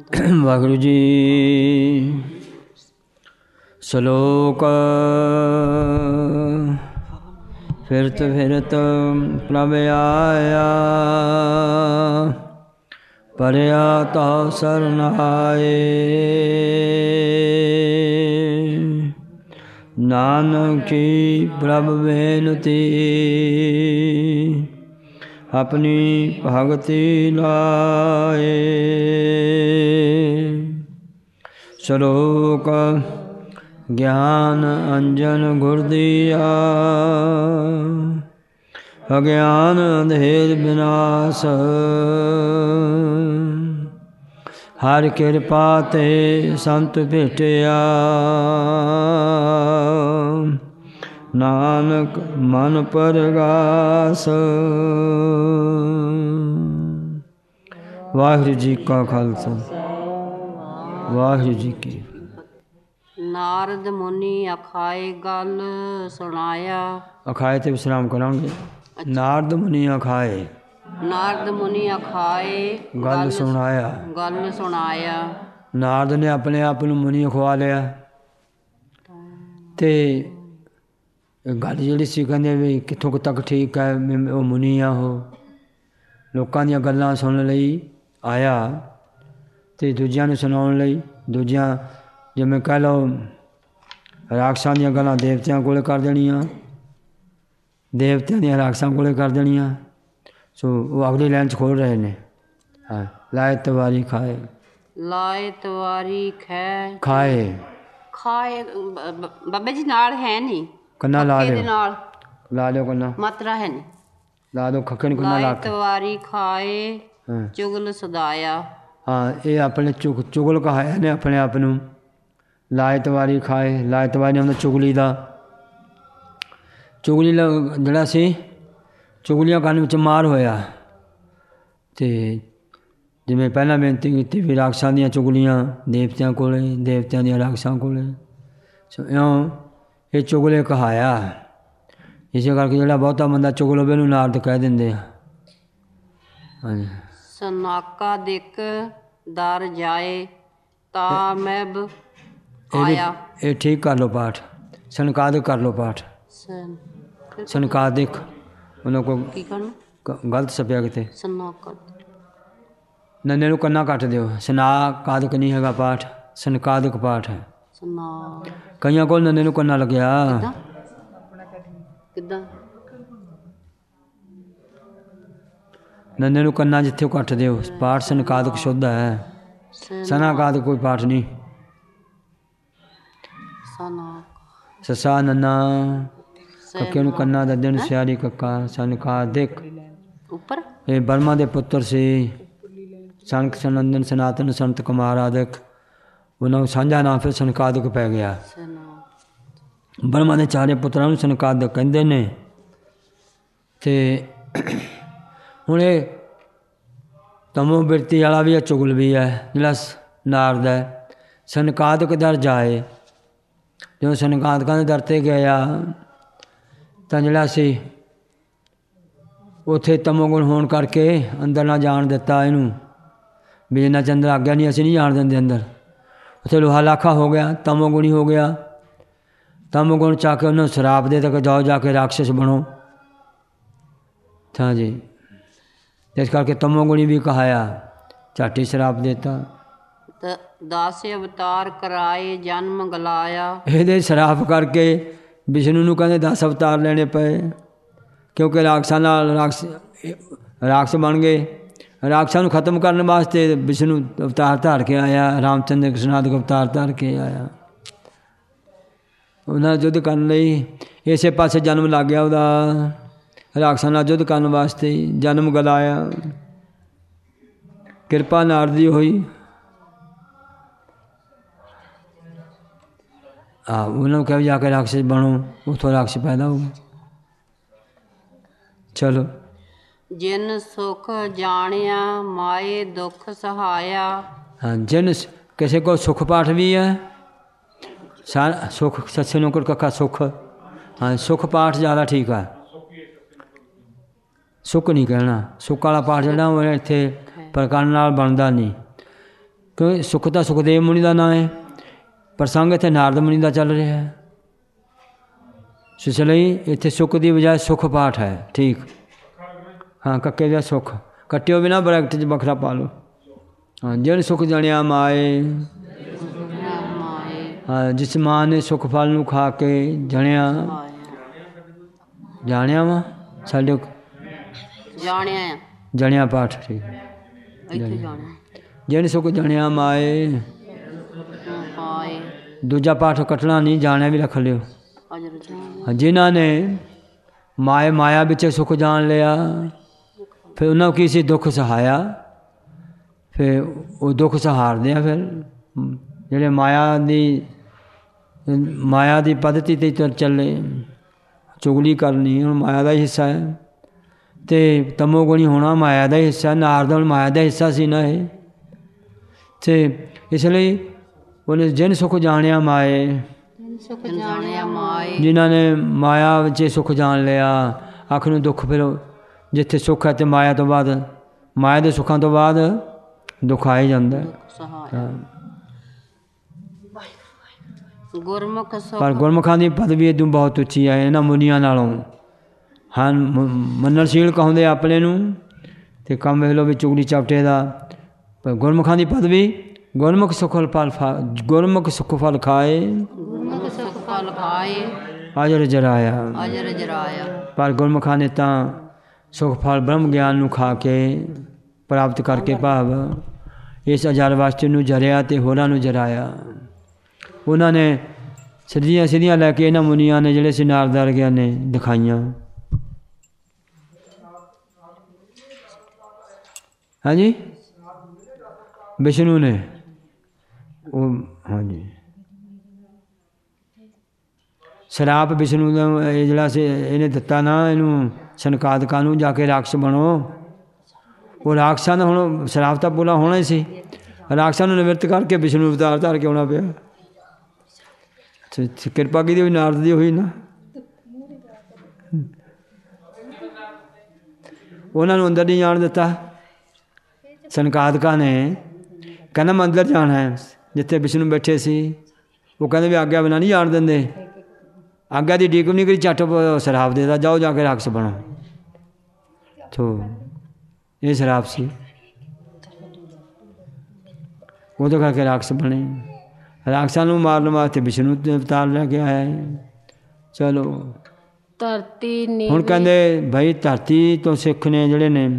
ਵਾਹਿਗੁਰੂ ਜੀ। ਸ਼ਲੋਕ। ਫਿਰਤ ਫਿਰਤ ਪ੍ਰਭ ਆਇਆ, ਪਰਿਆ ਤਉ ਸਰਨਾਏ। ਨਾਨਕੀ ਪ੍ਰਭ ਬੇਨਤੀ, ਆਪਣੀ ਭਗਤੀ ਲਾਏ। ਸ਼ਲੋਕ। ਗਿਆਨ ਅੰਜਨ ਗੁਰ ਦੀਆ, ਅਗਿਆਨ ਅੰਧੇਰ ਬਿਨਾਸ਼। ਹਰਿ ਕਿਰਪਾ ਤੇ ਸੰਤ ਭੇਟਿਆ, ਨਾਨਕ ਮਨ ਪਰਗਾਸ। ਵਾਹਿਗੁਰੂ ਜੀ ਕਾ ਖਾਲਸਾ, ਵਾਹਿਗੁਰੂ ਜੀ ਕੀ। ਨਾਰਦ ਮੁਨੀ ਅਖਾਏ ਗਲ ਸੁਣਾਇਆ। ਅਖਾਏ ਤੇ ਵਿਸਰਾਮ ਕਰਾਂਗੇ। ਨਾਰਦ ਮੁਨੀ ਅਖਾਏ, ਨਾਰਦ ਮੁਨੀ ਅਖਾਏ ਗੱਲ ਸੁਣਾਇਆ। ਗੱਲ ਸੁਣਾਇਆ। ਨਾਰਦ ਨੇ ਆਪਣੇ ਆਪ ਨੂੰ ਮੁਨੀ ਅਖਵਾ ਲਿਆ ਤੇ ਗੱਲ ਜਿਹੜੀ ਸੀ ਕਹਿੰਦੇ ਵੀ ਕਿੱਥੋਂ ਕੁ ਤੱਕ ਠੀਕ ਹੈ, ਉਹ ਮੁਨੀ ਆ। ਉਹ ਲੋਕਾਂ ਦੀਆਂ ਗੱਲਾਂ ਸੁਣਨ ਲਈ ਆਇਆ ਅਤੇ ਦੂਜਿਆਂ ਨੂੰ ਸੁਣਾਉਣ ਲਈ। ਦੂਜਿਆਂ ਜਿਵੇਂ ਕਹਿ ਲਓ ਰਾਖਸ਼ਾਂ ਦੀਆਂ ਗੱਲਾਂ ਦੇਵਤਿਆਂ ਕੋਲ ਕਰ ਦੇਣੀਆਂ, ਦੇਵਤਿਆਂ ਦੀਆਂ ਰਾਖਸ਼ਾਂ ਕੋਲ ਕਰ ਦੇਣੀਆਂ। ਸੋ ਉਹ ਅਗਲੀ ਲਾਈਨ 'ਚ ਖੋਲ੍ਹ ਰਹੇ ਨੇ। ਹਾਂ। ਲਾਏ ਤਵਾਰੀ ਖਾਏ, ਲਾਏ ਤਵਾਰੀ ਖੈ ਖਾਏ। ਖਾਏ ਬਾਬੇ ਜੀ ਨਾਲ ਹੈ ਨਹੀਂ, ਕੰਨਾ ਲਾ ਲਿਓ, ਨਾਲ ਲਾ ਲਿਓ ਕੰਨਾ, ਮਾਤਰਾ ਹੈ ਨਹੀਂ, ਲਾ ਦਿਓ ਖੱਖੇ ਨੂੰ ਕੰਨਾ ਲਾ ਕੇ। ਤਵਾਰੀ ਖਾਏ ਚੁਗਲ ਸਦਾਇਆ। ਹਾਂ, ਇਹ ਆਪਣੇ ਚੁਗਲ ਕਹਾਇਆ ਨੇ ਆਪਣੇ ਆਪ ਨੂੰ। ਲਾਏ ਤਵਾਰੀ ਖਾਏ, ਲਾਏ ਤਵਾਰੀ ਹੁੰਦਾ ਚੁਗਲੀ ਦਾ। ਚੁਗਲੀ ਜਿਹੜਾ ਸੀ, ਚੁਗਲੀਆਂ ਕਰਨ ਵਿੱਚ ਮਾਰ ਹੋਇਆ। ਅਤੇ ਜਿਵੇਂ ਪਹਿਲਾਂ ਬੇਨਤੀ ਕੀਤੀ ਵੀ ਰਾਖਸ਼ਾਂ ਦੀਆਂ ਚੁਗਲੀਆਂ ਦੇਵਤਿਆਂ ਕੋਲ, ਦੇਵਤਿਆਂ ਦੀਆਂ ਰਾਖਸ਼ਾਂ ਕੋਲ। ਸੋ ਇਉਂ ਇਹ ਚੁਗਲੇ ਕਹਾਇਆ। ਇਸੇ ਕਰਕੇ ਜਿਹੜਾ ਬਹੁਤਾ ਬੰਦਾ ਚੁਗਲ ਹੋਵੇ ਉਹਨੂੰ ਨਾਰਦ ਕਹਿ ਦਿੰਦੇ ਆ। ਹਾਂਜੀ। ਸਨਾਕਾ ਦਿਕ ਦਰ ਜਾਏ ਤਾ ਮੈਬ ਆਇਆ। ਇਹ ਠੀਕ ਕਰ ਲਓ ਪਾਠ, ਸਨਕਾਦਿਕ ਕਰ ਲਓ ਪਾਠ। ਸਨਕਾਦਿਕ ਉਹਨਾਂ ਕੋਲ ਕੀ ਕਰਨਾ, ਗਲਤ ਛਪਿਆ ਕਿਤੇ। ਸਨਾਕਾ ਨੰਨੇ ਨੂੰ ਕੰਨਾ ਕੱਟ ਦਿਓ। ਸਨਾਕਾਦਿਕ ਨਹੀਂ ਹੈਗਾ ਪਾਠ, ਸਨਕਾਦਿਕ ਪਾਠ ਹੈ। ਕਈਆਂ ਕੋਲ ਨੰਨੇ ਨੂੰ ਕੰਨਾ ਲੱਗਿਆ। ਕਿੱਦਾਂ? ਨੰਨੇ ਨੂੰ ਕੰਨਾ ਜਿੱਥੇ ਉਹ ਕੱਟ ਦਿਓ। ਪਾਠ ਸਨਕਾਦਿਕ ਸ਼ੁੱਧ ਹੈ, ਸਨਾਕਾਦਿਕ ਕੋਈ ਪਾਠ ਨਹੀਂ। ਸਸਾ ਨੰਨਾ ਕੱਕੇ ਨੂੰ ਕੰਨਾ ਦੱਦਣ ਸਿਆਰੀ ਕੱਕਾ। ਸਨਕਾਦਿਕ ਉੱਪਰ। ਇਹ ਬਰਮਾ ਦੇ ਪੁੱਤਰ ਸੀ। ਸਨਕ ਸਨੰਦਨ ਸਨਾਤਨ ਸੰਤ ਕੁਮਾਰ ਆਦਿਕ, ਉਹਨਾਂ ਨੂੰ ਸਾਂਝਾ ਨਾਮ ਫਿਰ ਸਨਕਾਦਿਕ ਪੈ ਗਿਆ। ਬਰਮਾ ਦੇ ਚਾਰੇ ਪੁੱਤਰਾਂ ਨੂੰ ਸਨਕਾਦਿਕ ਕਹਿੰਦੇ ਨੇ। ਅਤੇ ਹੁਣ ਇਹ ਤਮੋ ਬਿਰਤੀ ਵਾਲਾ ਵੀ ਹੈ, ਚੁਗਲ ਵੀ ਹੈ ਜਿਹੜਾ ਨਾਰਦ ਹੈ। ਸਨਕਾਦਿਕ ਦਰ ਜਾਏ, ਜਦੋਂ ਸਨਕਾਦਿਕਾਂ ਦੇ ਦਰ 'ਤੇ ਗਿਆ ਤਾਂ ਜਿਹੜਾ ਸੀ ਉੱਥੇ ਤਮੋਗੁਣ ਹੋਣ ਕਰਕੇ ਅੰਦਰ ਨਾ ਜਾਣ ਦਿੱਤਾ ਇਹਨੂੰ, ਵੀ ਜਿੰਨਾ ਚਿਰ ਅੰਦਰ ਆਗਿਆ ਨਹੀਂ ਅਸੀਂ ਨਹੀਂ ਜਾਣ ਦਿੰਦੇ ਅੰਦਰ। ਉੱਥੇ ਲੋਹਾ ਲਾਖਾ ਹੋ ਗਿਆ, ਤਮੋਗੁਣੀ ਹੋ ਗਿਆ। ਤਮੋਗੁਣ ਚਾ ਕੇ ਉਹਨੂੰ ਸ਼ਰਾਪ ਦੇ ਤੱਕ ਜਾਓ, ਜਾ ਕੇ ਰਾਖਸ਼ ਬਣੋ। ਹਾਂ ਜੀ। ਇਸ ਕਰਕੇ ਤਮੋਗੁਣੀ ਵੀ ਕਹਾਇਆ, ਝਾਟੀ ਸ਼ਰਾਪ ਦੇਤਾ। 10 ਅਵਤਾਰ ਕਰਾਏ ਜਨਮ ਗਲਾਇਆ। ਇਹਦੇ ਸ਼ਰਾਪ ਕਰਕੇ ਵਿਸ਼ਨੂੰ ਨੂੰ ਕਹਿੰਦੇ 10 ਅਵਤਾਰ ਲੈਣੇ ਪਏ, ਕਿਉਂਕਿ ਰਾਖਸ਼ਾਂ ਨਾਲ ਰਾਖਸ਼ ਬਣ ਗਏ। ਰਾਖਸ਼ਾਂ ਨੂੰ ਖਤਮ ਕਰਨ ਵਾਸਤੇ ਵਿਸ਼ਨੂੰ ਅਵਤਾਰ ਧਾਰ ਕੇ ਆਇਆ, ਰਾਮਚੰਦਰ ਕ੍ਰਿਸ਼ਨ ਆਦਿਕ ਅਵਤਾਰ ਧਾਰ ਕੇ ਆਇਆ। ਉਹਨਾਂ ਨਾਲ ਯੁੱਧ ਕਰਨ ਲਈ ਇਸੇ ਪਾਸੇ ਜਨਮ ਲੱਗ ਗਿਆ ਉਹਦਾ। ਰਾਖਸ਼ਾਂ ਨਾਲ ਯੁੱਧ ਕਰਨ ਵਾਸਤੇ ਜਨਮ ਗਲਾਇਆ। ਕਿਰਪਾ ਨਾਰਦ ਦੀ ਹੋਈ। ਉਹਨਾਂ ਨੂੰ ਕਿਹਾ ਜਾ ਕੇ ਰਾਖਸ਼ ਬਣੋ, ਉੱਥੋਂ ਰਾਖਸ਼ ਪੈਦਾ ਹੋ ਗਏ। ਚਲੋ। ਜਿਨ ਸੁਖ ਜਾਣਿਆ ਮਾਏ ਦੁੱਖ ਸਹਾਇਆ। ਹਾਂ, ਜਿਨ ਕਿਸੇ ਕੋਲ ਸੁਖ ਪਾਠ ਵੀ ਹੈ। ਸੁਖ ਸੱਸੇ ਨੌਕਰ ਕੱਕਾ ਸੁਖ। ਹਾਂ, ਸੁਖ ਪਾਠ ਜ਼ਿਆਦਾ ਠੀਕ ਹੈ। ਸੁੱਕ ਨਹੀਂ ਕਹਿਣਾ। ਸੁੱਕ ਵਾਲਾ ਪਾਠ ਜਿਹੜਾ ਉਹ ਇੱਥੇ ਪ੍ਰਕਰਨ ਨਾਲ ਬਣਦਾ ਨਹੀਂ। ਕਿਉਂਕਿ ਸੁਖ ਤਾਂ ਸੁਖਦੇਵ ਮੁਨੀ ਦਾ ਨਾਂ ਹੈ, ਪ੍ਰਸੰਗ ਇੱਥੇ ਨਾਰਦ ਮੁਨੀ ਦਾ ਚੱਲ ਰਿਹਾ ਹੈ। ਇਸ ਲਈ ਇੱਥੇ ਸੁਖ ਦੀ ਬਜਾਏ ਸੁਖ ਪਾਠ ਹੈ। ਠੀਕ ਹਾਂ, ਕੱਕੇ ਦਾ ਸੁਖ ਕੱਟਿਓ ਬਿਨਾ ਬਰੈਕਟ 'ਚ ਵੱਖਰਾ ਪਾ ਲਓ। ਹਾਂ, ਜਿਹੜੇ ਸੁਖ ਜਣਿਆ ਮਾਏ, ਹਾਂ ਜਿਸ ਮਾਂ ਨੇ ਸੁਖ ਫਲ ਨੂੰ ਖਾ ਕੇ ਜਣਿਆ ਜਾਣਿਆ ਵਾ ਸਾਡੇ ਜਣਿਆ ਪਾਠ। ਠੀਕ ਜਿਹੜੇ ਸੁਖ ਜਣਿਆ ਮਾਏ, ਦੂਜਾ ਪਾਠ ਕੱਟਣਾ ਨਹੀਂ, ਜਾਣਿਆ ਵੀ ਰੱਖ ਲਿਓ। ਜਿਨ੍ਹਾਂ ਨੇ ਮਾਇਆ ਵਿੱਚ ਸੁਖ ਜਾਣ ਲਿਆ, ਫਿਰ ਉਹਨਾਂ ਨੂੰ ਕੀ ਸੀ ਦੁੱਖ ਸਹਾਇਆ, ਫਿਰ ਉਹ ਦੁੱਖ ਸਹਾਰਦੇ ਆ। ਫਿਰ ਜਿਹੜੇ ਮਾਇਆ ਦੀ ਪੱਧਤੀ 'ਤੇ ਚੱਲੇ, ਚੁਗਲੀ ਕਰਨੀ ਹੁਣ ਮਾਇਆ ਦਾ ਹੀ ਹਿੱਸਾ ਹੈ, ਅਤੇ ਤਮੋ ਗੁਣੀ ਹੋਣਾ ਮਾਇਆ ਦਾ ਹੀ ਹਿੱਸਾ। ਨਾਰਦ ਮਾਇਆ ਦਾ ਹਿੱਸਾ ਸੀ ਨਾ ਇਹ, ਅਤੇ ਇਸ ਲਈ ਉਹਨੇ ਜਿਨ ਸੁਖ ਜਾਣਿਆ ਮਾਏ, ਜਿਨ੍ਹਾਂ ਨੇ ਮਾਇਆ ਵਿੱਚ ਸੁਖ ਜਾਣ ਲਿਆ। ਆਖਰ ਨੂੰ ਦੁੱਖ, ਫਿਰ ਜਿੱਥੇ ਸੁੱਖ ਹੈ ਅਤੇ ਮਾਇਆ ਤੋਂ ਬਾਅਦ, ਮਾਇਆ ਦੇ ਸੁੱਖਾਂ ਤੋਂ ਬਾਅਦ ਦੁੱਖ ਆ ਹੀ ਜਾਂਦਾ। ਪਰ ਗੁਰਮੁਖਾਂ ਦੀ ਪਦਵੀ ਇੱਦੋਂ ਬਹੁਤ ਉੱਚੀ ਹੈ ਇਹਨਾਂ ਮੁਨੀਆਂ ਨਾਲੋਂ। ਹਾਂ, ਮੰਨਣਸ਼ੀਲ ਕਹਾਉਂਦੇ ਆਪਣੇ ਨੂੰ, ਅਤੇ ਕੰਮ ਵੇਖ ਲਓ ਵੀ ਚੁਗਲੀ ਚਾਪਟੇ ਦਾ। ਪਰ ਗੁਰਮੁਖਾਂ ਦੀ ਪਦਵੀ, ਗੁਰਮੁਖ ਸੁਖ ਫਲ ਖਾਏ, ਅਜਰ ਜਰਾਇਆ। ਪਰ ਗੁਰਮੁਖਾਂ ਨੇ ਤਾਂ ਸੁਖ ਫਲ ਬ੍ਰਹਮ ਗਿਆਨ ਨੂੰ ਖਾ ਕੇ ਪ੍ਰਾਪਤ ਕਰਕੇ ਭਾਵ ਇਸ ਅਜਰ ਵਾਸਤੇ ਨੂੰ ਜਰਿਆ ਅਤੇ ਹੋਰਾਂ ਨੂੰ ਜਰਾਇਆ। ਉਹਨਾਂ ਨੇ ਸਿੱਧੀਆਂ ਲੈ ਕੇ ਇਹਨਾਂ ਮੁਨੀਆਂ ਨੇ ਜਿਹੜੇ ਸੀ ਨਾਰਦ ਵਰਗਿਆਂ ਨੇ ਦਿਖਾਈਆਂ। ਹਾਂਜੀ, ਵਿਸ਼ਨੂੰ ਨੇ ਉਹ, ਹਾਂਜੀ ਸ਼ਰਾਪ ਵਿਸ਼ਨੂੰ ਦਾ ਇਹ ਜਿਹੜਾ ਸੀ ਇਹਨੇ ਦਿੱਤਾ ਨਾ ਇਹਨੂੰ ਸਨਕਾਦਿਕਾਂ ਨੂੰ, ਜਾ ਕੇ ਰਾਖਸ਼ ਬਣੋ। ਉਹ ਰਾਖਸ਼ਾਂ ਦਾ ਹੁਣ ਸ਼ਰਾਪ ਤਾਂ ਪੂਰਾ ਹੋਣਾ ਹੀ ਸੀ, ਰਾਖਸ਼ਾਂ ਨੂੰ ਨਿਵਰਤ ਕਰਕੇ ਵਿਸ਼ਨੂੰ ਅਵਤਾਰ ਧਾਰ ਕੇ ਆਉਣਾ ਪਿਆ। ਕਿਰਪਾ ਕਿਹਦੀ ਹੋਈ? ਨਾਰਦ ਦੀ ਹੋਈ ਨਾ। ਉਹਨਾਂ ਨੂੰ ਅੰਦਰ ਨਹੀਂ ਜਾਣ ਦਿੱਤਾ ਸਨਕਾਦਿਕਾਂ ਨੇ। ਕਹਿੰਦਾ ਮੈਂ ਅੰਦਰ ਜਾਣਾ ਹੈ, ਜਿੱਥੇ ਵਿਸ਼ਨੂੰ ਬੈਠੇ ਸੀ। ਉਹ ਕਹਿੰਦੇ ਵੀ ਆਗਿਆ ਬਿਨਾਂ ਨਹੀਂ ਜਾਣ ਦਿੰਦੇ। ਆਗਿਆ ਦੀ ਡੀਕ ਨਹੀਂ ਕਰੀ, ਝੱਟ ਸ਼ਰਾਪ ਦੇ ਦਿੱਤਾ, ਜਾਓ ਜਾ ਕੇ ਰਾਖਸ਼ ਬਣੋ। ਤੋ ਇਹ ਸ਼ਰਾਪ ਸੀ, ਉਹਦੇ ਕਰਕੇ ਰਾਖਸ਼ ਬਣੇ। ਰਾਖਸ਼ਾਂ ਨੂੰ ਮਾਰਨ ਵਾਸਤੇ ਵਿਸ਼ਨੂੰ ਅਵਤਾਰ ਲੈ ਕੇ ਆਇਆ। ਚਲੋ ਧਰਤੀ ਹੁਣ ਕਹਿੰਦੇ ਭਾਈ ਧਰਤੀ ਤੋਂ ਸਿੱਖ ਨੇ ਜਿਹੜੇ ਨੇ,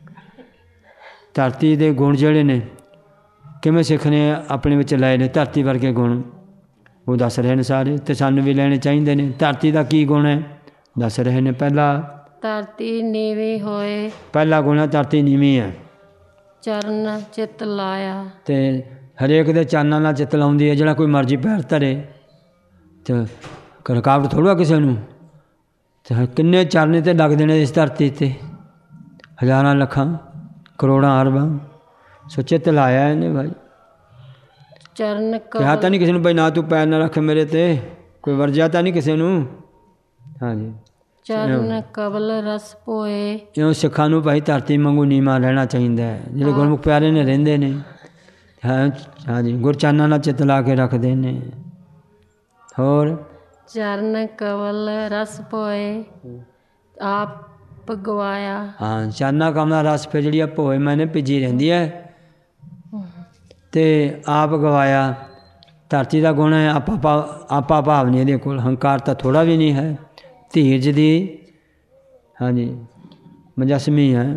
ਧਰਤੀ ਦੇ ਗੁਣ ਜਿਹੜੇ ਨੇ ਕਿਵੇਂ ਸਿੱਖ ਨੇ ਆਪਣੇ ਵਿੱਚ ਲਏ ਨੇ, ਧਰਤੀ ਵਰਗੇ ਗੁਣ ਉਹ ਦੱਸ ਰਹੇ ਨੇ ਸਾਰੇ, ਅਤੇ ਸਾਨੂੰ ਵੀ ਲੈਣੇ ਚਾਹੀਦੇ ਨੇ। ਧਰਤੀ ਦਾ ਕੀ ਗੁਣ ਹੈ ਦੱਸ ਰਹੇ ਨੇ। ਪਹਿਲਾ ਧਰਤੀ ਨੀਵੀਂ ਹੋਏ, ਪਹਿਲਾ ਗੁਣ ਹੈ ਧਰਤੀ ਨੀਵੀਂ ਹੈ। ਚਰਨ ਚਿੱਤ ਲਾਇਆ, ਅਤੇ ਹਰੇਕ ਦੇ ਚਰਨਾਂ ਨਾਲ ਚਿੱਤ ਲਾਉਂਦੀ ਹੈ। ਜਿਹੜਾ ਕੋਈ ਮਰਜ਼ੀ ਪੈਰ ਧਰੇ ਅਤੇ ਰੁਕਾਵਟ ਥੋੜ੍ਹਾ ਕਿਸੇ ਨੂੰ। ਅਤੇ ਕਿੰਨੇ ਚਰਨ 'ਤੇ ਲੱਗਦੇ ਨੇ ਇਸ ਧਰਤੀ 'ਤੇ, ਹਜ਼ਾਰਾਂ ਲੱਖਾਂ ਕਰੋੜਾਂ ਅਰਬਾਂ। ਸੋ ਚਿੱਤ ਲਾਇਆ ਇਹਨੇ ਭਾਈ। ਚਰਨ ਕਿਹਾ ਤਾਂ ਨਹੀਂ ਕਿਸੇ ਨੂੰ ਭਾਈ ਨਾ ਤੂੰ ਪੈਰ ਨਾ ਰੱਖ ਮੇਰੇ 'ਤੇ, ਕੋਈ ਵਰਜਿਆ ਤਾਂ ਨਹੀਂ ਕਿਸੇ ਨੂੰ। ਹਾਂਜੀ, ਚਰਨ ਕਬਲ ਰਸ ਪੋਏ। ਇਉਂ ਸਿੱਖਾਂ ਨੂੰ ਭਾਈ ਧਰਤੀ ਵਾਂਗੂ ਨੀਵਾਂ ਰਹਿਣਾ ਚਾਹੀਦਾ ਹੈ। ਜਿਹੜੇ ਗੁਰਮੁਖ ਪਿਆਰੇ ਨੇ ਰਹਿੰਦੇ ਨੇ, ਹਾਂਜੀ ਗੁਰਚਰਨਾਂ ਨਾਲ ਚਿੱਤ ਲਾ ਕੇ ਰੱਖਦੇ ਨੇ। ਹੋਰ ਚਰਨ ਕਵਲ ਰਸ ਪੋਏ ਆਪ ਗਵਾਇਆ। ਹਾਂ, ਚਰਨਾ ਕਮਲਾ ਰਸ ਫਿਰ ਜਿਹੜੀ ਆ ਭੋਏ ਮੈਨੇ ਭਿੱਜੀ ਰਹਿੰਦੀ ਹੈ, ਅਤੇ ਆਪ ਗਵਾਇਆ। ਧਰਤੀ ਦਾ ਗੁਣ ਹੈ ਆਪਾ ਭਾਵ ਨਹੀਂ ਇਹਦੇ ਕੋਲ, ਹੰਕਾਰ ਤਾਂ ਥੋੜ੍ਹਾ ਵੀ ਨਹੀਂ ਹੈ। ਧੀਰਜ ਦੀ ਹਾਂਜੀ ਮੁਜੱਸਮੀ ਹੈ।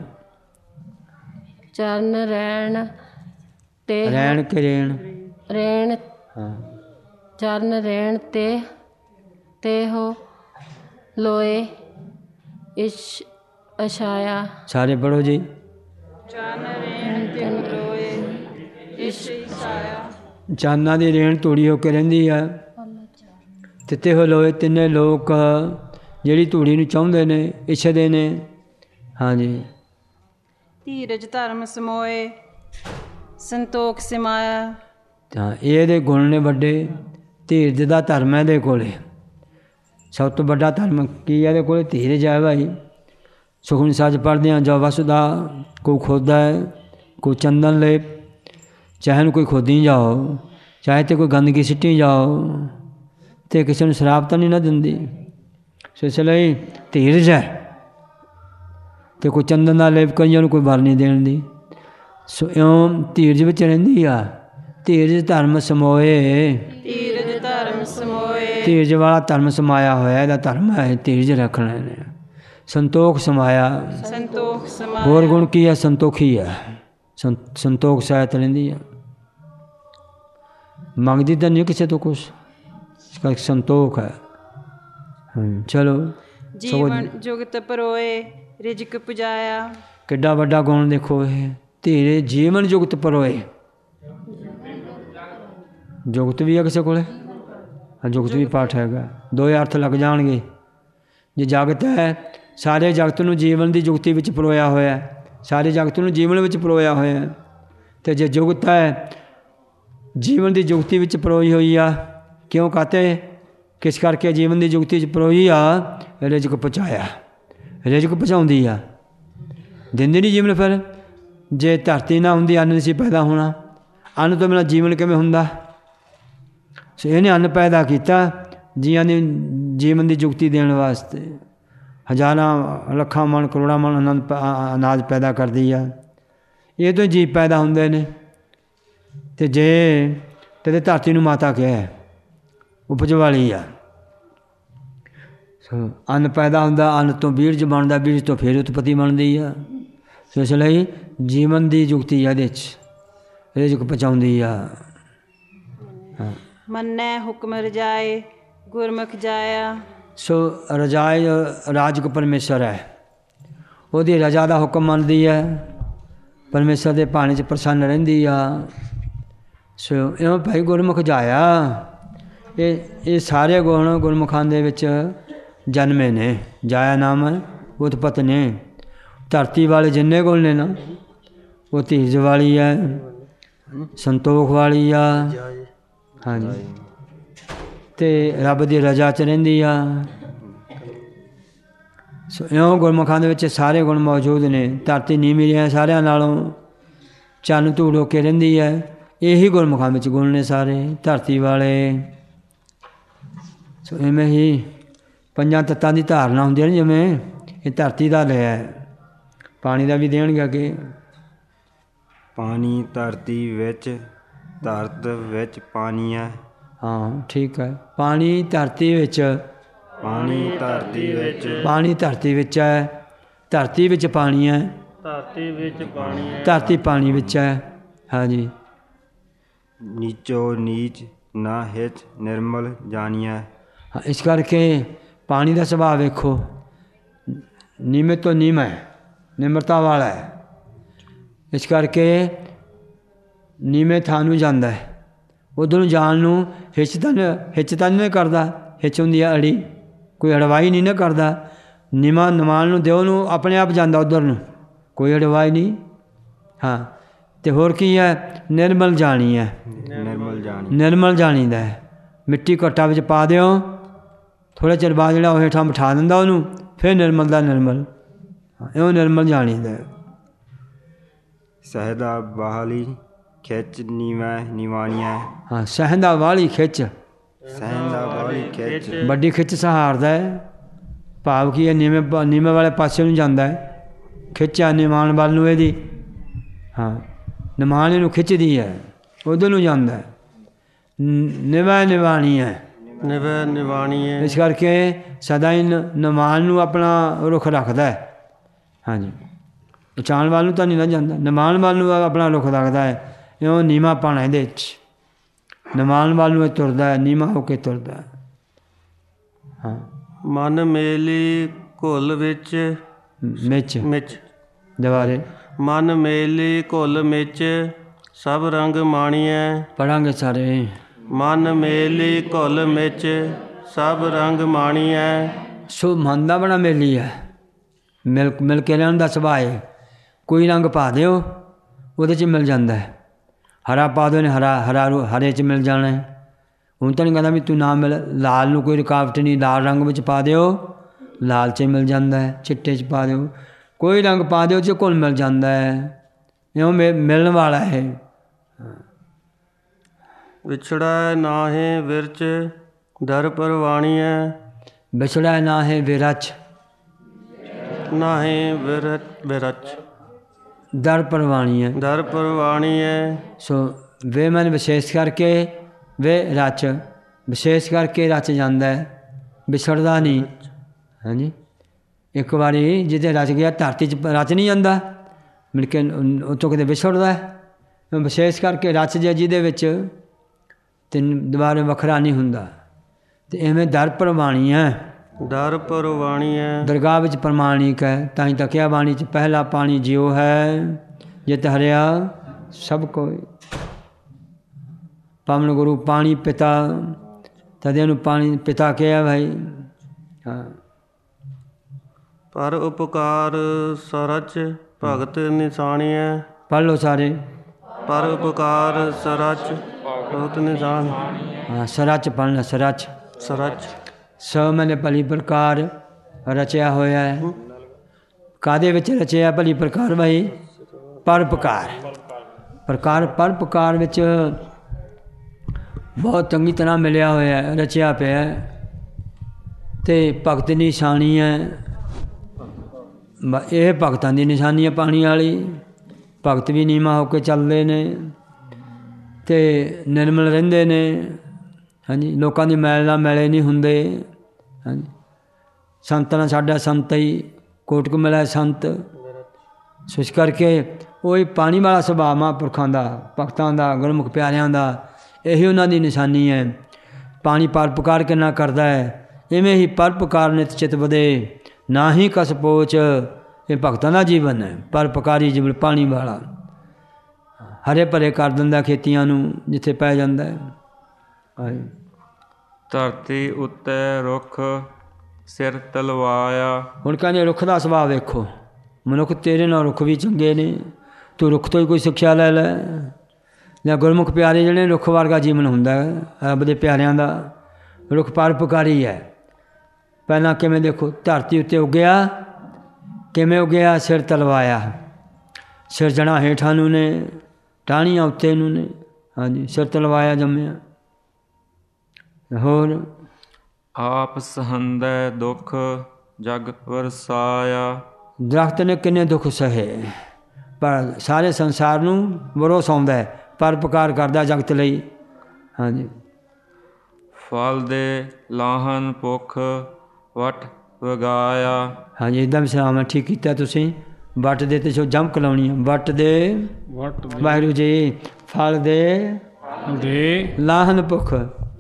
ਚਰਨ ਰਹਿਣ ਤੇ ਰਹਿਣ ਕੇ ਰਹਿਣ ਹਾਂ, ਚਰਨ ਰਹਿਣ ਤੇ ਹੋ ਲੋਏ ਇਸ਼ ਅਛਾਇਆ। ਸਾਰੇ ਪੜ੍ਹੋ ਜੀ। ਚਰਨ ਰਹਿਣ ਤੇ ਲੋਏ ਇਸ਼ ਅਛਾਇਆ। ਚਾਨਾਂ ਦੀ ਰੇਣ ਧੂੜੀ ਹੋ ਕੇ ਰਹਿੰਦੀ ਹੈ। ਤਿੱਤੇ ਹੋ ਲੋਏ, ਤਿੰਨੇ ਲੋਕ ਜਿਹੜੀ ਧੂੜੀ ਨੂੰ ਚਾਹੁੰਦੇ ਨੇ, ਇੱਛਦੇ ਨੇ। ਹਾਂਜੀ, ਧੀਰਜ ਧਰਮ ਸਮੋਏ ਸੰਤੋਖ ਸਮਾਇਆ। ਤਾਂ ਇਹਦੇ ਗੁਣ ਨੇ ਵੱਡੇ। ਧੀਰਜ ਦਾ ਧਰਮ ਹੈ ਇਹਦੇ ਕੋਲ, ਸਭ ਤੋਂ ਵੱਡਾ ਧਰਮ ਕੀ ਹੈ ਇਹਦੇ ਕੋਲ? ਧੀਰਜ ਹੈ ਭਾਈ। ਸੁਖਮਨੀ ਸਾਹਿਬ ਪੜ੍ਹਦੇ ਹਾਂ, ਜੋ ਵਸਦਾ ਕੋਈ ਖੋਦਾ ਹੈ, ਕੋਈ ਚੰਦਨ ਲੇਪ, ਚਾਹੇ ਉਹਨੂੰ ਕੋਈ ਖੋਦੀ ਜਾਓ, ਚਾਹੇ ਤੇ ਕੋਈ ਗੰਦਗੀ ਸਿੱਟੀ ਜਾਓ, ਤੇ ਕਿਸੇ ਨੂੰ ਸ਼ਰਾਬ ਤਾਂ ਨਹੀਂ ਨਾ ਦਿੰਦੀ। ਸੋ ਇਸ ਲਈ ਧੀਰਜ ਹੈ, ਤੇ ਕੋਈ ਚੰਦਨ ਦਾ ਲੇਪ ਕਈਆਂ ਨੂੰ ਕੋਈ ਬਰ ਨਹੀਂ ਦੇਣ ਦੀ। ਸੋ ਇਉਂ ਧੀਰਜ ਵਿੱਚ ਰਹਿੰਦੀ ਆ। ਧੀਰਜ ਧਰਮ ਸਮੋਏ, ਧੀਰਜ ਧਰਮ ਸਮੋਏ, ਧੀਰਜ ਵਾਲਾ ਧਰਮ ਸਮਾਇਆ ਹੋਇਆ, ਇਹਦਾ ਧਰਮ ਹੈ ਧੀਰਜ ਰੱਖਣਾ ਨੇ। ਸੰਤੋਖ ਸਮਾਇਆ, ਸੰਤੋਖ ਸਮਾਇਆ, ਹੋਰ ਗੁਣ ਕੀ ਹੈ? ਸੰਤੋਖੀ ਹੈ, ਸੰਤੋਖ ਸਹਿਤ ਰਹਿੰਦੀ ਹੈ, ਮੰਗਦੀ ਤਾਂ ਨਹੀਂ ਕਿਸੇ ਤੋਂ ਕੁਛ, ਇਸ ਕਰਕੇ ਸੰਤੋਖ ਹੈ। ਚਲੋ ਜੀਵਨ ਜੁਗਤ ਪਰੋਏ, ਰਿਜਕ ਪੁਜਾਇਆ। ਕਿੱਡਾ ਵੱਡਾ ਗੁਣ ਦੇਖੋ ਇਹ, ਧੀਰੇ ਜੀਵਨ ਜੁਗਤ ਪਰੋਏ। ਜੁਗਤ ਵੀ ਹੈ ਕਿਸੇ ਕੋਲੇ, ਜੁਗਤ ਵੀ ਪਾਠ ਹੈਗਾ, ਦੋਏ ਅਰਥ ਲੱਗ ਜਾਣਗੇ। ਜੇ ਜਗਤ ਹੈ, ਸਾਰੇ ਜਗਤ ਨੂੰ ਜੀਵਨ ਦੀ ਜੁਗਤੀ ਵਿੱਚ ਪਰੋਇਆ ਹੋਇਆ, ਸਾਰੇ ਜਗਤ ਨੂੰ ਜੀਵਨ ਵਿੱਚ ਪਰੋਇਆ ਹੋਇਆ। ਅਤੇ ਜੇ ਜੁਗਤ ਹੈ, ਜੀਵਨ ਦੀ ਜੁਗਤੀ ਵਿੱਚ ਪਰੋਈ ਹੋਈ ਆ। ਕਿਉਂ ਕਹਤੇ? ਕਿਸ ਕਰਕੇ ਜੀਵਨ ਦੀ ਜੁਗਤੀ 'ਚ ਪਰੋਈ ਆ? ਰਿਜਕ ਪਹੁੰਚਾਇਆ, ਰਿਜਕ ਪਹੁੰਚਾਉਂਦੀ ਆ, ਦਿੰਦੀ ਨਹੀਂ ਜੀਵਨ। ਫਿਰ ਜੇ ਧਰਤੀ ਨਾ ਹੁੰਦੀ, ਅੰਨ ਨਹੀਂ ਸੀ ਪੈਦਾ ਹੋਣਾ। ਅੰਨ ਤੋਂ ਬਿਨਾਂ ਜੀਵਨ ਕਿਵੇਂ ਹੁੰਦਾ? ਸੋ ਇਹਨੇ ਅੰਨ ਪੈਦਾ ਕੀਤਾ ਜੀਆਂ ਦੀ ਜੀਵਨ ਦੀ ਜੁਗਤੀ ਦੇਣ ਵਾਸਤੇ। ਹਜ਼ਾਰਾਂ ਲੱਖਾਂ ਮਣ ਕਰੋੜਾਂ ਮਣ ਅਨਾਜ ਪੈਦਾ ਕਰਦੀ ਆ, ਇਹ ਤੋਂ ਜੀਵ ਪੈਦਾ ਹੁੰਦੇ ਨੇ। ਅਤੇ ਜੇ ਤੇ ਧਰਤੀ ਨੂੰ ਮਾਤਾ ਕਿਹਾ, ਉਪਜ ਵਾਲੀ ਆ। ਸੋ ਅੰਨ ਪੈਦਾ ਹੁੰਦਾ, ਅੰਨ ਤੋਂ ਬੀਜ ਬਣਦਾ, ਬੀਜ ਤੋਂ ਫਿਰ ਉਤਪਤੀ ਬਣਦੀ ਆ। ਸੋ ਇਸ ਲਈ ਜੀਵਨ ਦੀ ਜੁਗਤੀ ਇਹਦੇ 'ਚ ਰਿਜਕ ਪਹੁੰਚਾਉਂਦੀ ਆ। ਮੰਨੈ ਹੁਕਮ ਰਜਾਏ, ਗੁਰਮੁਖ ਜਾਇਆ। ਸੋ ਰਜਾਏ ਰਾਜਕ ਪਰਮੇਸ਼ਰ ਹੈ, ਉਹਦੀ ਰਜਾ ਦਾ ਹੁਕਮ ਮੰਨਦੀ ਹੈ, ਪਰਮੇਸ਼ਰ ਦੇ ਭਾਣੇ 'ਚ ਪ੍ਰਸੰਨ ਰਹਿੰਦੀ ਆ। ਸੋ ਇਉਂ ਭਾਈ ਗੁਰਮੁਖ ਜਾਇਆ। ਇਹ ਸਾਰੇ ਗੁਣ ਗੁਰਮੁਖਾਂ ਦੇ ਵਿੱਚ ਜਨਮੇ ਨੇ। ਜਾਇਆ ਨਾਮ ਉਤਪਤ ਨੇ। ਧਰਤੀ ਵਾਲੇ ਜਿੰਨੇ ਗੁਣ ਨੇ ਨਾ, ਉਹ ਧੀਰਜ ਵਾਲੀ ਹੈ, ਸੰਤੋਖ ਵਾਲੀ ਆ। ਹਾਂਜੀ, ਅਤੇ ਰੱਬ ਦੀ ਰਜਾ 'ਚ ਰਹਿੰਦੀ ਆ। ਸੋ ਇਉਂ ਗੁਰਮੁਖਾਂ ਦੇ ਵਿੱਚ ਸਾਰੇ ਗੁਣ ਮੌਜੂਦ ਨੇ। ਧਰਤੀ ਨੀਵੀਂ ਹੈ ਸਾਰਿਆਂ ਨਾਲੋਂ, ਚੰਨ ਧੂੜ ਹੋ ਕੇ ਰਹਿੰਦੀ ਹੈ। ਇਹੀ ਗੁਰਮੁਖਾਂ ਵਿੱਚ ਗੁਣ ਨੇ ਸਾਰੇ ਧਰਤੀ ਵਾਲੇ। ਸੋ ਇਵੇਂ ਹੀ ਪੰਜਾਂ ਤੱਤਾਂ ਦੀ ਧਾਰਨਾ ਹੁੰਦੀ ਹੈ ਨਾ, ਜਿਵੇਂ ਇਹ ਧਰਤੀ ਦਾ ਲਿਆ, ਪਾਣੀ ਦਾ ਵੀ ਦੇਣਗੇ ਅੱਗੇ। ਪਾਣੀ ਧਰਤੀ ਵਿੱਚ, ਧਰਤ ਵਿੱਚ ਪਾਣੀ ਹੈ। ਹਾਂ ਠੀਕ ਹੈ, ਪਾਣੀ ਧਰਤੀ ਵਿੱਚ, ਪਾਣੀ ਧਰਤੀ ਵਿੱਚ, ਪਾਣੀ ਧਰਤੀ ਵਿੱਚ ਹੈ, ਧਰਤੀ ਵਿੱਚ ਪਾਣੀ ਹੈ, ਧਰਤੀ ਵਿੱਚ ਪਾਣੀ ਹੈ, ਧਰਤੀ ਪਾਣੀ ਵਿੱਚ ਹੈ। ਹਾਂਜੀ, ਨੀਚੋ ਨੀਚ ਨਾ ਹਿਚ ਨਿਰਮਲ ਜਾਣੀਐ। ਹਾਂ, ਇਸ ਕਰਕੇ ਪਾਣੀ ਦਾ ਸੁਭਾਅ ਵੇਖੋ, ਨੀਵੇਂ ਤੋਂ ਨੀਵਾਂ ਹੈ, ਨਿਮਰਤਾ ਵਾਲਾ ਹੈ। ਇਸ ਕਰਕੇ ਨੀਵੇਂ ਥਾਂ ਨੂੰ ਜਾਂਦਾ ਹੈ, ਉੱਧਰ ਨੂੰ ਜਾਣ ਨੂੰ ਹਿੱਚ ਤਾਂ ਨਹੀਂ ਕਰਦਾ। ਹਿੱਚ ਹੁੰਦੀ ਹੈ ਅੜੀ, ਕੋਈ ਅੜਵਾਈ ਨਹੀਂ ਨਾ ਕਰਦਾ। ਨੀਵਾਂ ਨਿਮਾਣ ਨੂੰ ਦਿਓ ਨੂੰ ਆਪਣੇ ਆਪ ਜਾਂਦਾ ਉੱਧਰ ਨੂੰ, ਕੋਈ ਅੜਵਾਈ ਨਹੀਂ। ਹਾਂ, ਅਤੇ ਹੋਰ ਕੀ ਹੈ? ਨਿਰਮਲ ਜਾਣੀ ਹੈ, ਨਿਰਮਲ ਜਾਣੀ, ਨਿਰਮਲ ਜਾਣੀ ਦਾ ਹੈ। ਮਿੱਟੀ ਘੱਟਾ ਵਿੱਚ ਪਾ ਦਿਓ, ਥੋੜ੍ਹੇ ਚਿਰ ਬਾਅਦ ਜਿਹੜਾ ਉਹ ਹੇਠਾਂ ਬਿਠਾ ਦਿੰਦਾ ਉਹਨੂੰ, ਫਿਰ ਨਿਰਮਲ ਦਾ ਨਿਰਮਲ। ਇਉਂ ਨਿਰਮਲ ਜਾਣੀ ਦਾ। ਸਹਿਦਾ ਬਾਹਲੀ ਖਿੱਚ ਨੀਵੈ ਨਿਵਾਣੀਐ। ਹਾਂ, ਸਹਿੰਦਾ ਵਾਲੀ ਖਿੱਚ, ਸਹਿਦਾ ਬਾਹਲੀ ਖਿੱਚ, ਵੱਡੀ ਖਿੱਚ ਸਹਾਰਦਾ ਹੈ। ਭਾਵ ਕੀ ਹੈ? ਨੀਵੇਂ ਵਾਲੇ ਪਾਸੇ ਨੂੰ ਜਾਂਦਾ ਹੈ, ਖਿੱਚ ਆ ਨਿਮਾਣ ਵੱਲ ਨੂੰ ਇਹਦੀ। ਹਾਂ, ਨਿਮਾਣ ਇਹਨੂੰ ਖਿੱਚਦੀ ਹੈ, ਉੱਧਰ ਨੂੰ ਜਾਂਦਾ ਹੈ। ਨਿਵਾ ਨਿਵਾਣੀ ਹੈ, ਨਿਵੈ ਨਿਵਾਣੀਐ। ਇਸ ਕਰਕੇ ਸਦਾ ਹੀ ਨਿਮਾਣ ਨੂੰ ਆਪਣਾ ਰੁੱਖ ਰੱਖਦਾ ਹੈ। ਹਾਂਜੀ, ਉਚਾਣ ਵੱਲ ਨੂੰ ਤਾਂ ਨਹੀਂ ਨਾ ਜਾਂਦਾ, ਨਿਮਾਣ ਵੱਲ ਨੂੰ ਆਪਣਾ ਰੁੱਖ ਰੱਖਦਾ ਹੈ। ਇਉਂ ਨੀਵਾਂ ਪਾਣਾ ਇਹਦੇ 'ਚ, ਨਿਮਾਣ ਵੱਲ ਨੂੰ ਇਹ ਤੁਰਦਾ ਹੈ, ਨੀਵਾਂ ਹੋ ਕੇ ਤੁਰਦਾ ਹੈ। ਹਾਂ, ਮਨ ਮੇਲੀ ਘੁੱਲ ਵਿੱਚ ਮਿਚ ਦੁਬਾਰੇ ਮਨ ਮੇਲੀ ਘੁੱਲ ਵਿੱਚ ਸਭ ਰੰਗ ਮਾਣੀਐ। ਪੜਾਂਗੇ ਸਾਰੇ। ਮਨ ਮੇਲੀ ਘੁੱਲ ਵਿੱਚ ਸਭ ਰੰਗ ਮਾਣੀਐ। ਸੋ ਮਨ ਦਾ ਬੜਾ ਮੇਲੀ ਹੈ, ਮਿਲ ਕੇ ਰਹਿਣ ਦਾ ਸੁਭਾਅ ਹੈ। ਕੋਈ ਰੰਗ ਪਾ ਦਿਓ, ਉਹਦੇ 'ਚ ਮਿਲ ਜਾਂਦਾ ਹੈ। ਹਰਾ ਪਾ ਦਿਓ ਨੇ, ਹਰੇ 'ਚ ਮਿਲ ਜਾਣਾ ਹੈ। ਹੁਣ ਤਾਂ ਨਹੀਂ ਕਹਿੰਦਾ ਵੀ ਤੂੰ ਨਾ ਮਿਲ, ਲਾਲ ਨੂੰ ਕੋਈ ਰੁਕਾਵਟ ਨਹੀਂ, ਲਾਲ ਰੰਗ ਵਿੱਚ ਪਾ ਦਿਓ, ਲਾਲ 'ਚ ਮਿਲ ਜਾਂਦਾ ਹੈ। ਚਿੱਟੇ 'ਚ ਪਾ ਦਿਓ, ਕੋਈ ਰੰਗ ਪਾ ਦਿਓ, 'ਚ ਘੁਲ ਮਿਲ ਜਾਂਦਾ ਹੈ। ਇਉਂ ਮਿਲਣ ਵਾਲਾ ਹੈ। ਵਿਛੜਾ ਨਾਹੇ ਵਿਰਚ ਦਰ ਪਰਵਾਣੀਐ ਵਿਛੜਾ ਨਾਹੇ ਵਿਰਚ ਨਾਹੇ ਵਿਰਚ ਦਰ ਪਰਵਾਣੀਐ। ਦਰ ਪਰਵਾਣੀਐ ਸੋ ਵੇ ਮਨ ਵਿਸ਼ੇਸ਼ ਕਰਕੇ ਵੇ ਰਚ, ਵਿਸ਼ੇਸ਼ ਕਰਕੇ ਰਚ ਜਾਂਦਾ ਹੈ, ਵਿਛੜਦਾ ਨਹੀਂ। ਹਾਂਜੀ, ਇੱਕ ਵਾਰੀ ਜਿੱਥੇ ਰਚ ਗਿਆ ਧਰਤੀ 'ਚ ਰਚ ਨਹੀਂ ਜਾਂਦਾ, ਮਿਲ ਕੇ ਉੱਥੋਂ ਕਿਤੇ ਵਿਛੜਦਾ ਹੈ। ਵਿਸ਼ੇਸ਼ ਕਰਕੇ ਰਚ ਜੇ ਜਿਹਦੇ ਵਿੱਚ ਤੇ ਦੁਬਾਰਾ ਵੱਖਰਾ ਨਹੀਂ ਹੁੰਦਾ। ਅਤੇ ਇਵੇਂ ਦਰ ਪ੍ਰਵਾਣੀ ਹੈ, ਦਰ ਪਰਵਾਣੀਐ ਦਰਗਾਹ ਵਿੱਚ ਪ੍ਰਮਾਣਿਕ ਹੈ। ਤਾਂ ਹੀ ਤਕਿਆ ਬਾਣੀ 'ਚ ਪਹਿਲਾ ਪਾਣੀ ਜਿਉ ਹੈ, ਜਿਤ ਹਰਿਆ ਸਭ ਕੋਈ। ਪਵਨ ਗੁਰੂ ਪਾਣੀ ਪਿਤਾ, ਤਦੇ ਨੂੰ ਪਾਣੀ ਪਿਤਾ ਕਿਹਾ ਭਾਈ। ਹਾਂ, ਪਰ ਉਪਕਾਰ ਸਰਚ ਭਗਤ ਨਿਸ਼ਾਨੀਐ ਪੜ੍ਹ ਲਓ ਸਾਰੇ। ਪਰ ਉਪਕਾਰ ਸਰਚ ਭਗਤ ਨਿਸ਼ਾਨ ਹਾਂ, ਸਰਚ ਪੜ੍ਹਨਾ, ਸਰਚ। ਸਰਚ ਸ ਮੈਨੇ ਭਲੀ ਪ੍ਰਕਾਰ ਰਚਿਆ ਹੋਇਆ ਹੈ। ਕਾਹਦੇ ਵਿੱਚ ਰਚਿਆ ਭਲੀ ਪ੍ਰਕਾਰ ਭਾਈ? ਪਰਉਪਕਾਰ। ਪ੍ਰਕਾਰ ਪਰਉਪਕਾਰ ਵਿੱਚ ਬਹੁਤ ਚੰਗੀ ਤਰ੍ਹਾਂ ਮਿਲਿਆ ਹੋਇਆ, ਰਚਿਆ ਪਿਆ। ਅਤੇ ਭਗਤ ਨਿਸ਼ਾਨੀ ਹੈ, ਇਹ ਭਗਤਾਂ ਦੀ ਨਿਸ਼ਾਨੀ ਹੈ ਪਾਣੀ ਵਾਲੀ। ਭਗਤ ਵੀ ਨੀਵਾਂ ਹੋ ਕੇ ਚੱਲਦੇ ਨੇ ਅਤੇ ਨਿਰਮਲ ਰਹਿੰਦੇ ਨੇ। ਹਾਂਜੀ, ਲੋਕਾਂ ਦੀ ਮੈਲ ਨਾਲ ਮੈਲੇ ਨਹੀਂ ਹੁੰਦੇ। ਹਾਂਜੀ, ਸੰਤ ਨਾਲ ਸਾਡਾ ਸੰਤ ਹੀ ਕੋਟਕ ਮਿਲਿਆ ਸੰਤ। ਸੋ ਇਸ ਕਰਕੇ ਉਹੀ ਪਾਣੀ ਵਾਲਾ ਸੁਭਾਅ ਮਹਾਂਪੁਰਖਾਂ ਦਾ, ਭਗਤਾਂ ਦਾ, ਗੁਰਮੁਖ ਪਿਆਰਿਆਂ ਦਾ, ਇਹੀ ਉਹਨਾਂ ਦੀ ਨਿਸ਼ਾਨੀ ਹੈ। ਪਾਣੀ ਪਰਉਪਕਾਰ ਕਿੰਨਾ ਕਰਦਾ ਹੈ, ਇਵੇਂ ਹੀ ਪਰਉਪਕਾਰ ਨਿਤ ਚਿਤ ਵਧੇ, ਨਾ ਹੀ ਕਸ ਪੋਚ। ਇਹ ਭਗਤਾਂ ਦਾ ਜੀਵਨ ਹੈ, ਪਰਉਪਕਾਰੀ ਜੀਵਨ ਪਾਣੀ ਵਾਲਾ। ਹਰੇ ਭਰੇ ਕਰ ਦਿੰਦਾ ਖੇਤੀਆਂ ਨੂੰ ਜਿੱਥੇ ਪੈ ਜਾਂਦਾ ਹੈ। ਧਰਤੀ ਉੱਤੇ ਰੁੱਖ ਸਿਰ ਤਲਵਾਇਆ। ਹੁਣ ਕਹਿੰਦੇ ਰੁੱਖ ਦਾ ਸੁਭਾਅ ਵੇਖੋ। ਮਨੁੱਖ ਤੇਰੇ ਨਾਲ ਰੁੱਖ ਵੀ ਚੰਗੇ ਨੇ, ਤੂੰ ਰੁੱਖ ਤੋਂ ਹੀ ਕੋਈ ਸਿੱਖਿਆ ਲੈ ਲੈ। ਜਾਂ ਗੁਰਮੁਖ ਪਿਆਰੇ ਜਿਹੜੇ ਰੁੱਖ ਵਰਗਾ ਜੀਵਨ ਹੁੰਦਾ ਰੱਬ ਦੇ ਪਿਆਰਿਆਂ ਦਾ। ਰੁੱਖ ਪਰਉਪਕਾਰੀ ਹੈ। ਪਹਿਲਾਂ ਕਿਵੇਂ ਦੇਖੋ, ਧਰਤੀ ਉੱਤੇ ਉੱਗਿਆ, ਕਿਵੇਂ ਉੱਗਿਆ? ਸਿਰ ਤਲਵਾਇਆ। ਸਿਰ ਜਣਾ ਹੇਠਾਂ ਨੂੰ ਨੇ, ਟਾਹਣੀਆਂ ਉੱਤੇ ਨੂੰ ਨੇ। ਹਾਂਜੀ, ਸਿਰ ਤਲਵਾਇਆ ਜੰਮਿਆ। ਹੋਰ ਆਪ ਸਹੰਦੈ ਦੁੱਖ ਜਗ ਵਰਸਾਇਆ। ਦਰਖਤ ਨੇ ਕਿੰਨੇ ਦੁੱਖ ਸਹੇ, ਪਰ ਸਾਰੇ ਸੰਸਾਰ ਨੂੰ ਵਰੋਸਾਉਂਦਾ, ਪਰਉਪਕਾਰ ਕਰਦਾ ਜਗਤ ਲਈ। ਹਾਂਜੀ, ਫਲ ਦੇ ਲਾਹਨ ਭੁੱਖ ਵਟ ਵਗਾਇਆ। ਹਾਂਜੀ, ਇੱਦਾਂ ਵਿਸਰਾਮ ਹੈ। ਠੀਕ ਕੀਤਾ ਤੁਸੀਂ। ਵੱਟ ਦੇ ਤੇ ਸੋ ਜਮਕ ਲਾਉਣੀ ਹੈ। ਵੱਟ ਦੇ ਵਾਹਿਗੁਰੂ ਜੀ। ਫਲ ਦੇ ਲਾਹਨ ਭੁੱਖ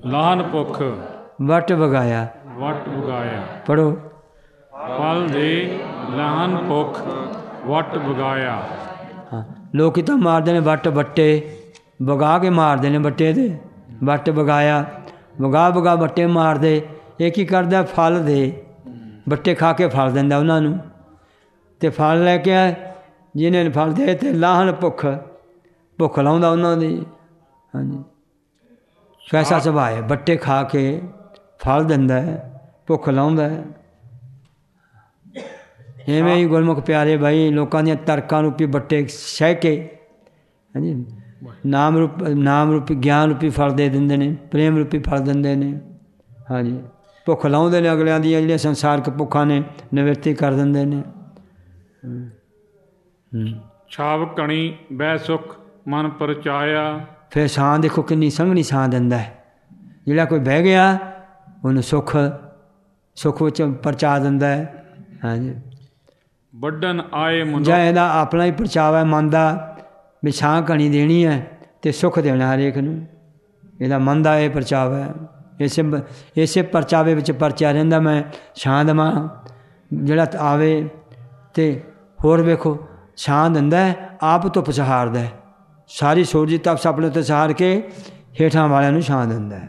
ਵਟ ਵਗਾਇਆ। ਪੜੋ। ਫਲ ਦੇ ਲਾਹਨ ਭੁੱਖ ਵਟ ਵਗਾਇਆ। ਹਾਂ, ਲੋਕ ਤਾਂ ਮਾਰਦੇ ਨੇ ਵੱਟ, ਵੱਟੇ ਵਗਾ ਕੇ ਮਾਰਦੇ ਨੇ ਵੱਟੇ ਦੇ। ਵੱਟ ਵਗਾਇਆ, ਵਗਾ ਵੱਟੇ ਮਾਰਦੇ। ਇਹ ਕੀ ਕਰਦਾ? ਫਲ ਦੇ ਵੱਟੇ ਖਾ ਕੇ ਫਲ ਦਿੰਦਾ ਉਹਨਾਂ ਨੂੰ। ਅਤੇ ਫਲ ਲੈ ਕੇ ਜਿਹਨੇ ਫਲ ਦੇ ਅਤੇ ਲਾਹਨ ਭੁੱਖ ਲਾਉਂਦਾ ਉਹਨਾਂ ਦੀ। ਹਾਂਜੀ, ਐਸਾ ਸੁਭਾਅ ਹੈ। ਵੱਟੇ ਖਾ ਕੇ ਫਲ ਦਿੰਦਾ, ਭੁੱਖ ਲਾਉਂਦਾ। ਇਵੇਂ ਹੀ ਗੁਰਮੁਖ ਪਿਆਰੇ ਭਾਈ ਲੋਕਾਂ ਦੀਆਂ ਤਰਕਾਂ ਰੂਪੀ ਵੱਟੇ ਸਹਿ ਕੇ, ਹਾਂਜੀ, ਨਾਮ ਰੂਪੀ ਗਿਆਨ ਰੂਪੀ ਫਲ ਦੇ ਦਿੰਦੇ ਨੇ, ਪ੍ਰੇਮ ਰੂਪੀ ਫਲ ਦਿੰਦੇ ਨੇ। ਹਾਂਜੀ, ਭੁੱਖ ਲਾਉਂਦੇ ਨੇ ਅਗਲਿਆਂ ਦੀਆਂ ਜਿਹੜੀਆਂ ਸੰਸਾਰਕ ਭੁੱਖਾਂ ਨੇ, ਨਿਵਰਤੀ ਕਰ ਦਿੰਦੇ ਨੇ। ਛਾਵ ਕਣੀ ਬਹਿ ਸੁਖ ਮਨ ਪਰਚਾਇਆ। ਫਿਰ ਛਾਂ ਦੇਖੋ ਕਿੰਨੀ ਸੰਘਣੀ ਛਾਂ ਦਿੰਦਾ ਹੈ। ਜਿਹੜਾ ਕੋਈ ਬਹਿ ਗਿਆ ਉਹਨੂੰ ਸੁੱਖ ਵਿੱਚ ਪਰਚਾ ਦਿੰਦਾ ਹੈ। ਹਾਂਜੀ, ਵੱਢਣ ਆਏ ਜਾਂ ਇਹਦਾ ਆਪਣਾ ਹੀ ਪਰਚਾਵਾ ਮਨ ਦਾ ਵੀ ਛਾਂ ਘਣੀ ਦੇਣੀ ਹੈ ਅਤੇ ਸੁੱਖ ਦੇਣਾ ਹਰੇਕ ਨੂੰ। ਇਹਦਾ ਮਨ ਦਾ ਇਹ ਪਰਚਾਵਾ ਹੈ। ਇਸੇ ਪਰਚਾਵੇ ਵਿੱਚ ਪਰਚਿਆ ਰਹਿੰਦਾ, ਮੈਂ ਛਾਂ ਦੇਵਾਂ ਜਿਹੜਾ ਆਵੇ। ਅਤੇ ਹੋਰ ਵੇਖੋ, ਛਾਂ ਦਿੰਦਾ, ਆਪ ਧੁੱਪ ਸਹਾਰਦਾ। ਸਾਰੀ ਸੂਰਜ ਦੀ ਤਪਸ਼ ਆਪਣੇ ਉੱਤੇ ਸਹਾਰ ਕੇ ਹੇਠਾਂ ਵਾਲਿਆਂ ਨੂੰ ਛਾਂ ਦਿੰਦਾ।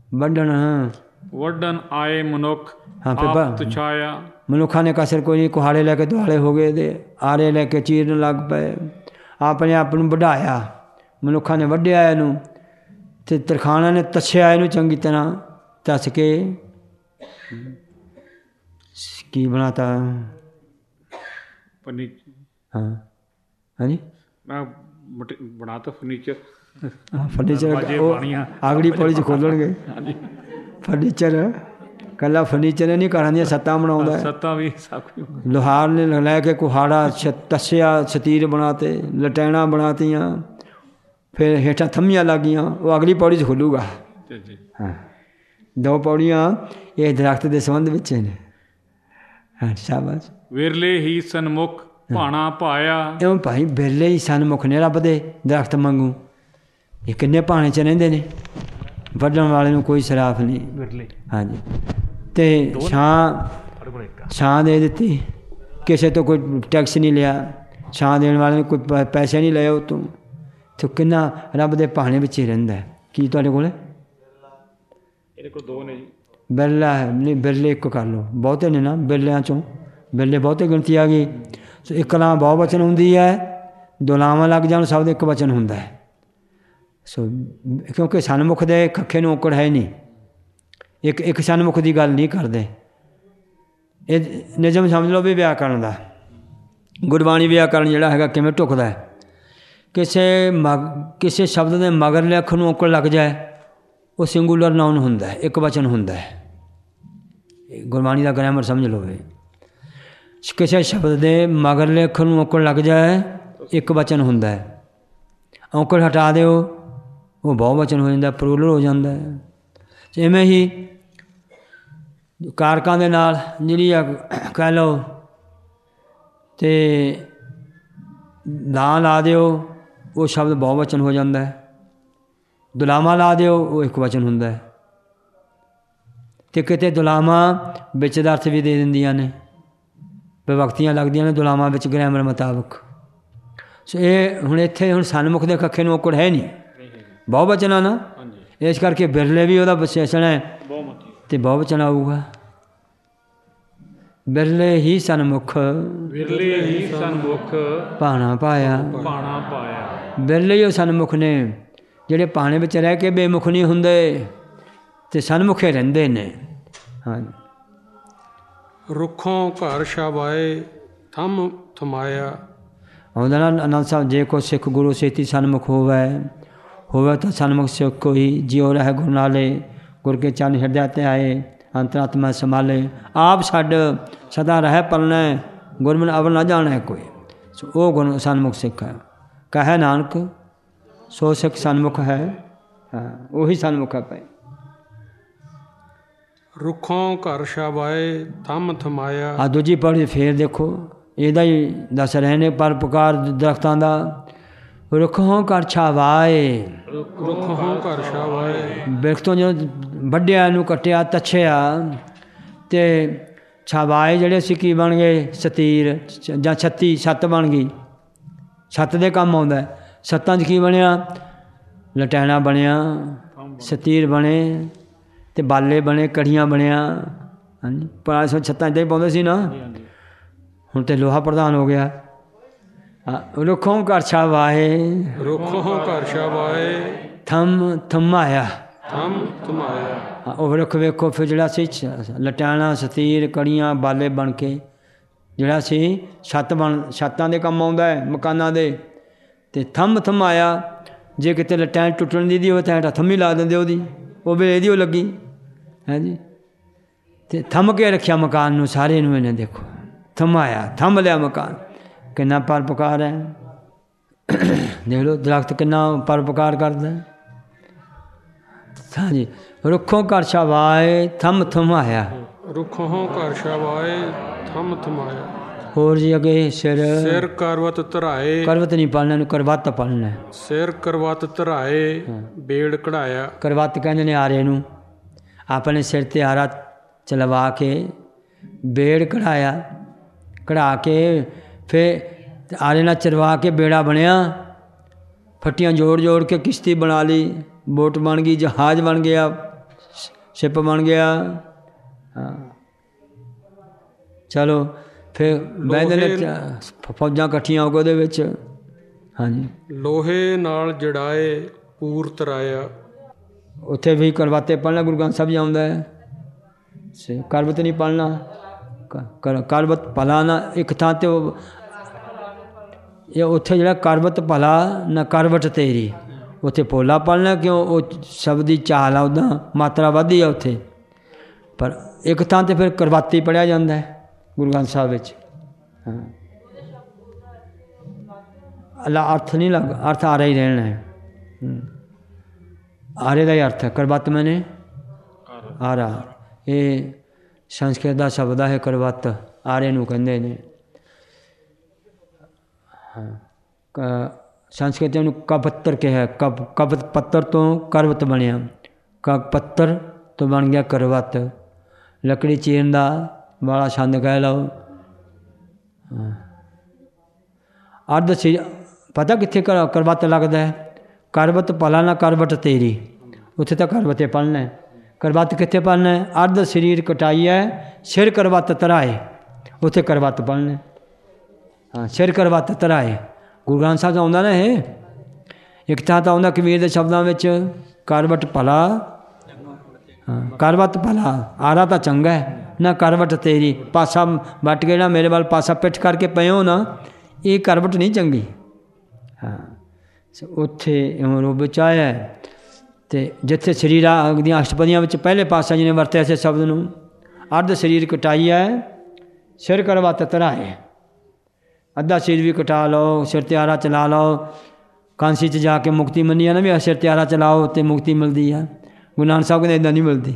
ਵੱਢਣ ਆਏ ਮਨੁੱਖ ਆਪ ਛਾਇਆ। ਮਨੁੱਖਾਂ ਨੇ ਕਸਰ ਕੋਈ ਨਹੀਂ, ਕੁਹਾੜੇ ਲੈ ਕੇ ਦੁਆਲੇ ਹੋ ਗਏ ਤੇ ਆਰੇ ਲੈ ਕੇ ਚੀਰਨ ਲੱਗ ਪਏ। ਆਪਣੇ ਆਪ ਨੂੰ ਵਢਾਇਆ, ਮਨੁੱਖਾਂ ਨੇ ਵੱਢਿਆ ਇਹਨੂੰ ਅਤੇ ਤਰਖਾਣਾਂ ਨੇ ਤੱਛਿਆ ਇਹਨੂੰ ਚੰਗੀ ਤਰ੍ਹਾਂ। ਤੱਸ ਕੇ ਕੀ ਬਣਾਤਾ? ਫਰਨੀਚਰ। ਹਾਂ, ਹਾਂਜੀ, ਮੈਂ ਬਣਾਤਾ ਫਰਨੀਚਰ। ਫਰਨੀਚਰ ਦਰਵਾਜ਼ੇ, ਉਹ ਬਾਣੀਆਂ। ਅਗਲੀ ਪੌੜੀ 'ਚ ਖੋਲਣਗੇ ਫਰਨੀਚਰ। ਕੱਲਾ ਫਰਨੀਚਰ ਨਹੀਂ, ਘਰਾਂ ਦੀਆਂ ਛੱਤਾਂ ਬਣਾਉਂਦਾ ਹੈ। ਸੱਤਾਂ ਵੀ ਸਭ ਕੁਝ। ਲੋਹਾਰ ਨੇ ਲੈ ਕੇ ਕੁਹਾੜਾ ਤੱਸਿਆ, ਸਤੀਰ ਬਣਾਤੇ, ਲਟੈਣਾ ਬਣਾਤੀਆਂ, ਫਿਰ ਹੇਠਾਂ ਥੰਮੀਆਂ ਲੱਗ ਗਈਆਂ। ਉਹ ਅਗਲੀ ਪੌੜੀ 'ਚ ਖੁੱਲੂਗਾ। ਜੀ ਹਾਂ, 2 ਪੌੜੀਆਂ ਇਹ ਦਰਖਤ ਦੇ ਸੰਬੰਧ ਵਿੱਚ ਨੇ। ਹਾਂ, ਸ਼ਾਬਾਸ਼। ਵਿਰਲੇ ਹੀ ਸਨਮੁਖ ਭਾਣਾ ਪਾਇਆ। ਇਉਂ ਭਾਈ ਬਿਰਲੇ ਹੀ ਸਨਮੁਖ ਨੇ ਰੱਬ ਦੇ ਦਰਖਤ ਵਾਂਗੂ। ਇਹ ਕਿੰਨੇ ਭਾਣੇ 'ਚ ਰਹਿੰਦੇ ਨੇ, ਵੱਢਣ ਵਾਲੇ ਨੂੰ ਕੋਈ ਸਰਾਫ ਨਹੀਂ। ਵਿਰਲੇ ਹਾਂਜੀ, ਅਤੇ ਛਾਂ ਦੇ ਦਿੱਤੀ, ਕਿਸੇ ਤੋਂ ਕੋਈ ਟੈਕਸ ਨਹੀਂ ਲਿਆ, ਛਾਂ ਦੇਣ ਵਾਲੇ ਨੇ ਕੋਈ ਪੈਸੇ ਨਹੀਂ ਲਏ ਉਹ ਤੋਂ। ਅਤੇ ਕਿੰਨਾ ਰੱਬ ਦੇ ਭਾਣੇ ਵਿੱਚ ਹੀ ਰਹਿੰਦਾ ਹੈ। ਕੀ ਤੁਹਾਡੇ ਕੋਲ? ਇਹਦੇ ਕੋਲ 2 ਨੇ ਜੀ। ਬਿਰਲਾ ਹੈ ਨਹੀਂ, ਬਿਰਲੇ ਇੱਕ ਕਰ ਲਓ, ਬਹੁਤੇ ਨੇ ਨਾ ਬਿਰਲਿਆਂ 'ਚੋਂ, ਬਿਰਲੇ ਬਹੁਤੇ ਗਿਣਤੀ ਆ ਗਈ। ਸੋ ਇੱਕ ਲਾਂ ਬਹੁ ਵਚਨ ਹੁੰਦੀ ਹੈ, 2 ਲਾਵਾਂ ਲੱਗ ਜਾਣ ਸਭ ਦਾ ਇੱਕ ਵਚਨ ਹੁੰਦਾ ਹੈ। ਸੋ ਕਿਉਂਕਿ ਸਨਮੁਖ ਦੇ ਖੱਖੇ ਨੂੰ ਔਕੜ ਹੈ ਨਹੀਂ, ਇੱਕ ਸਨਮੁਖ ਦੀ ਗੱਲ ਨਹੀਂ ਕਰਦੇ। ਇਹ ਨਿਯਮ ਸਮਝ ਲਓ ਵੀ ਵਿਆਕਰਨ ਦਾ। ਗੁਰਬਾਣੀ ਵਿਆਕਰਨ ਜਿਹੜਾ ਹੈਗਾ ਕਿਵੇਂ ਢੁਕਦਾ ਹੈ। ਕਿਸੇ ਸ਼ਬਦ ਦੇ ਮਗਰਲੇ ਅੱਖਰ ਨੂੰ ਔਕੜ ਲੱਗ ਜਾਏ, ਉਹ ਸਿੰਗੂਲਰ ਨਾਊਨ ਹੁੰਦਾ ਹੈ, ਇੱਕ ਵਚਨ ਹੁੰਦਾ ਹੈ। ਗੁਰਬਾਣੀ ਦਾ ਗ੍ਰਾਮਰ ਸਮਝ ਲਓ। ਕਿਸੇ ਸ਼ਬਦ ਦੇ ਮਗਰਲੇ ਅੱਖਰ ਨੂੰ ਔਕੜ ਲੱਗ ਜਾਏ, ਇੱਕ ਵਚਨ ਹੁੰਦਾ ਹੈ। ਔਕੜ ਹਟਾ ਦਿਓ, ਉਹ ਬਹੁ ਵਚਨ ਹੋ ਜਾਂਦਾ, ਪਲੂਰਲ ਹੋ ਜਾਂਦਾ ਹੈ। ਇਵੇਂ ਹੀ ਕਾਰਕਾਂ ਦੇ ਨਾਲ ਜਿਹੜੀ ਆ ਕਹਿ ਲਓ ਅਤੇ ਲਾਂ ਲਾ ਦਿਓ, ਉਹ ਸ਼ਬਦ ਬਹੁ ਵਚਨ ਹੋ ਜਾਂਦਾ ਹੈ। ਦੁਲਾਮਾ ਲਾ ਦਿਓ, ਉਹ ਇੱਕ ਵਚਨ ਹੁੰਦਾ ਹੈ। ਅਤੇ ਕਿਤੇ ਦੁਲਾਮਾ ਵਿੱਚ ਦਾ ਅਰਥ ਵੀ ਦੇ ਦਿੰਦੀਆਂ ਨੇ, ਵਿਭਕਤੀਆਂ ਲੱਗਦੀਆਂ ਨੇ ਦੁਲਾਮਾ ਵਿੱਚ ਗ੍ਰਾਮਰ ਮੁਤਾਬਕ। ਸੋ ਇਹ ਹੁਣ ਇੱਥੇ ਹੁਣ ਸਨਮੁਖ ਦੇ ਕੱਖੇ ਨੂੰ ਔਕੜ ਹੈ ਨਹੀਂ, ਬਹੁ ਵਚਨ ਆ ਨਾ, ਇਸ ਕਰਕੇ ਬਿਰਲੇ ਵੀ ਉਹਦਾ ਵਿਸ਼ੇਸ਼ਣ ਹੈ ਅਤੇ ਬਹੁ ਵਚਨ ਆਊਗਾ। ਬਿਰਲੇ ਹੀ ਸਨਮੁਖ, ਵਿਰਲੇ ਹੀ ਸਨਮੁਖ ਭਾਣਾ ਪਾਇਆ। ਭਾਣਾ ਪਾਇਆ। ਬਿਰਲੇ ਹੀ ਉਹ ਸਨਮੁਖ ਨੇ ਜਿਹੜੇ ਭਾਣੇ ਵਿੱਚ ਰਹਿ ਕੇ ਬੇਮੁਖ ਨਹੀਂ ਹੁੰਦੇ ਅਤੇ ਸਨਮੁਖੇ ਰਹਿੰਦੇ ਨੇ। ਹਾਂਜੀ। ਰੁੱਖੋਂ ਘਰ ਸ਼ਾਬਾਏ ਥੰਮ ਥਮਾਇਆ। ਆਉਂਦਾ ਨਾ ਆਨੰਦ ਸਾਹਿਬ, ਜੇ ਕੋ ਸਿੱਖ ਗੁਰੂ ਸੇਤੀ ਸਨਮੁਖ ਹੋਵੇ ਤਾਂ ਸਨਮੁਖ ਸਿੱਖ ਕੋਈ ਜਿਉ ਰਹਿ ਗੁਰ ਨਾਲੇ, ਗੁਰ ਕੇ ਚਰਨ ਹਿਰਦੈ ਤੇ ਆਏ, ਅੰਤਰਾਤਮਾ ਸੰਭਾਲੇ। ਆਪ ਛੱਡ ਸਦਾ ਰਹਿ ਪਲਣਾ, ਗੁਰਮਨ ਅਵਰ ਨਾ ਜਾਣੈ ਕੋਈ। ਸੋ ਉਹ ਗੁਣ ਸਨਮੁਖ ਸਿੱਖ ਹੈ। ਕਹੈ ਨਾਨਕ ਸੋ ਸਿੱਖ ਸਨਮੁਖ ਹੈ। ਹਾਂ, ਉਹੀ ਸਨਮੁਖ ਹੈ ਭਾਈ। ਰੁੱਖੋਂ ਘਰ ਸ਼ਾਬਾਏ ਥੰਮ ਥਮਾਇਆ। ਆ ਦੂਜੀ ਪੌੜੀ ਫੇਰ ਦੇਖੋ, ਇਹਦਾ ਹੀ ਦੱਸ ਰਹੇ ਨੇ ਪਰਉਪਕਾਰ ਦਰਖਤਾਂ ਦਾ। ਰੁੱਖੋਂ ਘਰ ਛਾਵਾਏ। ਰੁੱਖੋਂ ਘਰ ਸ਼ਾਬਾਏ। ਬਿਰਖ ਤੋਂ ਜਦੋਂ ਵੱਢਿਆ, ਇਹਨੂੰ ਕੱਟਿਆ, ਤੱਛਿਆ ਅਤੇ ਛਾਵਾਏ ਜਿਹੜੇ ਸੀ ਕੀ ਬਣ ਗਏ? ਸਤੀਰ ਜਾਂ ਛੱਤੀ, ਛੱਤ ਬਣ ਗਈ। ਛੱਤ ਦੇ ਕੰਮ ਆਉਂਦਾ। ਛੱਤਾਂ 'ਚ ਕੀ ਬਣਿਆ? ਲਟੈਣਾ ਬਣਿਆ, ਸਤੀਰ ਬਣੇ ਅਤੇ ਬਾਲੇ ਬਣੇ, ਕੜੀਆਂ ਬਣਿਆ। ਹਾਂਜੀ, ਪੁਰਾਣੇ ਸਮੇਂ ਛੱਤਾਂ ਇੱਦਾਂ ਹੀ ਪਾਉਂਦੇ ਸੀ ਨਾ, ਹੁਣ ਤਾਂ ਲੋਹਾ ਪ੍ਰਧਾਨ ਹੋ ਗਿਆ। ਰੁੱਖੋਂ ਘਰ ਛਾਵਾਏ। ਰੁੱਖੋਂ ਘਰ ਸ਼ਾਬਾਏ ਥੰਮ ਥਮਾਇਆ। ਥੰਮ ਥਮਾਇਆ। ਉਹ ਰੁੱਖ ਵੇਖੋ ਫਿਰ ਜਿਹੜਾ ਸੀ ਲਟਾਣਾ, ਸਤੀਰ, ਕੜੀਆਂ, ਬਾਲੇ ਬਣ ਕੇ ਜਿਹੜਾ ਸੀ ਛੱਤਾਂ ਦੇ ਕੰਮ ਆਉਂਦਾ ਹੈ, ਮਕਾਨਾਂ ਦੇ। ਅਤੇ ਥੰਮ ਥਮਾਇਆ, ਜੇ ਕਿਤੇ ਲਟੈਣ ਟੁੱਟਣ ਦੀ ਹੋਵੇ ਤਾਂ ਹੇਠਾਂ ਥੰਮੀ ਲਾ ਦਿੰਦੇ ਉਹਦੀ, ਉਹ ਵੀ ਇਹਦੀ ਉਹ ਲੱਗੀ ਹੈ ਜੀ। ਅਤੇ ਥੰਮ ਕੇ ਰੱਖਿਆ ਮਕਾਨ ਨੂੰ, ਸਾਰੇ ਨੂੰ ਇਹਨੇ ਦੇਖੋ ਥਮਾਇਆ, ਥੰਮ ਲਿਆ ਮਕਾਨ। ਕਿੰਨਾ ਪਰਉਪਕਾਰ ਹੈ। ਦੇਖ ਲਓ ਦਰਖਤ ਕਿੰਨਾ ਪਰਉਪਕਾਰ ਕਰਦਾ। ਹਾਂਜੀ, ਰੁੱਖੋਂ ਘਰ ਛਾਵਾਏ ਥੰਮ ਥਮਾਇਆ। ਰੁੱਖੋਂ ਘਰ ਸ਼ਾਬਾਏ ਥੰਮ ਥਮਾਇਆ। ਹੋਰ ਜੀ ਅੱਗੇ ਸਿਰ ਕਰਵਤ ਧਰਾਏ। ਕਰਵਤ ਨਹੀਂ ਪਾਲਣਾ, ਇਹਨੂੰ ਕਰਵੱਤ ਪਾਲਣਾ। ਸਿਰ ਕਰਵਤ ਧਰਾਏ ਬੇੜ ਕਢਾਇਆ। ਕਰਵੱਤ ਕਹਿੰਦੇ ਨੇ ਆਰੇ ਨੂੰ। ਆਪਣੇ ਸਿਰ 'ਤੇ ਆਰਾ ਚਲਵਾ ਕੇ ਬੇੜ ਕਢਾਇਆ, ਕਢਾ ਕੇ ਫਿਰ ਆਰੇ ਨਾਲ ਚਰਵਾ ਕੇ ਬੇੜਾ ਬਣਿਆ। ਫੱਟੀਆਂ ਜੋੜ ਜੋੜ ਕੇ ਕਿਸ਼ਤੀ ਬਣਾ ਲਈ, ਬੋਟ ਬਣ ਗਈ, ਜਹਾਜ਼ ਬਣ ਗਿਆ, ਸ਼ਿਪ ਬਣ ਗਿਆ। ਹਾਂ, ਚਲੋ ਫਿਰ ਬਹਿੰਦੇ ਨੇ, ਫੌਜਾਂ ਇਕੱਠੀਆਂ ਹੋ ਗਏ ਉਹਦੇ ਵਿੱਚ। ਹਾਂਜੀ, ਲੋਹੇ ਨਾਲ ਜੜਾਏ ਪੂਰ ਤਰਾਇਆ। ਉੱਥੇ ਵੀ ਕਰਵਾਤੇ ਪੜ੍ਹਨਾ ਗੁਰੂ ਗ੍ਰੰਥ ਸਾਹਿਬ ਜੀ ਆਉਂਦਾ ਹੈ। ਕਰਵਤ ਨਹੀਂ ਪੜ੍ਹਨਾ, ਕਰਵਤ ਭਲਾ ਨਾ ਇੱਕ ਥਾਂ 'ਤੇ ਇਹ ਉੱਥੇ ਜਿਹੜਾ ਕਰਵਤ ਭਲਾ ਨਾ ਕਰਵਟ ਤੇਰੀ, ਉੱਥੇ ਪੋਲਾ ਪੜ੍ਹਨਾ ਕਿਉਂ, ਉਹ ਸ਼ਬਦ ਦੀ ਚਾਲ ਆ, ਉੱਦਾਂ ਮਾਤਰਾ ਵੱਧਦੀ ਆ ਉੱਥੇ। ਪਰ ਇੱਕ ਥਾਂ 'ਤੇ ਫਿਰ ਕਰਵਾਤੀ ਪੜ੍ਹਿਆ ਜਾਂਦਾ ਹੈ ਗੁਰੂ ਗ੍ਰੰਥ ਸਾਹਿਬ ਵਿੱਚ। ਹਾਂ, ਅੱਲਾ ਅਰਥ ਨਹੀਂ ਲੱਗ, ਅਰਥ ਆਰਾ ਹੀ ਰਹਿਣਾ ਹੈ। ਆਰੇ ਦਾ ਹੀ ਅਰਥ ਹੈ ਕਰਵਤ, ਮੈਨੇ ਆਰਾ। ਇਹ ਸੰਸਕ੍ਰਿਤ ਦਾ ਸ਼ਬਦ ਹੈ ਕਰਵਤ, ਆਰੇ ਨੂੰ ਕਹਿੰਦੇ ਨੇ। ਹਾਂ, ਸੰਸਕ੍ਰਿਤ ਨੂੰ ਕਪੱਤਰ ਕਿਹਾ। ਕਪ ਪੱਤਰ ਤੋਂ ਕਰਵਤ ਬਣਿਆ, ਕਪੱਤਰ ਤੋਂ ਬਣ ਗਿਆ ਕਰਵਤ। ਲੱਕੜੀ ਚੀਰਨ ਦਾ ਵਾਲਾ ਛੰਦ ਕਹਿ ਲਓ। ਅਰਧ ਸੀ ਪਤਾ ਕਿੱਥੇ ਕਰਵਤ ਲੱਗਦਾ ਹੈ? ਕਰਵਤ ਭਲਾ ਨਾ ਕਰਵਟ ਤੇਰੀ, ਉੱਥੇ ਤਾਂ ਕਰਵਤੇ ਪੜ੍ਹਨਾ ਹੈ। ਕਰਵਤ ਕਿੱਥੇ ਪੜ੍ਹਨਾ ਹੈ? ਅਰਧ ਸਰੀਰ ਕਟਾਈ ਹੈ, ਸਿਰ ਕਰਵਤ ਧਰਾਏ, ਉੱਥੇ ਕਰਵਤ ਪੜ੍ਹਨਾ। ਹਾਂ, ਸਿਰ ਕਰਵਤ ਧਰਾਏ ਗੁਰੂ ਗ੍ਰੰਥ ਸਾਹਿਬ 'ਚ ਆਉਂਦਾ ਨਾ ਇਹ। ਇੱਕ ਤਾਂ ਆਉਂਦਾ ਕਬੀਰ ਦੇ ਸ਼ਬਦਾਂ ਵਿੱਚ ਕਰਵਟ ਭਲਾ, ਹਾਂ ਕਰਵਤ ਭਲਾ, ਆਰਾ ਤਾਂ ਚੰਗਾ ਹੈ ਨਾ ਕਰਵਟ ਤੇਰੀ। ਪਾਸਾ ਵੱਟ ਕੇ ਨਾ ਮੇਰੇ ਵੱਲ ਪਾਸਾ ਪਿੱਠ ਕਰਕੇ ਪਏ ਹੋ ਨਾ, ਇਹ ਕਰਵਟ ਨਹੀਂ ਚੰਗੀ। ਹਾਂ, ਉੱਥੇ ਰੂਪ ਵਿੱਚ ਆਇਆ। ਅਤੇ ਜਿੱਥੇ ਸਰੀਰਾਂ ਦੀਆਂ ਅਸ਼ਟਪਦੀਆਂ ਵਿੱਚ ਪਹਿਲੇ ਪਾਤਸ਼ਾਹ ਜੀ ਨੇ ਵਰਤਿਆ ਇਸੇ ਸ਼ਬਦ ਨੂੰ, ਅਰਧ ਸਰੀਰ ਕਟਾਈ ਹੈ, ਸਿਰ ਕਰਵਤ ਧਰਾਏ। ਅੱਧਾ ਸਰੀਰ ਵੀ ਕਟਾ ਲਓ, ਸਿਰ 'ਤੇ ਆਰਾ ਚਲਾ ਲਓ। ਕਾਂਸੀ 'ਚ ਜਾ ਕੇ ਮੁਕਤੀ ਮੰਨੀ ਆ ਨਾ, ਵੀ ਸਿਰ 'ਤੇ ਆਰਾ ਚਲਾਓ ਅਤੇ ਮੁਕਤੀ ਮਿਲਦੀ ਆ। ਗੁਰੂ ਨਾਨਕ ਸਾਹਿਬ ਕਹਿੰਦੇ ਇੱਦਾਂ ਨਹੀਂ ਮਿਲਦੀ।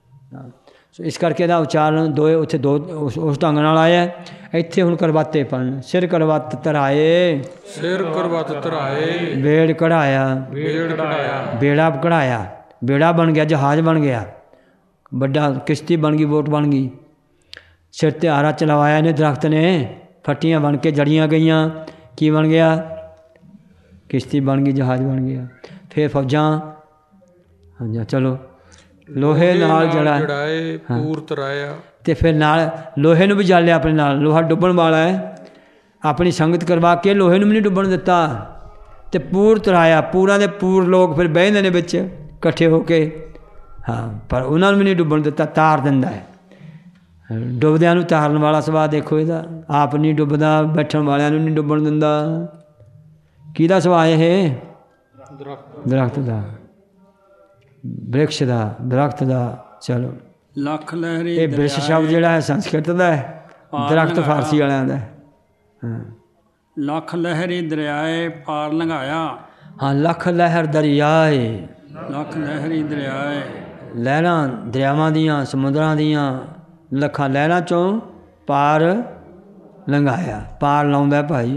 ਸੋ ਇਸ ਕਰਕੇ ਇਹਦਾ ਉਚਾਰਨ ਦੋਏ ਉੱਥੇ ਦੋ ਉਸ ਢੰਗ ਨਾਲ ਆਇਆ। ਇੱਥੇ ਹੁਣ ਕਰਵਾਤੇ ਪੜ੍ਹਨ, ਸਿਰ ਕਰਵਤ ਧਰਾਏ, ਸਿਰ ਕਰਵਤ ਧਰਾਏ, ਬੇੜ ਕਢਾਇਆ, ਬੇੜ ਕਢਾਇਆ, ਬੇੜਾ ਕਢਾਇਆ। ਬੇੜਾ ਬਣ ਗਿਆ, ਜਹਾਜ਼ ਬਣ ਗਿਆ, ਵੱਡਾ ਕਿਸ਼ਤੀ ਬਣ ਗਈ, ਬੋਟ ਬਣ ਗਈ। ਸਿਰ 'ਤੇ ਆਰਾ ਚਲਵਾਇਆ ਇਹਨੇ ਦਰਖਤ ਨੇ, ਫੱਟੀਆਂ ਬਣ ਕੇ ਜੜੀਆਂ ਗਈਆਂ, ਕੀ ਬਣ ਗਿਆ? ਕਿਸ਼ਤੀ ਬਣ ਗਈ, ਜਹਾਜ਼ ਬਣ ਗਿਆ। ਫਿਰ ਫੌਜਾਂ, ਹਾਂਜੀ ਚਲੋ ਲੋਹੇ ਨਾਲ ਜੜਾਏ, ਪੂਰ ਤਰਾਇਆ। ਅਤੇ ਫਿਰ ਨਾਲ ਲੋਹੇ ਨੂੰ ਵੀ ਜਾਲਿਆ ਆਪਣੇ ਨਾਲ। ਲੋਹਾ ਡੁੱਬਣ ਵਾਲਾ ਹੈ, ਆਪਣੀ ਸੰਗਤ ਕਰਵਾ ਕੇ ਲੋਹੇ ਨੂੰ ਵੀ ਨਹੀਂ ਡੁੱਬਣ ਦਿੱਤਾ। ਅਤੇ ਪੂਰ ਤਰਾਇਆ, ਪੂਰਾਂ ਦੇ ਪੂਰ ਲੋਕ ਫਿਰ ਬਹਿੰਦੇ ਨੇ ਵਿੱਚ ਇਕੱਠੇ ਹੋ ਕੇ। ਹਾਂ, ਪਰ ਉਹਨਾਂ ਨੂੰ ਵੀ ਨਹੀਂ ਡੁੱਬਣ ਦਿੱਤਾ, ਤਾਰ ਦਿੰਦਾ ਹੈ। ਡੁੱਬਦਿਆਂ ਨੂੰ ਤਾਰਨ ਵਾਲਾ ਸੁਭਾਅ ਦੇਖੋ ਇਹਦਾ। ਆਪ ਨਹੀਂ ਡੁੱਬਦਾ, ਬੈਠਣ ਵਾਲਿਆਂ ਨੂੰ ਨਹੀਂ ਡੁੱਬਣ ਦਿੰਦਾ। ਕਿਹਦਾ ਸੁਭਾਅ ਇਹ? ਦਰਖਤ ਦਾ, ਬ੍ਰਿਕਸ਼ ਦਾ, ਦਰਖਤ ਦਾ। ਚਲੋ, ਲੱਖ ਲਹਿਰੀ ਇਹ ਬ੍ਰਿਕਸ਼ ਸ਼ਬਦ ਜਿਹੜਾ ਹੈ ਸੰਸਕ੍ਰਿਤ ਦਾ ਹੈ, ਦਰਖਤ ਫਾਰਸੀ ਵਾਲਿਆਂ ਦਾ। ਹਾਂ, ਲੱਖ ਲਹਿਰੀ ਦਰਿਆਏ ਪਾਰ ਲੰਘਾਇਆ। ਹਾਂ, ਲੱਖ ਲਹਿਰ ਦਰਿਆਏ, ਲੱਖ ਲਹਿਰੀ ਦਰਿਆਏ, ਲਹਿਰਾਂ ਦਰਿਆਵਾਂ ਦੀਆਂ, ਸਮੁੰਦਰਾਂ ਦੀਆਂ ਲੱਖਾਂ ਲਹਿਰਾਂ 'ਚੋਂ ਪਾਰ ਲੰਘਾਇਆ। ਪਾਰ ਲਾਉਂਦਾ ਭਾਈ।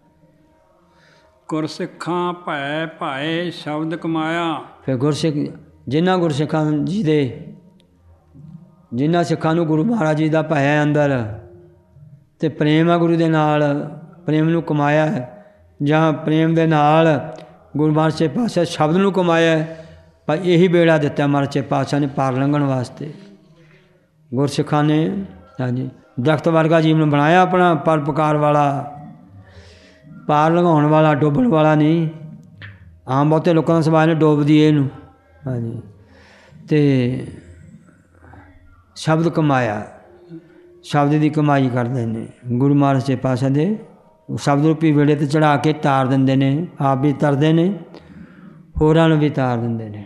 ਗੁਰਸਿੱਖਾਂ ਭੈ ਭਾਏ ਸ਼ਬਦ ਕਮਾਇਆ। ਫਿਰ ਗੁਰਸਿੱਖ, ਜਿਨ੍ਹਾਂ ਗੁਰਸਿੱਖਾਂ ਜੀ ਦੇ, ਜਿਨ੍ਹਾਂ ਸਿੱਖਾਂ ਨੂੰ ਗੁਰੂ ਮਹਾਰਾਜ ਜੀ ਦਾ ਭੈ ਹੈ ਅੰਦਰ, ਅਤੇ ਪ੍ਰੇਮ ਆ ਗੁਰੂ ਦੇ ਨਾਲ, ਪ੍ਰੇਮ ਨੂੰ ਕਮਾਇਆ ਹੈ, ਜਾਂ ਪ੍ਰੇਮ ਦੇ ਨਾਲ ਗੁਰੂ ਮਹਾਰਾਜ ਸੱਚੇ ਪਾਤਸ਼ਾਹ ਸ਼ਬਦ ਨੂੰ ਕਮਾਇਆ ਹੈ। ਪਰ ਇਹੀ ਬੇੜਾ ਦਿੱਤਾ ਮਹਾਰਾਜ ਸੱਚੇ ਪਾਤਸ਼ਾਹ ਨੇ ਪਾਰ ਲੰਘਣ ਵਾਸਤੇ। ਗੁਰਸਿੱਖਾਂ ਨੇ ਹਾਂਜੀ ਦਰਖਤ ਵਰਗਾ ਜੀਵਨ ਬਣਾਇਆ ਆਪਣਾ, ਪਰਉਪਕਾਰ ਵਾਲਾ, ਪਾਰ ਲੰਘਾਉਣ ਵਾਲਾ, ਡੋਬਣ ਵਾਲਾ ਨਹੀਂ। ਆਮ ਬਹੁਤੇ ਲੋਕਾਂ ਦਾ ਸੁਭਾਅ ਨੇ ਡੋਬਦੀ ਇਹਨੂੰ। ਹਾਂਜੀ, ਅਤੇ ਸ਼ਬਦ ਕਮਾਇਆ, ਸ਼ਬਦ ਦੀ ਕਮਾਈ ਕਰਦੇ ਨੇ। ਗੁਰੂ ਮਹਾਰਾਜ ਸੱਚੇ ਪਾਤਸ਼ਾਹ ਦੇ ਸ਼ਬਦ ਰੂਪੀ ਵੇੜੇ 'ਤੇ ਚੜ੍ਹਾ ਕੇ ਤਾਰ ਦਿੰਦੇ ਨੇ, ਆਪ ਵੀ ਤਰਦੇ ਨੇ, ਹੋਰਾਂ ਨੂੰ ਵੀ ਤਾਰ ਦਿੰਦੇ ਨੇ।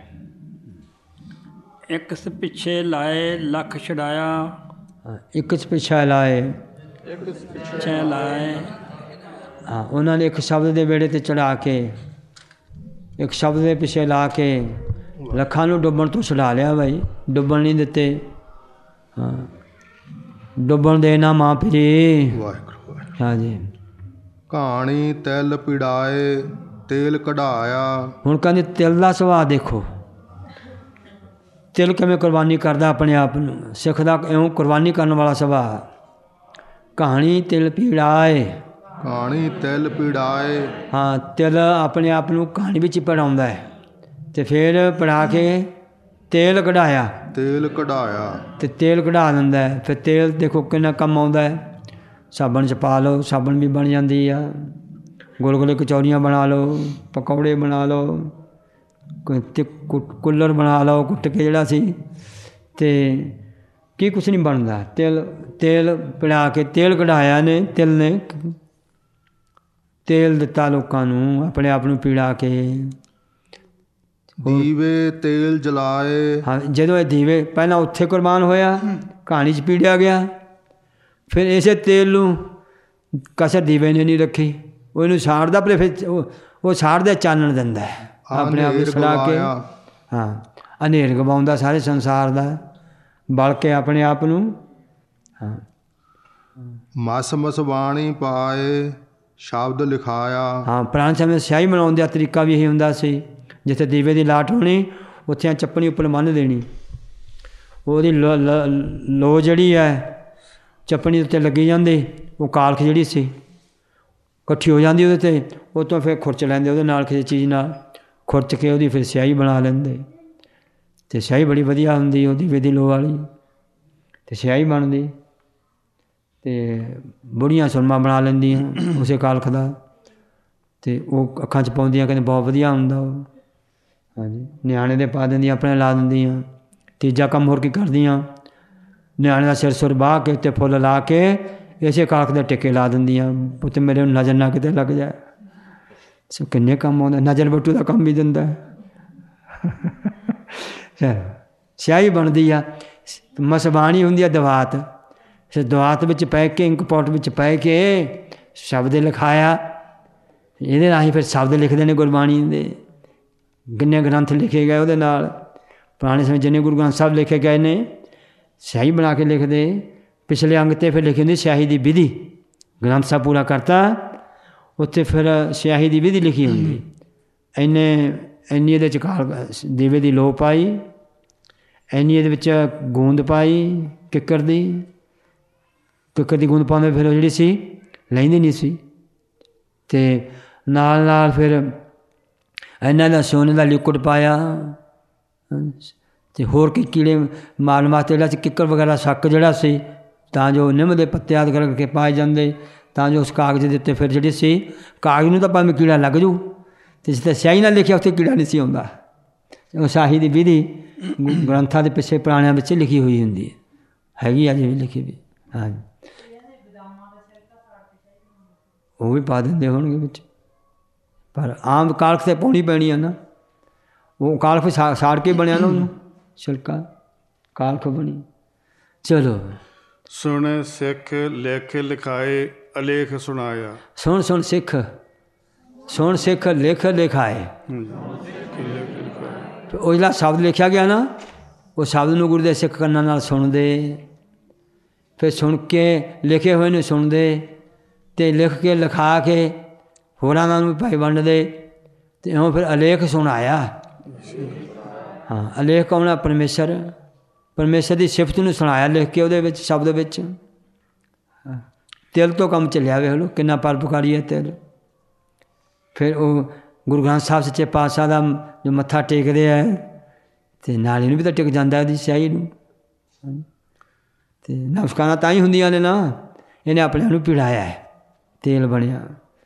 ਇੱਕ ਪਿੱਛੇ ਲਾਏ ਲੱਖ ਛਡਾਇਆ। ਇੱਕ ਪਿੱਛਾ ਲਾਏ, ਪਿੱਛੇ ਲਾਏ। ਹਾਂ, ਉਹਨਾਂ ਨੇ ਇੱਕ ਸ਼ਬਦ ਦੇ ਵੇੜੇ 'ਤੇ ਚੜ੍ਹਾ ਕੇ, ਇੱਕ ਸ਼ਬਦ ਦੇ ਪਿੱਛੇ ਲਾ ਕੇ ਲੱਖਾਂ ਨੂੰ ਡੁੱਬਣ ਤੋਂ ਛੁਡਾ ਲਿਆ ਭਾਈ। ਡੁੱਬਣ ਨਹੀਂ ਦਿੱਤੇ। ਹਾਂ, ਡੁੱਬਣ ਦੇ ਨਾ ਮਾਂ ਪੀਰੀ। ਵਾਹਿਗੁਰੂ। ਹਾਂਜੀ, ਕਹਾਣੀ ਤਿਲ ਪਿੜਾਏ ਤੇਲ ਕਢਾਇਆ। ਹੁਣ ਕਹਿੰਦੇ ਤਿਲ ਦਾ ਸੁਭਾਅ ਦੇਖੋ, ਤਿਲ ਕਿਵੇਂ ਕੁਰਬਾਨੀ ਕਰਦਾ ਆਪਣੇ ਆਪ ਨੂੰ। ਸਿੱਖ ਦਾ ਇਉਂ ਕੁਰਬਾਨੀ ਕਰਨ ਵਾਲਾ ਸੁਭਾਅ। ਕਹਾਣੀ ਤਿਲ ਪੀੜਾਏ, ਕਹਾਣੀ ਤਿਲ ਪਿੜਾਏ। ਹਾਂ, ਤਿਲ ਆਪਣੇ ਆਪ ਨੂੰ ਕਹਾਣੀ ਵਿੱਚ ਹੀ ਪੜਾਉਂਦਾ ਹੈ, ਅਤੇ ਫਿਰ ਪੜਾ ਕੇ ਤੇਲ ਕਢਾਇਆ, ਤੇਲ ਕਢਾਇਆ, ਅਤੇ ਤੇਲ ਕਢਾ ਦਿੰਦਾ ਹੈ। ਫਿਰ ਤੇਲ ਦੇਖੋ ਕਿੰਨਾ ਕੰਮ ਆਉਂਦਾ ਹੈ। ਸਾਬਣ 'ਚ ਪਾ ਲਓ, ਸਾਬਣ ਵੀ ਬਣ ਜਾਂਦੀ ਆ। ਗੁਲਗੁਲੇ ਕਚੌਰੀਆਂ ਬਣਾ ਲਓ, ਪਕੌੜੇ ਬਣਾ ਲਓ, ਕੁੱਲਰ ਬਣਾ ਲਓ ਕੁੱਟ ਕੇ ਜਿਹੜਾ ਸੀ। ਅਤੇ ਕੀ ਕੁਛ ਨਹੀਂ ਬਣਦਾ। ਤੇਲ ਪਿੜਾ ਕੇ ਤੇਲ ਕਢਾਇਆ ਨੇ, ਤਿਲ ਨੇ ਤੇਲ ਦਿੱਤਾ ਲੋਕਾਂ ਨੂੰ, ਆਪਣੇ ਆਪ ਨੂੰ ਪੀੜਾ ਕੇ। ਦੀਵੇ ਤੇਲ ਜਲਾਏ। ਹਾਂ, ਜਦੋਂ ਇਹ ਦੀਵੇ ਪਹਿਲਾਂ ਉੱਥੇ ਕੁਰਬਾਨ ਹੋਇਆ, ਕਹਾਣੀ 'ਚ ਪੀੜਿਆ ਗਿਆ, ਫਿਰ ਇਸੇ ਤੇਲ ਨੂੰ ਕਸਰ ਦੀਵੇ ਨੇ ਨਹੀਂ ਰੱਖੀ, ਉਹਨੂੰ ਸਾੜਦਾ, ਪਰ ਫਿਰ ਉਹ ਸਾੜਦਾ ਚਾਨਣ ਦਿੰਦਾ ਹੈ, ਆਪਣੇ ਆਪ ਨੂੰ ਸੜਾ ਕੇ। ਹਾਂ, ਹਨੇਰ ਗਵਾਉਂਦਾ ਸਾਰੇ ਸੰਸਾਰ ਦਾ, ਬਲ ਕੇ ਆਪਣੇ ਆਪ ਨੂੰ। ਹਾਂ, ਮਸ ਮਸ ਬਾਣੀ ਪਾਏ ਸ਼ਬਦ ਲਿਖਾਇਆ। ਹਾਂ, ਪੁਰਾਣੇ ਸਮੇਂ ਸਿਆਹੀ ਬਣਾਉਣ ਦਾ ਤਰੀਕਾ ਵੀ ਇਹੀ ਹੁੰਦਾ ਸੀ। ਜਿੱਥੇ ਦੀਵੇ ਦੀ ਲਾਟ ਹੋਣੀ, ਉੱਥੇ ਚੱਪਣੀ ਉੱਪਰ ਬੰਨ੍ਹ ਦੇਣੀ, ਉਹਦੀ ਲੋ ਜਿਹੜੀ ਹੈ ਚੱਪਣੀ ਉੱਤੇ ਲੱਗੀ ਜਾਂਦੀ, ਉਹ ਕਾਲਖ ਜਿਹੜੀ ਸੀ ਇਕੱਠੀ ਹੋ ਜਾਂਦੀ ਉਹਦੇ 'ਤੇ, ਉਹ ਤੋਂ ਫਿਰ ਖੁਰਚ ਲੈਂਦੇ ਉਹਦੇ ਨਾਲ, ਕਿਸੇ ਚੀਜ਼ ਨਾਲ ਖੁਰਚ ਕੇ ਉਹਦੀ ਫਿਰ ਸਿਆਹੀ ਬਣਾ ਲੈਂਦੇ, ਅਤੇ ਸਿਆਹੀ ਬੜੀ ਵਧੀਆ ਹੁੰਦੀ ਉਹ ਦੀਵੇ ਦੀ ਲੋ ਵਾਲੀ, ਅਤੇ ਸਿਆਹੀ ਬਣਦੀ, ਅਤੇ ਬੁੜੀਆਂ ਸੁਰਮਾ ਬਣਾ ਲੈਂਦੀਆਂ ਉਸੇ ਕਾਲਖ ਦਾ, ਅਤੇ ਉਹ ਅੱਖਾਂ 'ਚ ਪਾਉਂਦੀਆਂ, ਕਹਿੰਦੇ ਬਹੁਤ ਵਧੀਆ ਹੁੰਦਾ ਉਹ। ਹਾਂਜੀ, ਨਿਆਣੇ ਦੇ ਪਾ ਦਿੰਦੀਆਂ, ਆਪਣੇ ਲਾ ਦਿੰਦੀਆਂ। ਤੀਜਾ ਕੰਮ ਹੋਰ ਕੀ ਕਰਦੀਆਂ, ਨਿਆਣੇ ਦਾ ਸਿਰ ਸੁਰ ਬਾਹ ਕੇ ਉੱਤੇ ਫੁੱਲ ਲਾ ਕੇ ਇਸੇ ਕਾਲਖ ਦੇ ਟਿੱਕੇ ਲਾ ਦਿੰਦੀਆਂ, ਉੱਤੇ ਮੇਰੇ ਨੂੰ ਨਜ਼ਰ ਨਾ ਕਿਤੇ ਲੱਗ ਜਾਏ। ਸੋ ਕਿੰਨੇ ਕੰਮ ਆਉਂਦਾ, ਨਜ਼ਰ ਬੱਟੂ ਦਾ ਕੰਮ ਵੀ ਦਿੰਦਾ। ਸਿਆਹੀ ਬਣਦੀ ਆ, ਮਸਬਾਣੀ ਹੁੰਦੀ ਆ ਦਵਾਤ, ਫਿਰ ਦਵਾਤ ਵਿੱਚ ਪੈ ਕੇ, ਇੰਕ ਪੋਟ ਵਿੱਚ ਪੈ ਕੇ ਸ਼ਬਦ ਲਿਖਾਇਆ, ਇਹਦੇ ਰਾਹੀਂ ਫਿਰ ਸ਼ਬਦ ਲਿਖਦੇ ਨੇ ਗੁਰਬਾਣੀ ਦੇ। ਕਿੰਨੇ ਗ੍ਰੰਥ ਲਿਖੇ ਗਏ ਉਹਦੇ ਨਾਲ, ਪੁਰਾਣੇ ਸਮੇਂ ਜਿੰਨੇ ਗੁਰੂ ਗ੍ਰੰਥ ਸਾਹਿਬ ਲਿਖੇ ਗਏ ਨੇ, ਸਿਆਹੀ ਬਣਾ ਕੇ ਲਿਖਦੇ। ਪਿਛਲੇ ਅੰਗ 'ਤੇ ਫਿਰ ਲਿਖੀ ਹੁੰਦੀ ਸਿਆਹੀ ਦੀ ਵਿਧੀ, ਗ੍ਰੰਥ ਸਾਹਿਬ ਪੂਰਾ ਕਰਤਾ, ਉੱਥੇ ਫਿਰ ਸਿਆਹੀ ਦੀ ਵਿਧੀ ਲਿਖੀ ਹੁੰਦੀ। ਇੰਨੀ ਇਹਦੇ 'ਚ ਦੀਵੇ ਦੀ ਲੋ ਪਾਈ, ਇੰਨੀ ਇਹਦੇ ਵਿੱਚ ਗੂੰਦ ਪਾਈ ਕਿੱਕਰ ਦੀ ਗੂੰਦ ਪਾਉਂਦੇ, ਫਿਰ ਉਹ ਜਿਹੜੀ ਸੀ ਲੈਂਦੀ ਨਹੀਂ ਸੀ, ਅਤੇ ਨਾਲ ਨਾਲ ਫਿਰ ਇਹਨਾਂ ਦਾ ਸੋਨੇ ਦਾ ਲਿਕੁਇਡ ਪਾਇਆ, ਅਤੇ ਹੋਰ ਕੀ ਕੀੜੇ ਮਾਰਨ ਵਾਸਤੇ ਜਿਹੜਾ ਸੀ ਕਿੱਕਰ ਵਗੈਰਾ ਸੱਕ ਜਿਹੜਾ ਸੀ, ਤਾਂ ਜੋ ਨਿੰਮ ਦੇ ਪੱਤੇ ਆਦਿ ਕਰਕੇ ਪਾਏ ਜਾਂਦੇ, ਤਾਂ ਜੋ ਉਸ ਕਾਗਜ਼ ਦੇ ਉੱਤੇ ਫਿਰ ਜਿਹੜੀ ਸੀ, ਕਾਗਜ਼ ਨੂੰ ਤਾਂ ਭਾਵੇਂ ਕੀੜਾ ਲੱਗ ਜੂ, ਅਤੇ ਜਿੱਥੇ ਸਿਆਹੀ ਨਾਲ ਲਿਖਿਆ ਉੱਥੇ ਕੀੜਾ ਨਹੀਂ ਸੀ ਆਉਂਦਾ। ਉਹ ਸਿਆਹੀ ਦੀ ਵਿਧੀ ਗ੍ਰੰਥਾਂ ਦੇ ਪਿੱਛੇ ਪੁਰਾਣਿਆਂ ਵਿੱਚ ਲਿਖੀ ਹੋਈ ਹੁੰਦੀ ਹੈ, ਹੈਗੀ ਅਜੇ ਵੀ ਲਿਖੀ ਵੀ। ਹਾਂਜੀ, ਉਹ ਵੀ ਪਾ ਦਿੰਦੇ ਹੋਣਗੇ ਵਿੱਚ, ਪਰ ਆਮ ਕਾਲਖ 'ਤੇ ਪਾਉਣੀ ਪੈਣੀ ਆ ਨਾ, ਉਹ ਕਾਲਖ ਸਾੜ ਕੇ ਬਣਿਆ ਨਾ, ਉਹਨੂੰ ਛਿਲਕਾ ਕਾਲਖ ਬਣੀ। ਚਲੋ, ਸੁਣ ਸਿੱਖ ਲਿਖ ਲਿਖਾਏ ਅਲੇਖ ਸੁਣਾਇਆ। ਸੁਣ ਸੁਣ ਸਿੱਖ, ਸੁਣ ਸਿੱਖ ਲਿਖ ਲਿਖਾਏ, ਉਹ ਜਿਹੜਾ ਸ਼ਬਦ ਲਿਖਿਆ ਗਿਆ ਨਾ, ਉਹ ਸ਼ਬਦ ਨੂੰ ਗੁਰੂ ਦੇ ਸਿੱਖ ਕੰਨਾਂ ਨਾਲ ਸੁਣਦੇ, ਫਿਰ ਸੁਣ ਕੇ ਲਿਖੇ ਹੋਏ ਨੂੰ ਸੁਣਦੇ, ਅਤੇ ਲਿਖ ਕੇ ਲਿਖਾ ਕੇ ਹੋਰਾਂ ਨੂੰ ਵੀ ਭਾਈ ਵੰਡਦੇ, ਅਤੇ ਉਹ ਫਿਰ ਅਲੇਖ ਸੁਣਾਇਆ। ਹਾਂ, ਅਲੇਖ ਕੌਣ? ਪਰਮੇਸ਼ਰ ਦੀ ਸਿਫਤ ਨੂੰ ਸੁਣਾਇਆ ਲਿਖ ਕੇ ਉਹਦੇ ਵਿੱਚ, ਸ਼ਬਦ ਵਿੱਚ। ਤਿਲ ਤੋਂ ਕੰਮ ਚੱਲਿਆ, ਵੇਖ ਲਓ ਕਿੰਨਾ ਪਰਉਪਕਾਰੀ ਹੈ ਤਿਲ। ਫਿਰ ਉਹ ਗੁਰੂ ਗ੍ਰੰਥ ਸਾਹਿਬ ਸੱਚੇ ਪਾਤਸ਼ਾਹ ਦਾ ਜੋ ਮੱਥਾ ਟੇਕਦੇ ਹੈ, ਅਤੇ ਨਾਲੇ ਨੂੰ ਵੀ ਤਾਂ ਟਿਕ ਜਾਂਦਾ ਉਹਦੀ ਸਿਆਹੀ ਨੂੰ, ਅਤੇ ਨਮਸਕਾਰਾਂ ਤਾਂ ਹੀ ਹੁੰਦੀਆਂ ਨੇ ਨਾ, ਇਹਨੇ ਆਪਣੇ ਨੂੰ ਪਿੜਾਇਆ ਹੈ, ਤੇਲ ਬਣਿਆ।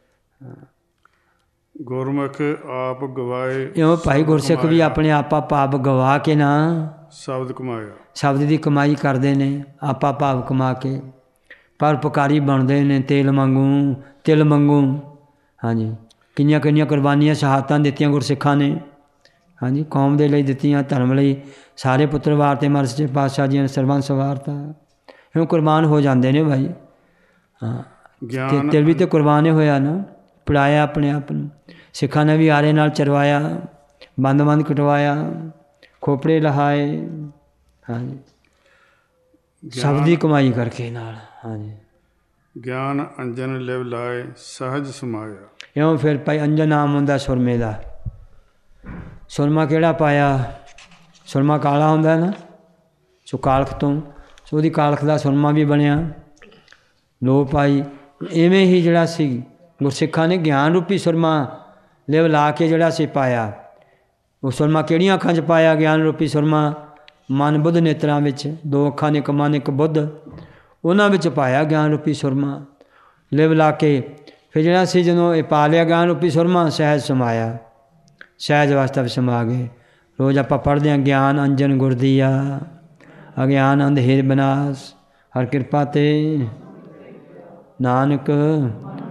ਗੁਰਮੁਖ ਆਪ ਗਵਾਏ, ਇਉਂ ਭਾਈ ਗੁਰਸਿੱਖ ਵੀ ਆਪਣੇ ਆਪਾ ਭਾਵ ਗਵਾ ਕੇ ਨਾ ਸ਼ਬਦ ਕਮਾਇਆ, ਸ਼ਬਦ ਦੀ ਕਮਾਈ ਕਰਦੇ ਨੇ, ਆਪਾ ਭਾਵ ਕਮਾ ਕੇ ਪਰਉਪਕਾਰੀ ਬਣਦੇ ਨੇ, ਤੇਲ ਵਾਂਗੂ ਤਿਲ ਵਾਂਗੂ। ਹਾਂਜੀ, ਕਿੰਨੀਆਂ ਕਿੰਨੀਆਂ ਕੁਰਬਾਨੀਆਂ ਸ਼ਹਾਦਤਾਂ ਦਿੱਤੀਆਂ ਗੁਰਸਿੱਖਾਂ ਨੇ। ਹਾਂਜੀ, ਕੌਮ ਦੇ ਲਈ ਦਿੱਤੀਆਂ, ਧਰਮ ਲਈ ਸਾਰੇ ਪੁੱਤਰ ਵਾਰਤੇ, ਮਹਾਰਾਜ ਸੱਚੇ ਪਾਤਸ਼ਾਹ ਜੀ ਨੇ ਸਰਬੰਸ ਵਾਰਤਾ, ਇਉਂ ਕੁਰਬਾਨ ਹੋ ਜਾਂਦੇ ਨੇ ਭਾਈ। ਹਾਂ, ਤਿਲ ਵੀ ਤਾਂ ਕੁਰਬਾਨ ਹੀ ਹੋਇਆ ਨਾ, ਪੜਾਇਆ ਆਪਣੇ ਆਪ ਨੂੰ। ਸਿੱਖਾਂ ਨੇ ਵੀ ਆਰੇ ਨਾਲ ਚਰਵਾਇਆ, ਬੰਦ ਬੰਦ ਕਟਵਾਇਆ, ਖੋਪੜੇ ਲਹਾਏ। ਹਾਂਜੀ, ਸ਼ਬਦ ਦੀ ਕਮਾਈ ਕਰਕੇ ਨਾਲ। ਹਾਂਜੀ, ਗਿਆਨ ਅੰਜਨ ਲਿਵ ਲਾਏ ਸਹਜ ਸਮਾਇਆ। ਇਉਂ ਫਿਰ ਭਾਈ ਅੰਜਨ ਨਾਮ ਹੁੰਦਾ ਸੁਰਮੇ ਦਾ। ਸੁਰਮਾ ਕਿਹੜਾ ਪਾਇਆ? ਸੁਰਮਾ ਕਾਲਾ ਹੁੰਦਾ ਨਾ, ਸੋ ਕਾਲਖ ਤੋਂ, ਸੋ ਉਹਦੀ ਕਾਲਖ ਦਾ ਸੁਰਮਾ ਵੀ ਬਣਿਆ, ਲੋ ਪਾਈ। ਇਵੇਂ ਹੀ ਜਿਹੜਾ ਸੀ ਗੁਰਸਿੱਖਾਂ ਨੇ ਗਿਆਨ ਰੂਪੀ ਸੁਰਮਾ ਲਿਵ ਲਾ ਕੇ ਜਿਹੜਾ ਸੀ ਪਾਇਆ। ਉਹ ਸੁਰਮਾ ਕਿਹੜੀਆਂ ਅੱਖਾਂ 'ਚ ਪਾਇਆ? ਗਿਆਨ ਰੂਪੀ ਸੁਰਮਾ ਮਨ ਬੁੱਧ ਨੇਤਰਾਂ ਵਿੱਚ, ਦੋ ਅੱਖਾਂ ਨੇ, ਇੱਕ ਮਨ ਇੱਕ ਬੁੱਧ, ਉਹਨਾਂ ਵਿੱਚ ਪਾਇਆ ਗਿਆਨ ਰੂਪੀ ਸੁਰਮਾ ਲਿਵ ਲਾ ਕੇ। ਫਿਰ ਜਿਹੜਾ ਸੀ ਜਦੋਂ ਇਹ ਪਾ ਲਿਆ ਗਿਆਨ ਰੂਪੀ ਸੁਰਮਾ, ਸਹਿਜ ਸਮਾਇਆ, ਸਹਿਜ ਅਵਸਥਾ ਵਿੱਚ ਸਮਾ ਗਏ। ਰੋਜ਼ ਆਪਾਂ ਪੜ੍ਹਦੇ ਹਾਂ, ਗਿਆਨ ਅੰਜਨ ਗੁਰ ਦੀਆ, ਅਗਿਆਨ ਅੰਧੇਰ ਵਿਨਾਸ਼, ਹਰ ਕਿਰਪਾ ਤੇ ਨਾਨਕ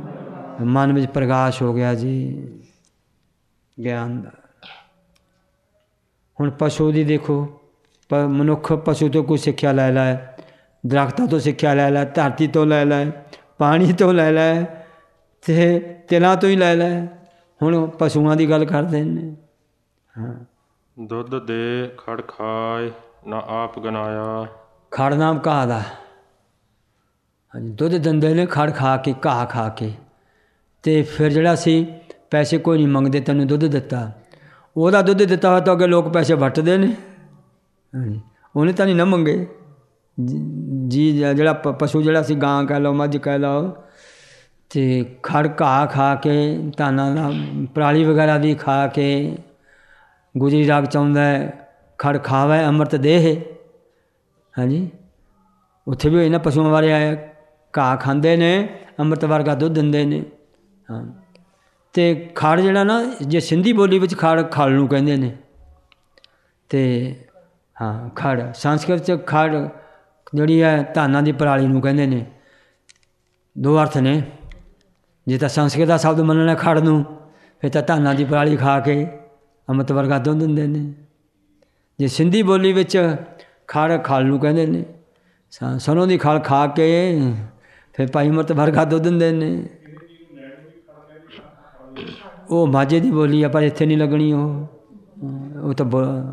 ਮਨ ਵਿੱਚ ਪ੍ਰਕਾਸ਼ ਹੋ ਗਿਆ ਜੀ ਗਿਆਨ ਦਾ। ਹੁਣ ਪਸ਼ੂ ਦੀ ਦੇਖੋ, ਮਨੁੱਖ ਪਸ਼ੂ ਤੋਂ ਕੋਈ ਸਿੱਖਿਆ ਲੈ ਲੈ, ਦਰਖਤਾਂ ਤੋਂ ਸਿੱਖਿਆ ਲੈ ਲੈ, ਧਰਤੀ ਤੋਂ ਲੈ ਲੈ, ਪਾਣੀ ਤੋਂ ਲੈ ਲੈ, ਅਤੇ ਤਿਲਾਂ ਤੋਂ ਹੀ ਲੈ ਲੈ। ਹੁਣ ਪਸ਼ੂਆਂ ਦੀ ਗੱਲ ਕਰਦੇ ਨੇ। ਹਾਂ, ਦੁੱਧ ਦੇ ਖੜ ਖਾਏ ਨਾ ਆਪ ਗਨਾਇਆ। ਖੜ ਨਾਮ ਘਾਹ ਦਾ। ਹਾਂਜੀ, ਦੁੱਧ ਦਿੰਦੇ ਨੇ ਖੜ ਖਾ ਕੇ, ਘਾਹ ਖਾ ਕੇ। ਅਤੇ ਫਿਰ ਜਿਹੜਾ ਸੀ ਪੈਸੇ ਕੋਈ ਨਹੀਂ ਮੰਗਦੇ, ਤੈਨੂੰ ਦੁੱਧ ਦਿੱਤਾ, ਉਹਦਾ ਦੁੱਧ ਦਿੱਤਾ ਹੋਇਆ ਤਾਂ ਅੱਗੇ ਲੋਕ ਪੈਸੇ ਵੱਟਦੇ ਨੇ। ਹਾਂਜੀ, ਉਹਨੇ ਤਾਂ ਨਹੀਂ ਨਾ ਮੰਗੇ ਜੀ। ਜਿਹੜਾ ਪਸ਼ੂ ਜਿਹੜਾ ਸੀ, ਗਾਂ ਕਹਿ ਲਓ, ਮੱਝ ਕਹਿ ਲਓ, ਅਤੇ ਖੜ ਘਾਹ ਖਾ ਕੇ, ਧਾਨਾਂ ਦਾ ਪਰਾਲੀ ਵਗੈਰਾ ਦੀ ਖਾ ਕੇ, ਗੁਜਰੀ ਰਾਗ ਚਾਹੁੰਦਾ ਖੜ ਖਾਵੇ ਅੰਮ੍ਰਿਤ ਦੇਹ। ਹਾਂਜੀ, ਉੱਥੇ ਵੀ ਇਹਨਾਂ ਪਸ਼ੂਆਂ ਬਾਰੇ ਆਇਆ, ਘਾਹ ਖਾਂਦੇ ਨੇ, ਅੰਮ੍ਰਿਤ ਵਰਗਾ ਦੁੱਧ ਦਿੰਦੇ ਨੇ। ਹਾਂ, ਅਤੇ ਖੜ ਜਿਹੜਾ ਨਾ, ਜੇ ਸਿੰਧੀ ਬੋਲੀ ਵਿੱਚ ਖੜ ਨੂੰ ਕਹਿੰਦੇ ਨੇ, ਅਤੇ ਹਾਂ ਖੜ ਸੰਸਕ੍ਰਿਤ 'ਚ ਖੜ ਜਿਹੜੀ ਹੈ ਧਾਨਾਂ ਦੀ ਪਰਾਲੀ ਨੂੰ ਕਹਿੰਦੇ ਨੇ। ਦੋ ਅਰਥ ਨੇ। ਜੇ ਤਾਂ ਸੰਸਕ੍ਰਿਤ ਦਾ ਸ਼ਬਦ ਮੰਨਣਾ ਖੜ ਨੂੰ, ਫਿਰ ਤਾਂ ਧਾਨਾਂ ਦੀ ਪਰਾਲੀ ਖਾ ਕੇ ਅੰਮ੍ਰਿਤ ਵਰਗਾ ਦੁੱਧ ਦਿੰਦੇ ਨੇ। ਜੇ ਸਿੰਧੀ ਬੋਲੀ ਵਿੱਚ ਖੜ ਨੂੰ ਕਹਿੰਦੇ ਨੇ। ਸਰੋਂ ਦੀ ਖਲ ਖਾ ਕੇ ਫਿਰ ਭਾਈ ਅੰਮ੍ਰਿਤ ਵਰਗਾ ਦੁੱਧ ਦਿੰਦੇ ਨੇ। ਉਹ ਮਾਝੇ ਦੀ ਬੋਲੀ ਆ, ਪਰ ਇੱਥੇ ਨਹੀਂ ਲੱਗਣੀ ਉਹ ਤਾਂ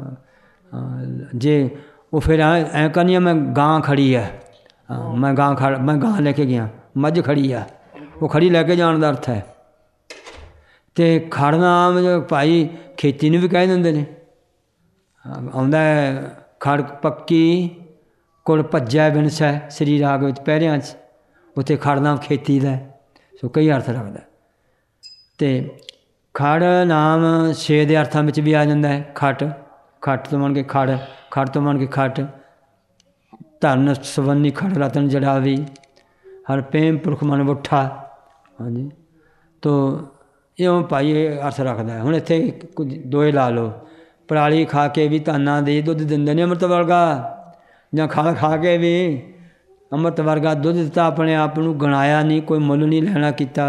ਜੇ ਉਹ ਫਿਰ ਐਂ ਕਰਨੀ ਆ, ਮੈਂ ਗਾਂ ਖੜੀ ਹੈ, ਮੈਂ ਗਾਂ ਲੈ ਕੇ ਗਿਆ, ਮੱਝ ਖੜੀ ਆ, ਉਹ ਖੜੀ ਲੈ ਕੇ ਜਾਣ ਦਾ ਅਰਥ ਹੈ। ਅਤੇ ਖੜ ਨਾਮ ਭਾਈ ਖੇਤੀ ਨੂੰ ਵੀ ਕਹਿ ਦਿੰਦੇ ਨੇ। ਆਉਂਦਾ ਖੜ ਪੱਕੀ ਕੁਲ ਭੱਜੈ ਵਿਣਸੈ, ਸ੍ਰੀ ਰਾਗ ਵਿੱਚ ਪਹਿਰਿਆਂ 'ਚ, ਉੱਥੇ ਖੜ ਨਾਮ ਖੇਤੀ ਦਾ, ਸੋ ਕਈ ਅਰਥ ਰੱਖਦਾ। ਅਤੇ ਖੜ ਨਾਮ 6 ਦੇ ਅਰਥਾਂ ਵਿੱਚ ਵੀ ਆ ਜਾਂਦਾ ਹੈ। ਖੱਟ ਤੋਂ ਬਣ ਕੇ ਖੜ ਤੋਂ ਬਣ ਕੇ ਖੱਟ, ਧਰਨ ਸਵੰਨੀ ਖੜ ਰਤਨ ਜੜਾਵੀ, ਹਰ ਪ੍ਰੇਮ ਪੁਰਖ ਮਨ ਬੁੱਠਾ। ਹਾਂਜੀ, ਤੋ ਇਉਂ ਭਾਈ ਇਹ ਅਰਥ ਰੱਖਦਾ। ਹੁਣ ਇੱਥੇ ਕੁਝ ਦੋਏ ਲਾ ਲਓ, ਪਰਾਲੀ ਖਾ ਕੇ ਵੀ ਧਾਨਾਂ ਦੇ ਦੁੱਧ ਦਿੰਦੇ ਨੇ ਅੰਮ੍ਰਿਤ ਵਰਗਾ, ਜਾਂ ਖਲ ਖਾ ਕੇ ਵੀ ਅੰਮ੍ਰਿਤ ਵਰਗਾ ਦੁੱਧ ਦਿੱਤਾ, ਆਪਣੇ ਆਪ ਨੂੰ ਗਣਾਇਆ ਨਹੀਂ, ਕੋਈ ਮੁੱਲ ਨਹੀਂ ਲੈਣਾ ਕੀਤਾ।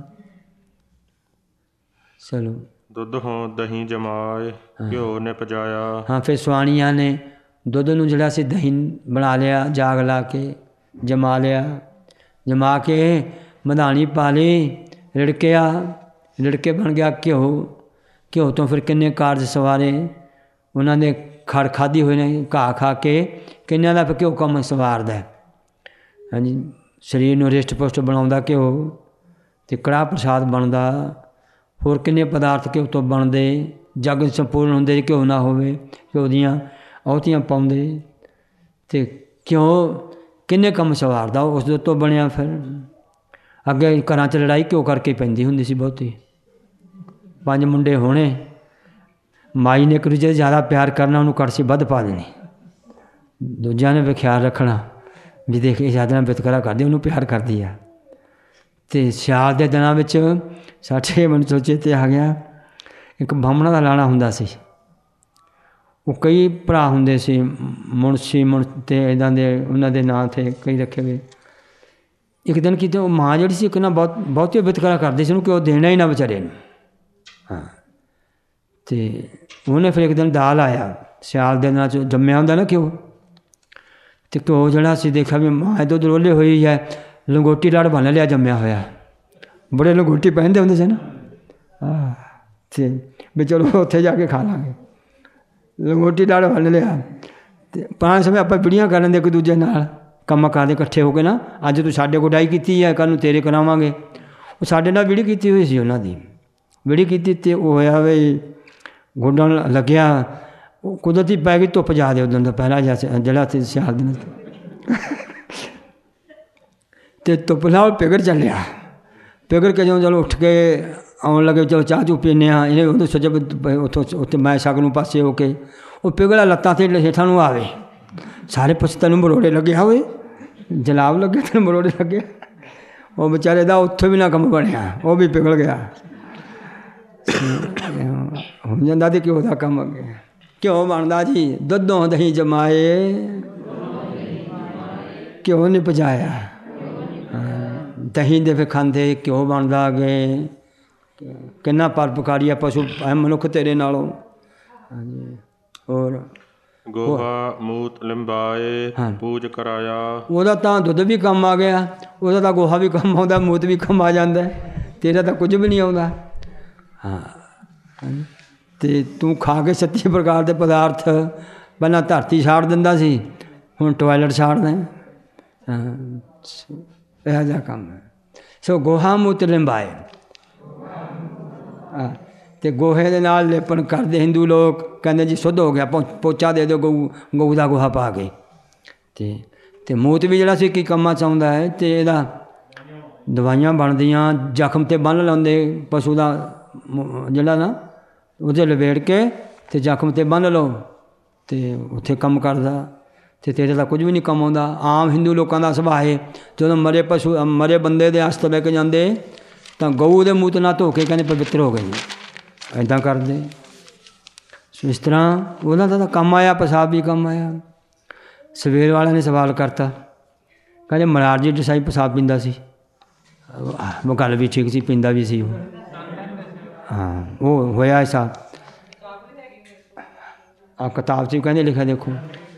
ਚਲੋ, ਦੁੱਧ ਹੋਂ ਦਹੀਂ ਜਮਾਏ ਘਿਓ ਨੇ ਪਜਾਇਆ। ਹਾਂ, ਫਿਰ ਸੁਆਣੀਆਂ ਨੇ ਦੁੱਧ ਨੂੰ ਜਿਹੜਾ ਸੀ ਦਹੀਂ ਬਣਾ ਲਿਆ, ਜਾਗ ਲਾ ਕੇ ਜਮਾ ਲਿਆ, ਜਮਾ ਕੇ ਮਧਾਣੀ ਪਾ ਲਈ, ਰਿੜਕੇ ਬਣ ਗਿਆ ਘਿਓ ਤੋਂ ਫਿਰ ਕਿੰਨੇ ਕਾਰਜ ਸਵਾਰੇ ਉਹਨਾਂ ਦੇ। ਖੜ ਖਾਧੀ ਹੋਏ ਨੇ, ਘਾਹ ਖਾ ਕੇ ਕਿੰਨਿਆਂ ਦਾ ਫਿਰ ਘਿਓ ਕੰਮ ਸਵਾਰਦਾ। ਹਾਂਜੀ, ਸਰੀਰ ਨੂੰ ਰਿਸ਼ਟ ਪੁਸ਼ਟ ਬਣਾਉਂਦਾ ਘਿਓ, ਅਤੇ ਕੜਾਹ ਪ੍ਰਸ਼ਾਦ ਬਣਦਾ, ਹੋਰ ਕਿੰਨੇ ਪਦਾਰਥ ਘਿਓ ਤੋਂ ਬਣਦੇ। ਜਗ ਸੰਪੂਰਨ ਹੁੰਦੇ ਜੇ ਘਿਓ ਨਾ ਹੋਵੇ, ਘਿਓ ਦੀਆਂ ਆਹੁਤੀਆਂ ਪਾਉਂਦੇ, ਅਤੇ ਘਿਓ ਕਿੰਨੇ ਕੰਮ ਸਵਾਰਦਾ ਉਸ ਦੁੱਧ ਤੋਂ ਬਣਿਆ। ਫਿਰ ਅੱਗੇ ਘਰਾਂ 'ਚ ਲੜਾਈ ਘਿਓ ਕਰਕੇ ਪੈਂਦੀ ਹੁੰਦੀ ਸੀ ਬਹੁਤੀ। 5 ਮੁੰਡੇ ਹੋਣੇ, ਮਾਈ ਨੇ ਇੱਕ ਦੂਜੇ ਜ਼ਿਆਦਾ ਪਿਆਰ ਕਰਨਾ, ਉਹਨੂੰ ਕੜਛੀ ਵੱਧ ਪਾ ਦੇਣੀ, ਦੂਜਿਆਂ ਨੇ ਵੀ ਖਿਆਲ ਰੱਖਣਾ ਵੀ ਦੇਖ ਇਹ ਜ਼ਿਆਦਾ ਵਿਤਕਰਾ ਕਰਦੀ, ਉਹਨੂੰ ਪਿਆਰ ਕਰਦੀ ਆ। ਅਤੇ ਸਿਆਲ ਦੇ ਦਿਨਾਂ ਵਿੱਚ ਸਾਡੇ ਮੈਨੂੰ ਸੋਚੇ 'ਤੇ ਆ ਗਿਆ, ਇੱਕ ਬਾਹਮਣਾ ਦਾ ਲਾਣਾ ਹੁੰਦਾ ਸੀ। ਉਹ ਕਈ ਭਰਾ ਹੁੰਦੇ ਸੀ, ਮੁਨਸ਼ੀ ਅਤੇ ਇੱਦਾਂ ਦੇ ਉਹਨਾਂ ਦੇ ਨਾਂ 'ਤੇ ਕਈ ਰੱਖੇ ਗਏ। ਇੱਕ ਦਿਨ ਕਿਤੇ ਉਹ ਮਾਂ ਜਿਹੜੀ ਸੀ, ਇੱਕ ਨਾ ਬਹੁਤੀ ਵਿਤਕਰਾ ਕਰਦੀ ਸੀ ਉਹਨੂੰ, ਕਿ ਉਹ ਦੇਣਾ ਹੀ ਨਾ ਵਿਚਾਰੇ ਨੂੰ। ਹਾਂ, ਅਤੇ ਉਹਨੇ ਫਿਰ ਇੱਕ ਦਿਨ ਦਾਲ ਆਇਆ, ਸਿਆਲ ਦੇ ਦਿਨਾਂ 'ਚ ਜੰਮਿਆ ਹੁੰਦਾ ਨਾ ਘਿਓ, ਅਤੇ ਘਿਓ ਜਿਹੜਾ ਸੀ ਦੇਖਿਆ ਵੀ ਮਾਂ ਦੁੱਧ ਰੋਲੇ ਹੋਈ ਹੈ, ਲੰਗੋਟੀ ਲੜ ਬੰਨ ਲਿਆ ਜੰਮਿਆ ਹੋਇਆ। ਬੜੇ ਲੰਗੋਟੀ ਪਹਿਨਦੇ ਹੁੰਦੇ ਸੀ ਨਾ, ਅਤੇ ਵੀ ਚਲੋ ਉੱਥੇ ਜਾ ਕੇ ਖਾ ਲਾਂਗੇ, ਲੰਗੋਟੀ ਲੜ ਬੰਨ ਲਿਆ। ਅਤੇ ਪੁਰਾਣੇ ਸਮੇਂ ਆਪਾਂ ਵਿੜੀਆਂ ਕਰ ਲੈਂਦੇ ਇੱਕ ਦੂਜੇ ਨਾਲ, ਕੰਮ ਕਰਦੇ ਇਕੱਠੇ ਹੋ ਕੇ ਨਾ, ਅੱਜ ਤੂੰ ਸਾਡੇ ਗੁਡਾਈ ਕੀਤੀ ਹੈ, ਕੱਲ੍ਹ ਨੂੰ ਤੇਰੇ ਕਰਾਵਾਂਗੇ। ਉਹ ਸਾਡੇ ਨਾਲ ਵਿੜੀ ਕੀਤੀ ਹੋਈ ਸੀ, ਉਹਨਾਂ ਦੀ ਵਿੜੀ ਕੀਤੀ, ਅਤੇ ਉਹ ਹੋਇਆ ਵੀ ਗੁੱਡਣ ਲੱਗਿਆ, ਉਹ ਕੁਦਰਤੀ ਪੈ ਗਈ ਧੁੱਪ ਜ਼ਿਆਦਾ ਉਦੋਂ ਦਾ ਪਹਿਲਾਂ ਜਿਹੜਾ ਸੀ ਸਿਆਲ ਦਿਨ, ਅਤੇ ਧੁੱਪ ਨਾਲ ਪਿਘਰ ਚੱਲਿਆ। ਪਿਘਰ ਕੇ ਜਦੋਂ ਚਲੋ ਉੱਠ ਕੇ ਆਉਣ ਲੱਗੇ, ਚਲੋ ਚਾਹ ਚੂ ਪੀਂਦੇ ਹਾਂ, ਇਹਨੇ ਉਹਨੂੰ ਸੋਚਿਆ ਉੱਥੇ ਮੈਂ ਛੱਗ ਨੂੰ ਪਾਸੇ ਹੋ ਕੇ ਉਹ ਪਿਘਲਾ ਲੱਤਾਂ 'ਤੇ ਹੇਠਾਂ ਨੂੰ ਆਵੇ, ਸਾਰੇ ਪੁੱਛ ਤੈਨੂੰ ਮਰੋੜੇ ਲੱਗਿਆ ਹੋਵੇ, ਜਲਾਬ ਲੱਗਿਆ ਤੈਨੂੰ ਮਰੋੜੇ ਲੱਗੇ। ਉਹ ਵਿਚਾਰੇ ਦਾ ਉੱਥੇ ਵੀ ਨਾ ਕੰਮ ਬਣਿਆ, ਉਹ ਵੀ ਪਿਘਲ ਗਿਆ। ਹੋ ਜਾਂਦਾ ਤੇ ਘਿਓ ਦਾ ਕੰਮ ਅੱਗੇ। ਘਿਓ ਬਣਦਾ ਜੀ ਦੁੱਧੋਂ ਦਹੀਂ ਜਮਾਏ, ਘਿਓ ਨਹੀਂ ਪਜਾਇਆ। ਦਹੀਂ ਦੇ ਫਿਰ ਖਾਂਦੇ, ਘਿਓ ਬਣਦਾ ਅੱਗੇ। ਕਿੰਨਾ ਪਰਉਪਕਾਰੀ ਆ ਪਸ਼ੂ ਮਨੁੱਖ ਤੇਰੇ ਨਾਲੋਂ। ਹਾਂਜੀ, ਹੋਰ ਗੋਹਾ ਮੂਤ ਲਿੰਬਾਏ ਪੂਜ ਕਰਾਇਆ। ਉਹਦਾ ਤਾਂ ਦੁੱਧ ਵੀ ਕੰਮ ਆ ਗਿਆ, ਉਹਦਾ ਤਾਂ ਗੋਹਾ ਵੀ ਕੰਮ ਆਉਂਦਾ, ਮੂਤ ਵੀ ਕੰਮ ਆ ਜਾਂਦਾ, ਤੇਰਾ ਤਾਂ ਕੁਝ ਵੀ ਨਹੀਂ ਆਉਂਦਾ। ਹਾਂ, ਅਤੇ ਤੂੰ ਖਾ ਕੇ 36 ਪ੍ਰਕਾਰ ਦੇ ਪਦਾਰਥ ਪਹਿਲਾਂ ਧਰਤੀ ਛਾੜ ਦਿੰਦਾ ਸੀ, ਹੁਣ ਟੋਇਲਟ ਛਾੜਦਾ। ਇਹੋ ਜਿਹਾ ਕੰਮ ਹੈ। ਸੋ ਗੋਹਾ ਮੂਤ ਲਿੰਬਾਏ, ਅਤੇ ਗੋਹੇ ਦੇ ਨਾਲ ਲੇਪਣ ਕਰਦੇ ਹਿੰਦੂ ਲੋਕ, ਕਹਿੰਦੇ ਜੀ ਸ਼ੁੱਧ ਹੋ ਗਿਆ, ਪੋਚਾ ਦੇ ਦਿਓ ਗਊ ਦਾ ਗੋਹਾ ਪਾ ਕੇ। ਅਤੇ ਮੂਤ ਵੀ ਜਿਹੜਾ ਸੀ ਕੀ ਕੰਮਾਂ 'ਚ ਆਉਂਦਾ ਹੈ, ਅਤੇ ਇਹਦਾ ਦਵਾਈਆਂ ਬਣਦੀਆਂ, ਜ਼ਖਮ 'ਤੇ ਬੰਨ੍ਹ ਲਾਉਂਦੇ ਪਸ਼ੂ ਦਾ ਜਿਹੜਾ ਨਾ, ਉਹਦੇ ਲਵੇੜ ਕੇ ਅਤੇ ਜ਼ਖਮ 'ਤੇ ਬੰਨ੍ਹ ਲਓ ਅਤੇ ਉੱਥੇ ਕੰਮ ਕਰਦਾ। ਅਤੇ ਤੇਰੇ ਦਾ ਕੁਝ ਵੀ ਨਹੀਂ ਕੰਮ ਆਉਂਦਾ। ਆਮ ਹਿੰਦੂ ਲੋਕਾਂ ਦਾ ਸੁਭਾਅ ਹੈ, ਜਦੋਂ ਮਰੇ ਬੰਦੇ ਦੇ ਹਸਤ ਲੈ ਕੇ ਜਾਂਦੇ ਤਾਂ ਗਊ ਦੇ ਮੂਤ ਨਾਲ ਧੋ ਕੇ ਕਹਿੰਦੇ ਪਵਿੱਤਰ ਹੋ ਗਏ ਜੀ, ਇੱਦਾਂ ਕਰਦੇ। ਸੋ ਇਸ ਤਰ੍ਹਾਂ ਉਹਨਾਂ ਦਾ ਤਾਂ ਕੰਮ ਆਇਆ, ਪਿਸ਼ਾਬ ਵੀ ਕੰਮ ਆਇਆ। ਸਵੇਰ ਵਾਲਿਆਂ ਨੇ ਸਵਾਲ ਕਰਤਾ, ਕਹਿੰਦੇ ਮਰਾਰਜੀ ਦੇਸਾਈ ਪਿਸ਼ਾਬ ਪੀਂਦਾ ਸੀ। ਉਹ ਗੱਲ ਵੀ ਠੀਕ ਸੀ, ਪੀਂਦਾ ਵੀ ਸੀ ਉਹ। ਹਾਂ, ਉਹ ਹੋਇਆ ਐਸਾ ਆ ਕਿਤਾਬ 'ਚ ਕਹਿੰਦੇ ਲਿਖਿਆ, ਦੇਖੋ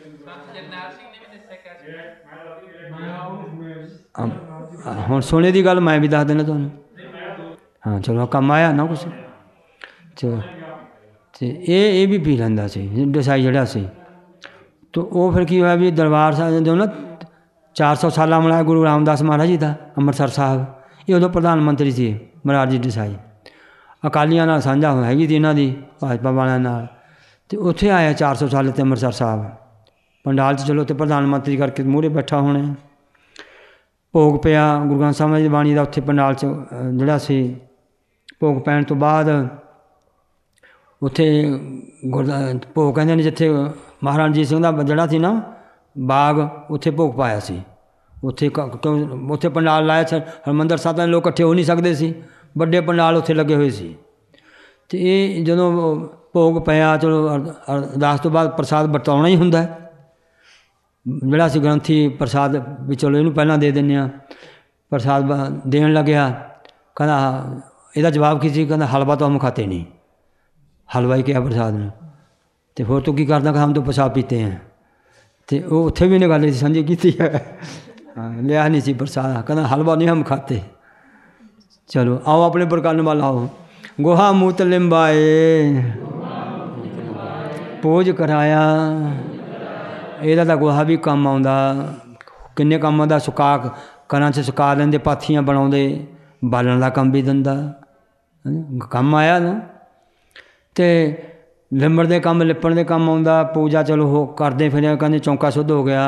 ਹੁਣ ਸੋਨੇ ਦੀ ਗੱਲ ਮੈਂ ਵੀ ਦੱਸ ਦੇਣਾ ਤੁਹਾਨੂੰ। ਹਾਂ ਚਲੋ, ਕੰਮ ਆਇਆ ਨਾ ਕੁਛ। ਚਲੋ, ਅਤੇ ਇਹ ਵੀ ਪੀ ਲੈਂਦਾ ਸੀ ਦੇਸਾਈ ਜਿਹੜਾ ਸੀ। ਅਤੇ ਉਹ ਫਿਰ ਕੀ ਹੋਇਆ ਵੀ ਦਰਬਾਰ ਸਾਹਿਬ ਜੋ ਨਾ 400 ਸਾਲਾਂ ਮਨਾਇਆ ਗੁਰੂ ਰਾਮਦਾਸ ਮਹਾਰਾਜ ਜੀ ਦਾ ਅੰਮ੍ਰਿਤਸਰ ਸਾਹਿਬ, ਇਹ ਉਦੋਂ ਪ੍ਰਧਾਨ ਮੰਤਰੀ ਸੀ ਮਰਾਰਜੀ ਦੇਸਾਈ। ਅਕਾਲੀਆਂ ਨਾਲ ਸਾਂਝਾ ਹੈਗੀ ਸੀ ਇਹਨਾਂ ਦੀ, ਭਾਜਪਾ ਵਾਲਿਆਂ ਨਾਲ। ਅਤੇ ਉੱਥੇ ਆਇਆ 400 ਸਾਲ 'ਤੇ ਅੰਮ੍ਰਿਤਸਰ ਸਾਹਿਬ ਪੰਡਾਲ 'ਚ। ਚਲੋ, ਅਤੇ ਪ੍ਰਧਾਨ ਮੰਤਰੀ ਕਰਕੇ ਮੂਹਰੇ ਬੈਠਾ ਹੋਣੇ। ਭੋਗ ਪਿਆ ਗੁਰੂ ਗ੍ਰੰਥ ਸਾਹਿਬ ਦੀ ਬਾਣੀ ਦਾ ਉੱਥੇ ਪੰਡਾਲ 'ਚ ਜਿਹੜਾ ਸੀ। ਭੋਗ ਪੈਣ ਤੋਂ ਬਾਅਦ ਉੱਥੇ ਭੋਗ ਕਹਿੰਦੇ ਨੇ ਜਿੱਥੇ ਮਹਾਰਾਜਾ ਰਣਜੀਤ ਸਿੰਘ ਦਾ ਜਿਹੜਾ ਸੀ ਨਾ ਬਾਗ, ਉੱਥੇ ਭੋਗ ਪਾਇਆ ਸੀ। ਉੱਥੇ ਪੰਡਾਲ ਲਾਇਆ ਸੀ। ਹਰਿਮੰਦਰ ਸਾਹਿਬ ਦੇ ਲੋਕ ਇਕੱਠੇ ਹੋ ਨਹੀਂ ਸਕਦੇ ਸੀ, ਵੱਡੇ ਪੰਡਾਲ ਉੱਥੇ ਲੱਗੇ ਹੋਏ ਸੀ। ਅਤੇ ਇਹ ਜਦੋਂ ਭੋਗ ਪਿਆ, ਚਲੋ ਅਰਦਾਸ ਤੋਂ ਬਾਅਦ ਪ੍ਰਸਾਦ ਵਰਤਾਉਣਾ ਹੀ ਹੁੰਦਾ ਜਿਹੜਾ ਸੀ ਗ੍ਰੰਥੀ ਪ੍ਰਸਾਦ ਵੀ, ਚਲੋ ਇਹਨੂੰ ਪਹਿਲਾਂ ਦੇ ਦਿੰਦੇ ਹਾਂ। ਪ੍ਰਸਾਦ ਦੇਣ ਲੱਗਿਆ, ਕਹਿੰਦਾ ਇਹਦਾ ਜਵਾਬ ਕੀ ਸੀ, ਕਹਿੰਦਾ ਹਲਵਾ ਤਾਂ ਹਮ ਖਾਤੇ ਨਹੀਂ। ਹਲਵਾ ਹੀ ਕਿਹਾ ਪ੍ਰਸਾਦ ਨੂੰ। ਅਤੇ ਹੋਰ ਤੂੰ ਕੀ ਕਰਦਾ, ਹਮ ਤੋਂ ਪਿਸ਼ਾਬ ਪੀਤੇ ਹੈ। ਅਤੇ ਉਹ ਉੱਥੇ ਵੀ ਇਹਨੇ ਗੱਲ ਸੀ ਸਾਂਝੀ ਕੀਤੀ ਹੈ। ਹਾਂ, ਲਿਆ ਨਹੀਂ ਸੀ ਪ੍ਰਸਾਦ, ਕਹਿੰਦਾ ਹਲਵਾ ਨਹੀਂ ਹਮ ਖਾਤੇ। ਚਲੋ ਆਓ ਆਪਣੇ ਪ੍ਰਕਰਨ ਵੱਲ ਆਓ। ਗੋਹਾ ਮੂਤ ਲਿੰਬਾਏ ਪੂਜ ਕਰਾਇਆ, ਇਹਦਾ ਤਾਂ ਗੋਹਾ ਵੀ ਕੰਮ ਆਉਂਦਾ। ਕਿੰਨੇ ਕੰਮ ਆਉਂਦਾ, ਸੁਕਾ ਘਰਾਂ 'ਚ ਸੁਕਾ ਲੈਂਦੇ, ਪਾਥੀਆਂ ਬਣਾਉਂਦੇ, ਬਾਲਣ ਦਾ ਕੰਮ ਵੀ ਦਿੰਦਾ, ਕੰਮ ਆਇਆ ਨਾ। ਅਤੇ ਲਿੰਬੜ ਦੇ ਕੰਮ, ਲਿਪਣ ਦੇ ਕੰਮ ਆਉਂਦਾ। ਪੂਜਾ ਚਲੋ ਹੋ ਕਰਦੇ ਫਿਰ ਕਹਿੰਦੇ ਚੌਂਕਾ ਸ਼ੁੱਧ ਹੋ ਗਿਆ।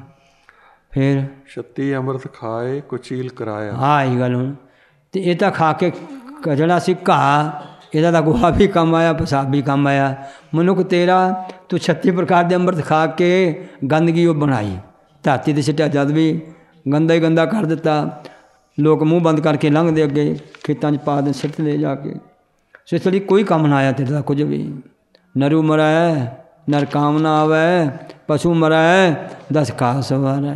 ਫਿਰ 36 ਅੰਮ੍ਰਿਤ ਖਾਏ ਕੁਚੀਲ ਕਰਾਇਆ। ਹਾਂ ਇਹੀ ਗੱਲ ਹੁਣ। ਅਤੇ ਇਹ ਤਾਂ ਖਾ ਕੇ ਜਿਹੜਾ ਸੀ ਘਾਹ, ਇਹਦਾ ਤਾਂ ਗੋਹਾ ਵੀ ਕੰਮ ਆਇਆ, ਪਿਸ਼ਾਬ ਵੀ ਕੰਮ ਆਇਆ। ਮਨੁੱਖ ਤੇਰਾ ਤੂੰ 36 ਪ੍ਰਕਾਰ ਦੇ ਅੰਮ੍ਰਿਤ ਖਾ ਕੇ ਗੰਦਗੀ ਉਹ ਬਣਾਈ, ਧਰਤੀ 'ਤੇ ਸਿੱਟਿਆ, ਜਦ ਵੀ ਗੰਦਾ ਹੀ ਗੰਦਾ ਕਰ ਦਿੱਤਾ। ਲੋਕ ਮੂੰਹ ਬੰਦ ਕਰਕੇ ਲੰਘਦੇ, ਅੱਗੇ ਖੇਤਾਂ 'ਚ ਪਾ ਦੇ, ਸਿੱਟ ਲੈ ਜਾ ਕੇ। ਸੋ ਇਸ ਲਈ ਕੋਈ ਕੰਮ ਨਾ ਆਇਆ ਤੇਰੇ ਦਾ ਕੁਝ ਵੀ। ਨਰੂ ਮਰੈ ਨਰ ਕਾਮ ਨਾ ਆਵੈ, ਪਸ਼ੂ ਮਰੈ 10 ਘਾਹ ਸਵਾਰੈ।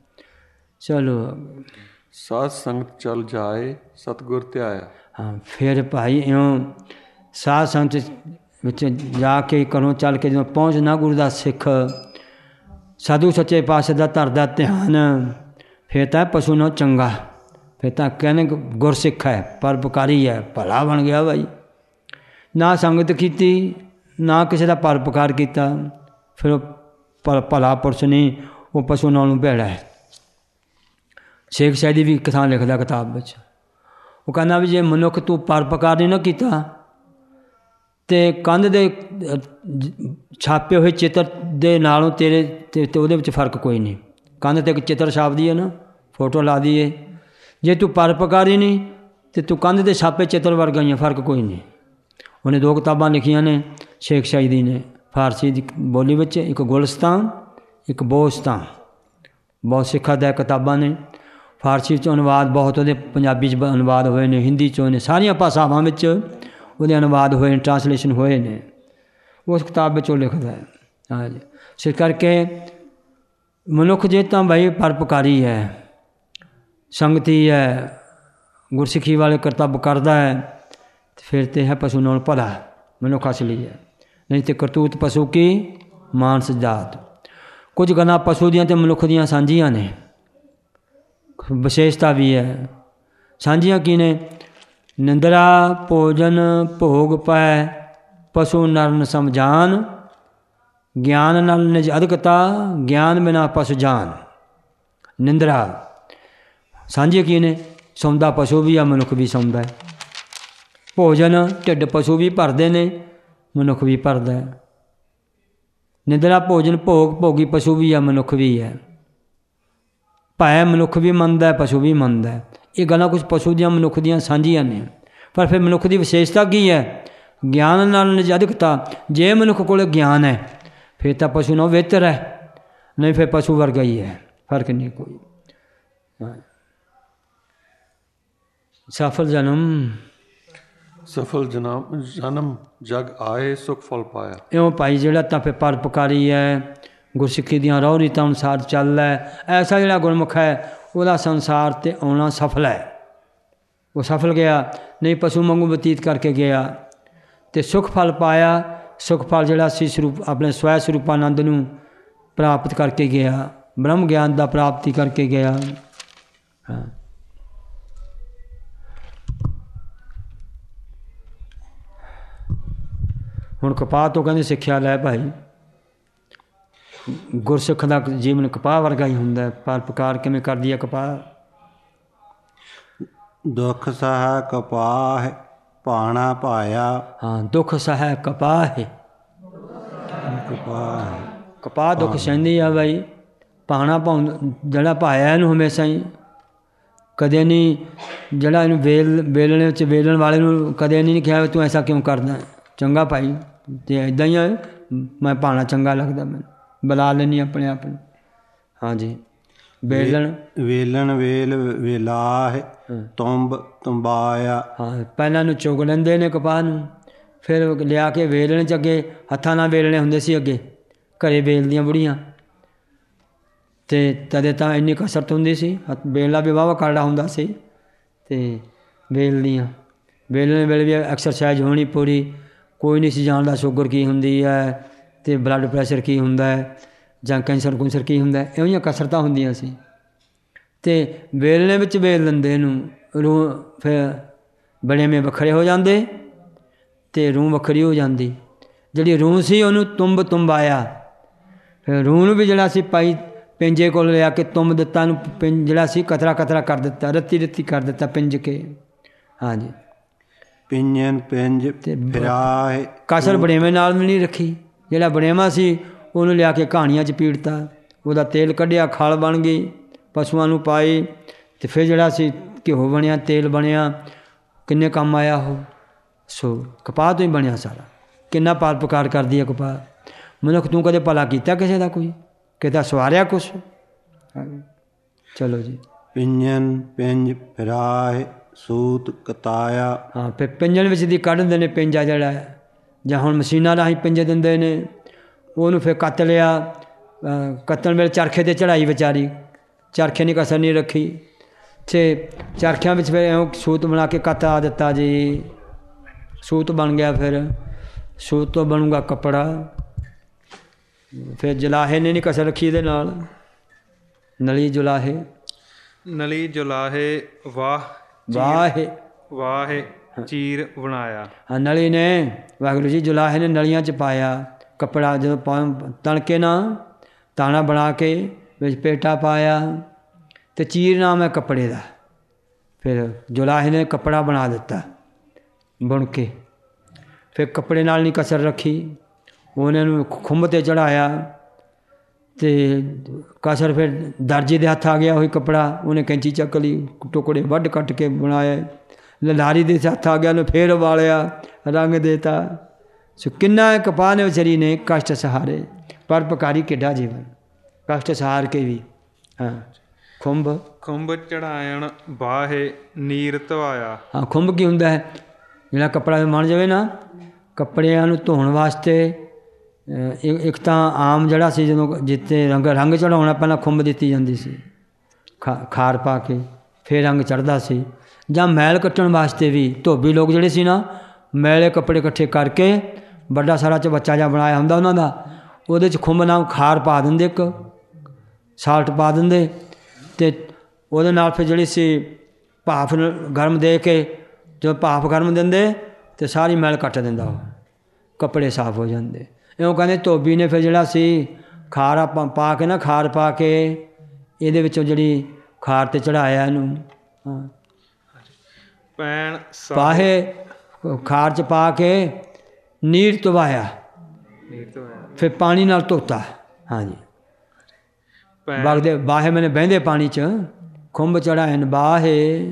ਚਲੋ, ਸਾਧ ਸੰਗਤ ਚਲ ਜਾਏ ਸਤਿਗੁਰ ਧਿਆਇਆ। ਹਾਂ, ਫਿਰ ਭਾਈ ਇਉਂ ਸਾਧ ਸੰਗਤ ਵਿੱਚ ਜਾ ਕੇ ਘਰੋਂ ਚੱਲ ਕੇ ਜਦੋਂ ਪਹੁੰਚਣਾ ਗੁਰੂ ਦਾ ਸਿੱਖ ਸਾਧੂ ਸੱਚੇ ਪਾਤਸ਼ਾਹ ਦਾ ਧਰਦਾ ਧਿਆਨ, ਫਿਰ ਤਾਂ ਪਸ਼ੂ ਨਾਲੋਂ ਚੰਗਾ। ਫਿਰ ਤਾਂ ਕਹਿੰਦੇ ਗੁਰਸਿੱਖ ਹੈ, ਪਰਉਪਕਾਰੀ ਹੈ, ਭਲਾ ਬਣ ਗਿਆ ਭਾਈ। ਨਾ ਸੰਗਤ ਕੀਤੀ, ਨਾ ਕਿਸੇ ਦਾ ਪਰਉਪਕਾਰ ਕੀਤਾ, ਫਿਰ ਉਹ ਭਲਾ ਪੁਰਸ਼ ਨਹੀਂ, ਉਹ ਪਸ਼ੂ ਨਾਲੋਂ ਭੈੜਾ ਹੈ। ਸ਼ੇਖ ਸਾਇਦੀ ਵੀ ਇੱਕ ਥਾਂ ਲਿਖਦਾ ਕਿਤਾਬ ਵਿੱਚ, ਉਹ ਕਹਿੰਦਾ ਵੀ ਜੇ ਮਨੁੱਖ ਤੂੰ ਪਰਉਪਕਾਰ ਨਹੀਂ ਨਾ ਕੀਤਾ, ਅਤੇ ਕੰਧ ਦੇ ਛਾਪੇ ਹੋਏ ਚਿੱਤਰ ਦੇ ਨਾਲੋਂ ਤੇਰੇ ਤੇ ਉਹਦੇ ਵਿੱਚ ਫਰਕ ਕੋਈ ਨਹੀਂ। ਕੰਧ 'ਤੇ ਇੱਕ ਚਿੱਤਰ ਛਾਪ ਦਈਏ ਨਾ, ਫੋਟੋ ਲਾ ਦਈਏ, ਜੇ ਤੂੰ ਪਰਉਪਕਾਰ ਹੀ ਨਹੀਂ ਅਤੇ ਤੂੰ ਕੰਧ ਦੇ ਛਾਪੇ ਚਿੱਤਰ ਵਰਗਾ ਹੀ, ਫਰਕ ਕੋਈ ਨਹੀਂ। ਉਹਨੇ 2 ਕਿਤਾਬਾਂ ਲਿਖੀਆਂ ਨੇ ਸ਼ੇਖ ਸਾਇਦੀ ਨੇ, ਫਾਰਸੀ ਦੀ ਬੋਲੀ ਵਿੱਚ, ਇੱਕ ਗੁਲਸਤਾਨ, ਇੱਕ ਬੋਸਤਾਨ। ਬਹੁਤ ਸਿੱਖਾਦਾਇਕ ਕਿਤਾਬਾਂ ਨੇ। ਫਾਰਸੀ 'ਚ ਅਨੁਵਾਦ ਬਹੁਤ ਉਹਦੇ, ਪੰਜਾਬੀ 'ਚ ਅਨੁਵਾਦ ਹੋਏ ਨੇ, ਹਿੰਦੀ 'ਚ ਹੋਏ ਨੇ, ਸਾਰੀਆਂ ਭਾਸ਼ਾਵਾਂ ਵਿੱਚ ਉਹਦੇ ਅਨੁਵਾਦ ਹੋਏ ਨੇ, ਟਰਾਂਸਲੇਸ਼ਨ ਹੋਏ ਨੇ। ਉਸ ਕਿਤਾਬ ਵਿੱਚ ਉਹ ਲਿਖਦਾ ਹੈ। ਹਾਂਜੀ, ਇਸ ਕਰਕੇ ਮਨੁੱਖ ਜੇ ਤਾਂ ਭਾਈ ਪਰਉਪਕਾਰੀ ਹੈ, ਸੰਗਤੀ ਹੈ, ਗੁਰਸਿੱਖੀ ਵਾਲੇ ਕਰਤੱਵ ਕਰਦਾ ਹੈ, ਫਿਰ ਤਾਂ ਹੈ ਪਸ਼ੂ ਨਾਲ ਭਲਾ, ਮਨੁੱਖ ਅਸਲੀ ਹੈ। ਨਹੀਂ ਤੇ ਕਰਤੂਤ ਪਸ਼ੂ ਕੀ ਮਾਨਸ ਜਾਤ। ਕੁਝ ਗੱਲਾਂ ਪਸ਼ੂ ਦੀਆਂ ਅਤੇ ਮਨੁੱਖ ਦੀਆਂ ਸਾਂਝੀਆਂ ਨੇ, ਵਿਸ਼ੇਸ਼ਤਾ ਵੀ ਹੈ। ਸਾਂਝੀਆਂ ਕੀ ਨੇ? ਨਿੰਦਰਾ ਭੋਜਨ ਭੋਗ ਪੈ ਪਸ਼ੂ ਨਰਨ ਸਮਝਾਨ, ਗਿਆਨ ਨਾਲ ਨਿਜ ਅਧਿਕਤਾ ਗਿਆਨ ਬਿਨਾ ਪਸ਼ੂ ਜਾਨ। ਨਿੰਦਰਾ ਸਾਂਝੇ ਕੀ ਨੇ? ਸੌਂਦਾ ਪਸ਼ੂ ਵੀ ਆ, ਮਨੁੱਖ ਵੀ ਸੌਂਦਾ ਹੈ। ਭੋਜਨ ਢਿੱਡ ਪਸ਼ੂ ਵੀ ਭਰਦੇ ਨੇ, ਮਨੁੱਖ ਵੀ ਭਰਦਾ ਹੈ। ਨਿੰਦਰਾ ਭੋਜਨ ਭੋਗ ਭੋਗੀ ਪਸ਼ੂ ਵੀ ਆ, ਮਨੁੱਖ ਵੀ ਹੈ। ਭੈ ਮਨੁੱਖ ਵੀ ਮੰਨਦਾ, ਪਸ਼ੂ ਵੀ ਮੰਨਦਾ। ਇਹ ਗੱਲਾਂ ਕੁਛ ਪਸ਼ੂ ਦੀਆਂ ਮਨੁੱਖ ਦੀਆਂ ਸਾਂਝੀਆਂ ਨੇ। ਪਰ ਫਿਰ ਮਨੁੱਖ ਦੀ ਵਿਸ਼ੇਸ਼ਤਾ ਕੀ ਹੈ? ਗਿਆਨ ਨਾਲ ਨਿਜ ਅਧਿਕਤਾ। ਜੇ ਮਨੁੱਖ ਕੋਲ ਗਿਆਨ ਹੈ ਫਿਰ ਤਾਂ ਪਸ਼ੂ ਨਾਲੋਂ ਬਿਹਤਰ ਹੈ, ਨਹੀਂ ਫਿਰ ਪਸ਼ੂ ਵਰਗਾ ਹੀ ਹੈ, ਫਰਕ ਨਹੀਂ ਕੋਈ। ਸਫਲ ਜਨਮ ਜਨਮ ਜਗ ਆਏ ਸੁਖ ਫਲ ਪਾਇਆ। ਇਉਂ ਭਾਈ ਜਿਹੜਾ ਤਾਂ ਫਿਰ ਪਰਉਪਕਾਰੀ ਹੈ, ਗੁਰਸਿੱਖੀ ਦੀਆਂ ਰਹੁ ਰੀਤਾਂ ਅਨੁਸਾਰ ਚੱਲਦਾ ਹੈ, ਐਸਾ ਜਿਹੜਾ ਗੁਰਮੁਖ ਹੈ ਉਹਦਾ ਸੰਸਾਰ 'ਤੇ ਆਉਣਾ ਸਫਲ ਹੈ। ਉਹ ਸਫਲ ਗਿਆ, ਨਹੀਂ ਪਸ਼ੂ ਵਾਂਗੂ ਬਤੀਤ ਕਰਕੇ ਗਿਆ ਅਤੇ ਸੁਖ ਫਲ ਪਾਇਆ। ਸੁਖ ਫਲ ਜਿਹੜਾ ਸੀ ਸਰੂਪ ਆਪਣੇ ਸਵੈ ਸਰੂਪਾਨੰਦ ਨੂੰ ਪ੍ਰਾਪਤ ਕਰਕੇ ਗਿਆ, ਬ੍ਰਹਮ ਗਿਆਨ ਦਾ ਪ੍ਰਾਪਤੀ ਕਰਕੇ ਗਿਆ। ਹਾਂ, ਹੁਣ ਕਪਾਹ ਤੋਂ ਕਹਿੰਦੇ ਸਿੱਖਿਆ ਲੈ ਭਾਈ। ਗੁਰਸਿੱਖ ਦਾ ਜੀਵਨ ਕਪਾਹ ਵਰਗਾ ਹੀ ਹੁੰਦਾ। ਪਰਉਪਕਾਰ ਕਿਵੇਂ ਕਰਦੀ ਹੈ ਕਪਾਹ? ਦੁੱਖ ਸਹਿ ਕਪਾਹ ਭਾਣਾ ਪਾਇਆ। ਹਾਂ, ਦੁੱਖ ਸਹਿ ਕਪਾਹ। ਕਪਾਹ ਦੁੱਖ ਸਹਿੰਦੀ ਆ ਬਾਈ। ਪਾਣਾ ਜਿਹੜਾ ਪਾਇਆ ਇਹਨੂੰ ਹਮੇਸ਼ਾ ਹੀ, ਕਦੇ ਨਹੀਂ ਜਿਹੜਾ ਇਹਨੂੰ ਵੇਲਣੇ ਵਿੱਚ ਵੇਲਣ ਵਾਲੇ ਨੂੰ ਕਦੇ ਨਹੀਂ ਕਿਹਾ ਤੂੰ ਐਸਾ ਕਿਉਂ ਕਰਦਾ। ਚੰਗਾ ਭਾਈ, ਤੇ ਇੱਦਾਂ ਹੀ ਹੈ, ਮੈਂ ਪਾਣਾ ਚੰਗਾ ਲੱਗਦਾ, ਮੈਂ ਬੁਲਾ ਲੈਂਦੀ ਆਪਣੇ ਆਪ ਨੂੰ। ਹਾਂਜੀ, ਵੇਲਣ ਵੇਲ ਵੇਲਾਹ ਤੁੰਬ ਤੁੰਬਾਇਆ। ਹਾਂ, ਪਹਿਲਾਂ ਨੂੰ ਚੁਗ ਲੈਂਦੇ ਨੇ ਕਪਾਹ ਨੂੰ, ਫਿਰ ਲਿਆ ਕੇ ਵੇਲਣ 'ਚ ਅੱਗੇ ਹੱਥਾਂ ਨਾਲ ਵੇਲਣੇ ਹੁੰਦੇ ਸੀ ਅੱਗੇ ਘਰੇ ਵੇਲਦੀਆਂ ਬੁੜੀਆਂ, ਅਤੇ ਤਦੇ ਤਾਂ ਇੰਨੀ ਕਸਰਤ ਹੁੰਦੀ ਸੀ। ਵੇਲਣਾ ਵੀ ਵਾਹਵਾ ਕਰੜਾ ਹੁੰਦਾ ਸੀ ਅਤੇ ਵੇਲਦੀਆਂ ਵੇਲਣੇ ਵੇਲੇ ਵੀ ਐਕਸਰਸਾਈਜ਼ ਹੋਣੀ ਪੂਰੀ। ਕੋਈ ਨਹੀਂ ਸੀ ਜਾਣਦਾ ਸ਼ੂਗਰ ਕੀ ਹੁੰਦੀ ਹੈ ਅਤੇ ਬਲੱਡ ਪ੍ਰੈਸ਼ਰ ਕੀ ਹੁੰਦਾ ਹੈ ਜਾਂ ਕੈਂਸਰ ਕੁੰਸਰ ਕੀ ਹੁੰਦਾ। ਇਹੋ ਜਿਹੀਆਂ ਕਸਰਤਾਂ ਹੁੰਦੀਆਂ ਸੀ ਅਤੇ ਵੇਲਣੇ ਵਿੱਚ ਵੇਲ ਲੈਂਦੇ ਇਹਨੂੰ। ਰੂਹ ਫਿਰ ਬੜੇਵੇਂ ਵੱਖਰੇ ਹੋ ਜਾਂਦੇ ਅਤੇ ਰੂਹ ਵੱਖਰੀ ਹੋ ਜਾਂਦੀ। ਜਿਹੜੀ ਰੂਹ ਸੀ ਉਹਨੂੰ ਤੁੰਬ ਤੁੰਬਾਇਆ। ਫਿਰ ਰੂਹ ਨੂੰ ਵੀ ਜਿਹੜਾ ਸੀ ਭਾਈ ਪਿੰਜੇ ਕੋਲ ਲਿਆ ਕੇ ਤੁੰਬ ਦਿੱਤਾ, ਇਹਨੂੰ ਜਿਹੜਾ ਸੀ ਕਤਰਾ ਕਤਰਾ ਕਰ ਦਿੱਤਾ, ਰੱਤੀ ਰੱਤੀ ਕਰ ਦਿੱਤਾ ਪਿੰਜ ਕੇ। ਹਾਂਜੀ, ਪਿੰਜਨ ਪਿੰਜ ਫਿਰਾਏ। ਕਸਰ ਬੜੇਵੇਂ ਨਾਲ ਵੀ ਨਹੀਂ ਰੱਖੀ। ਜਿਹੜਾ ਬੜੇਵਾਂ ਸੀ ਉਹਨੂੰ ਲਿਆ ਕੇ ਕਹਾਣੀਆਂ 'ਚ ਪੀੜਤਾ, ਉਹਦਾ ਤੇਲ ਕੱਢਿਆ, ਖਲ ਬਣ ਗਈ, ਪਸ਼ੂਆਂ ਨੂੰ ਪਾਈ ਅਤੇ ਫਿਰ ਜਿਹੜਾ ਸੀ ਘਿਓ ਬਣਿਆ, ਤੇਲ ਬਣਿਆ, ਕਿੰਨੇ ਕੰਮ ਆਇਆ ਉਹ। ਸੋ ਕਪਾਹ ਤੋਂ ਹੀ ਬਣਿਆ ਸਾਰਾ। ਕਿੰਨਾ ਪਰਉਪਕਾਰ ਕਰਦੀ ਹੈ ਕਪਾਹ। ਮਨੁੱਖ ਤੂੰ ਕਦੇ ਭਲਾ ਕੀਤਾ ਕਿਸੇ ਦਾ? ਕੋਈ ਕਿਤੇ ਸਵਾਰਿਆ ਕੁਛ? ਚਲੋ ਜੀ। ਪਿੰਜਨ ਪਿੰਜ ਫਿਰਾਏ ਸੂਤ ਕਤਾਇਆ। ਹਾਂ, ਫਿਰ ਪਿੰਜਣ ਵਿੱਚ ਦੀ ਕੱਢ ਦਿੰਦੇ ਨੇ ਪਿੰਜਾ ਜਿਹੜਾ ਹੈ, ਜਾਂ ਹੁਣ ਮਸ਼ੀਨਾਂ ਰਾਹੀਂ ਪਿੰਜੇ ਦਿੰਦੇ ਨੇ। ਉਹਨੂੰ ਫਿਰ ਕੱਤ ਲਿਆ, ਕੱਤਣ ਵੇਲੇ ਚਰਖੇ 'ਤੇ ਚੜ੍ਹਾਈ ਵਿਚਾਰੀ, ਚਰਖੇ ਨੇ ਕਸਰ ਨਹੀਂ ਰੱਖੀ ਅਤੇ ਚਰਖਿਆਂ ਵਿੱਚ ਫਿਰ ਇਉਂ ਸੂਤ ਬਣਾ ਕੇ ਕੱਤ ਆ ਦਿੱਤਾ ਜੀ। ਸੂਤ ਬਣ ਗਿਆ, ਫਿਰ ਸੂਤ ਤੋਂ ਬਣੂਗਾ ਕੱਪੜਾ। ਫਿਰ ਜਲਾਹੇ ਨੇ ਨਹੀਂ ਕਸਰ ਰੱਖੀ ਇਹਦੇ ਨਾਲ। ਨਲੀ ਜੁਲਾਹੇ, ਨਲੀ ਜੁਲਾਹੇ ਵਾਹ ਵਾਹੇ ਚੀਰ ਬਣਾਇਆ। ਹਾਂ, ਨਲੀ ਨੇ ਵਾਹਿਗੁਰੂ ਜੀ ਜੁਲਾਹੇ ਨੇ ਨਲੀਆਂ 'ਚ ਪਾਇਆ ਕੱਪੜਾ। ਜਦੋਂ ਤਣ ਕੇ ਨਾ ਤਾਣਾ ਬਣਾ ਕੇ ਵਿੱਚ ਪੇਟਾ ਪਾਇਆ ਅਤੇ ਚੀਰ ਨਾਮ ਹੈ ਕੱਪੜੇ ਦਾ। ਫਿਰ ਜੁਲਾਹੇ ਨੇ ਕੱਪੜਾ ਬਣਾ ਦਿੱਤਾ ਬੁਣ ਕੇ। ਫਿਰ ਕੱਪੜੇ ਨਾਲ ਨਹੀਂ ਕਸਰ ਰੱਖੀ, ਉਹਨੇ ਨੂੰ ਖੁੰਭ 'ਤੇ ਚੜ੍ਹਾਇਆ ਅਤੇ ਕਸਰ ਫਿਰ ਦਰਜੀ ਦੇ ਹੱਥ ਆ ਗਿਆ ਉਹੀ ਕੱਪੜਾ। ਉਹਨੇ ਕੈਂਚੀ ਚੱਕ ਲਈ, ਟੁਕੜੇ ਵੱਢ ਕੱਟ ਕੇ ਬਣਾਏ। ਲਲਾਰੀ ਦੇ ਹੱਥ ਆ ਗਿਆ, ਉਹਨੇ ਫੇਰ ਉਬਾਲਿਆ, ਰੰਗ ਦੇਤਾ। ਸੋ ਕਿੰਨਾ ਕਪਾਹ ਨੇ ਵਿਚਾਰੀ ਨੇ ਕਸ਼ਟ ਸਹਾਰੇ। ਪਰਉਪਕਾਰੀ ਕਿੱਡਾ ਜੀਵਨ, ਕਸ਼ਟ ਸਹਾਰ ਕੇ ਵੀ। ਹਾਂ, ਖੁੰਭ ਚੜਾਇਣ ਬਾਹੇ ਨੀਰ ਧਵਾਇਆ। ਹਾਂ, ਖੁੰਭ ਕੀ ਹੁੰਦਾ ਹੈ? ਜਿਹੜਾ ਕੱਪੜਾ ਬਣ ਜਾਵੇ ਨਾ, ਕੱਪੜਿਆਂ ਨੂੰ ਧੋਣ ਵਾਸਤੇ ਇੱਕ ਤਾਂ ਆਮ ਜਿਹੜਾ ਸੀ ਜਦੋਂ ਜਿੱਤੇ ਰੰਗ ਚੜਾਉਣਾ ਪਹਿਲਾਂ ਖੁੰਭ ਦਿੱਤੀ ਜਾਂਦੀ ਸੀ, ਖਾਰ ਪਾ ਕੇ ਫਿਰ ਰੰਗ ਚੜ੍ਹਦਾ ਸੀ। ਜਾਂ ਮੈਲ ਕੱਟਣ ਵਾਸਤੇ ਵੀ ਧੋਬੀ ਲੋਕ ਜਿਹੜੇ ਸੀ ਨਾ, ਮੈਲੇ ਕੱਪੜੇ ਇਕੱਠੇ ਕਰਕੇ ਵੱਡਾ ਸਾਰਾ ਚਬੱਚਾ ਜਿਹਾ ਬਣਾਇਆ ਹੁੰਦਾ ਉਹਨਾਂ ਦਾ, ਉਹਦੇ 'ਚ ਖੁੰਬ ਨਾਲ ਖਾਰ ਪਾ ਦਿੰਦੇ, ਇੱਕ ਸਾਲਟ ਪਾ ਦਿੰਦੇ, ਅਤੇ ਉਹਦੇ ਨਾਲ ਫਿਰ ਜਿਹੜੀ ਸੀ ਭਾਫ ਗਰਮ ਦੇ ਕੇ, ਜਦੋਂ ਭਾਫ ਗਰਮ ਦਿੰਦੇ ਅਤੇ ਸਾਰੀ ਮੈਲ ਕੱਟ ਦਿੰਦਾ, ਉਹ ਕੱਪੜੇ ਸਾਫ਼ ਹੋ ਜਾਂਦੇ। ਇਉਂ ਕਹਿੰਦੇ ਧੋਬੀ ਨੇ ਫਿਰ ਜਿਹੜਾ ਸੀ ਖਾਰ ਪਾ ਕੇ ਨਾ, ਖਾਰ ਪਾ ਕੇ ਇਹਦੇ ਵਿੱਚੋਂ ਜਿਹੜੀ ਖਾਰ 'ਤੇ ਚੜ੍ਹਾਇਆ ਇਹਨੂੰ, ਪੈਣ ਪਾਹੇ ਖਾਰ 'ਚ ਪਾ ਕੇ ਨੀਰ ਧਵਾਇਆ, ਫਿਰ ਪਾਣੀ ਨਾਲ ਧੋਤਾ। ਹਾਂਜੀ, ਵਗਦੇ ਬਾਹੇ ਮੈਨੇ ਬਹਿੰਦੇ ਪਾਣੀ 'ਚ, ਖੁੰਭ ਚੜਾਏ ਬਾਹੇ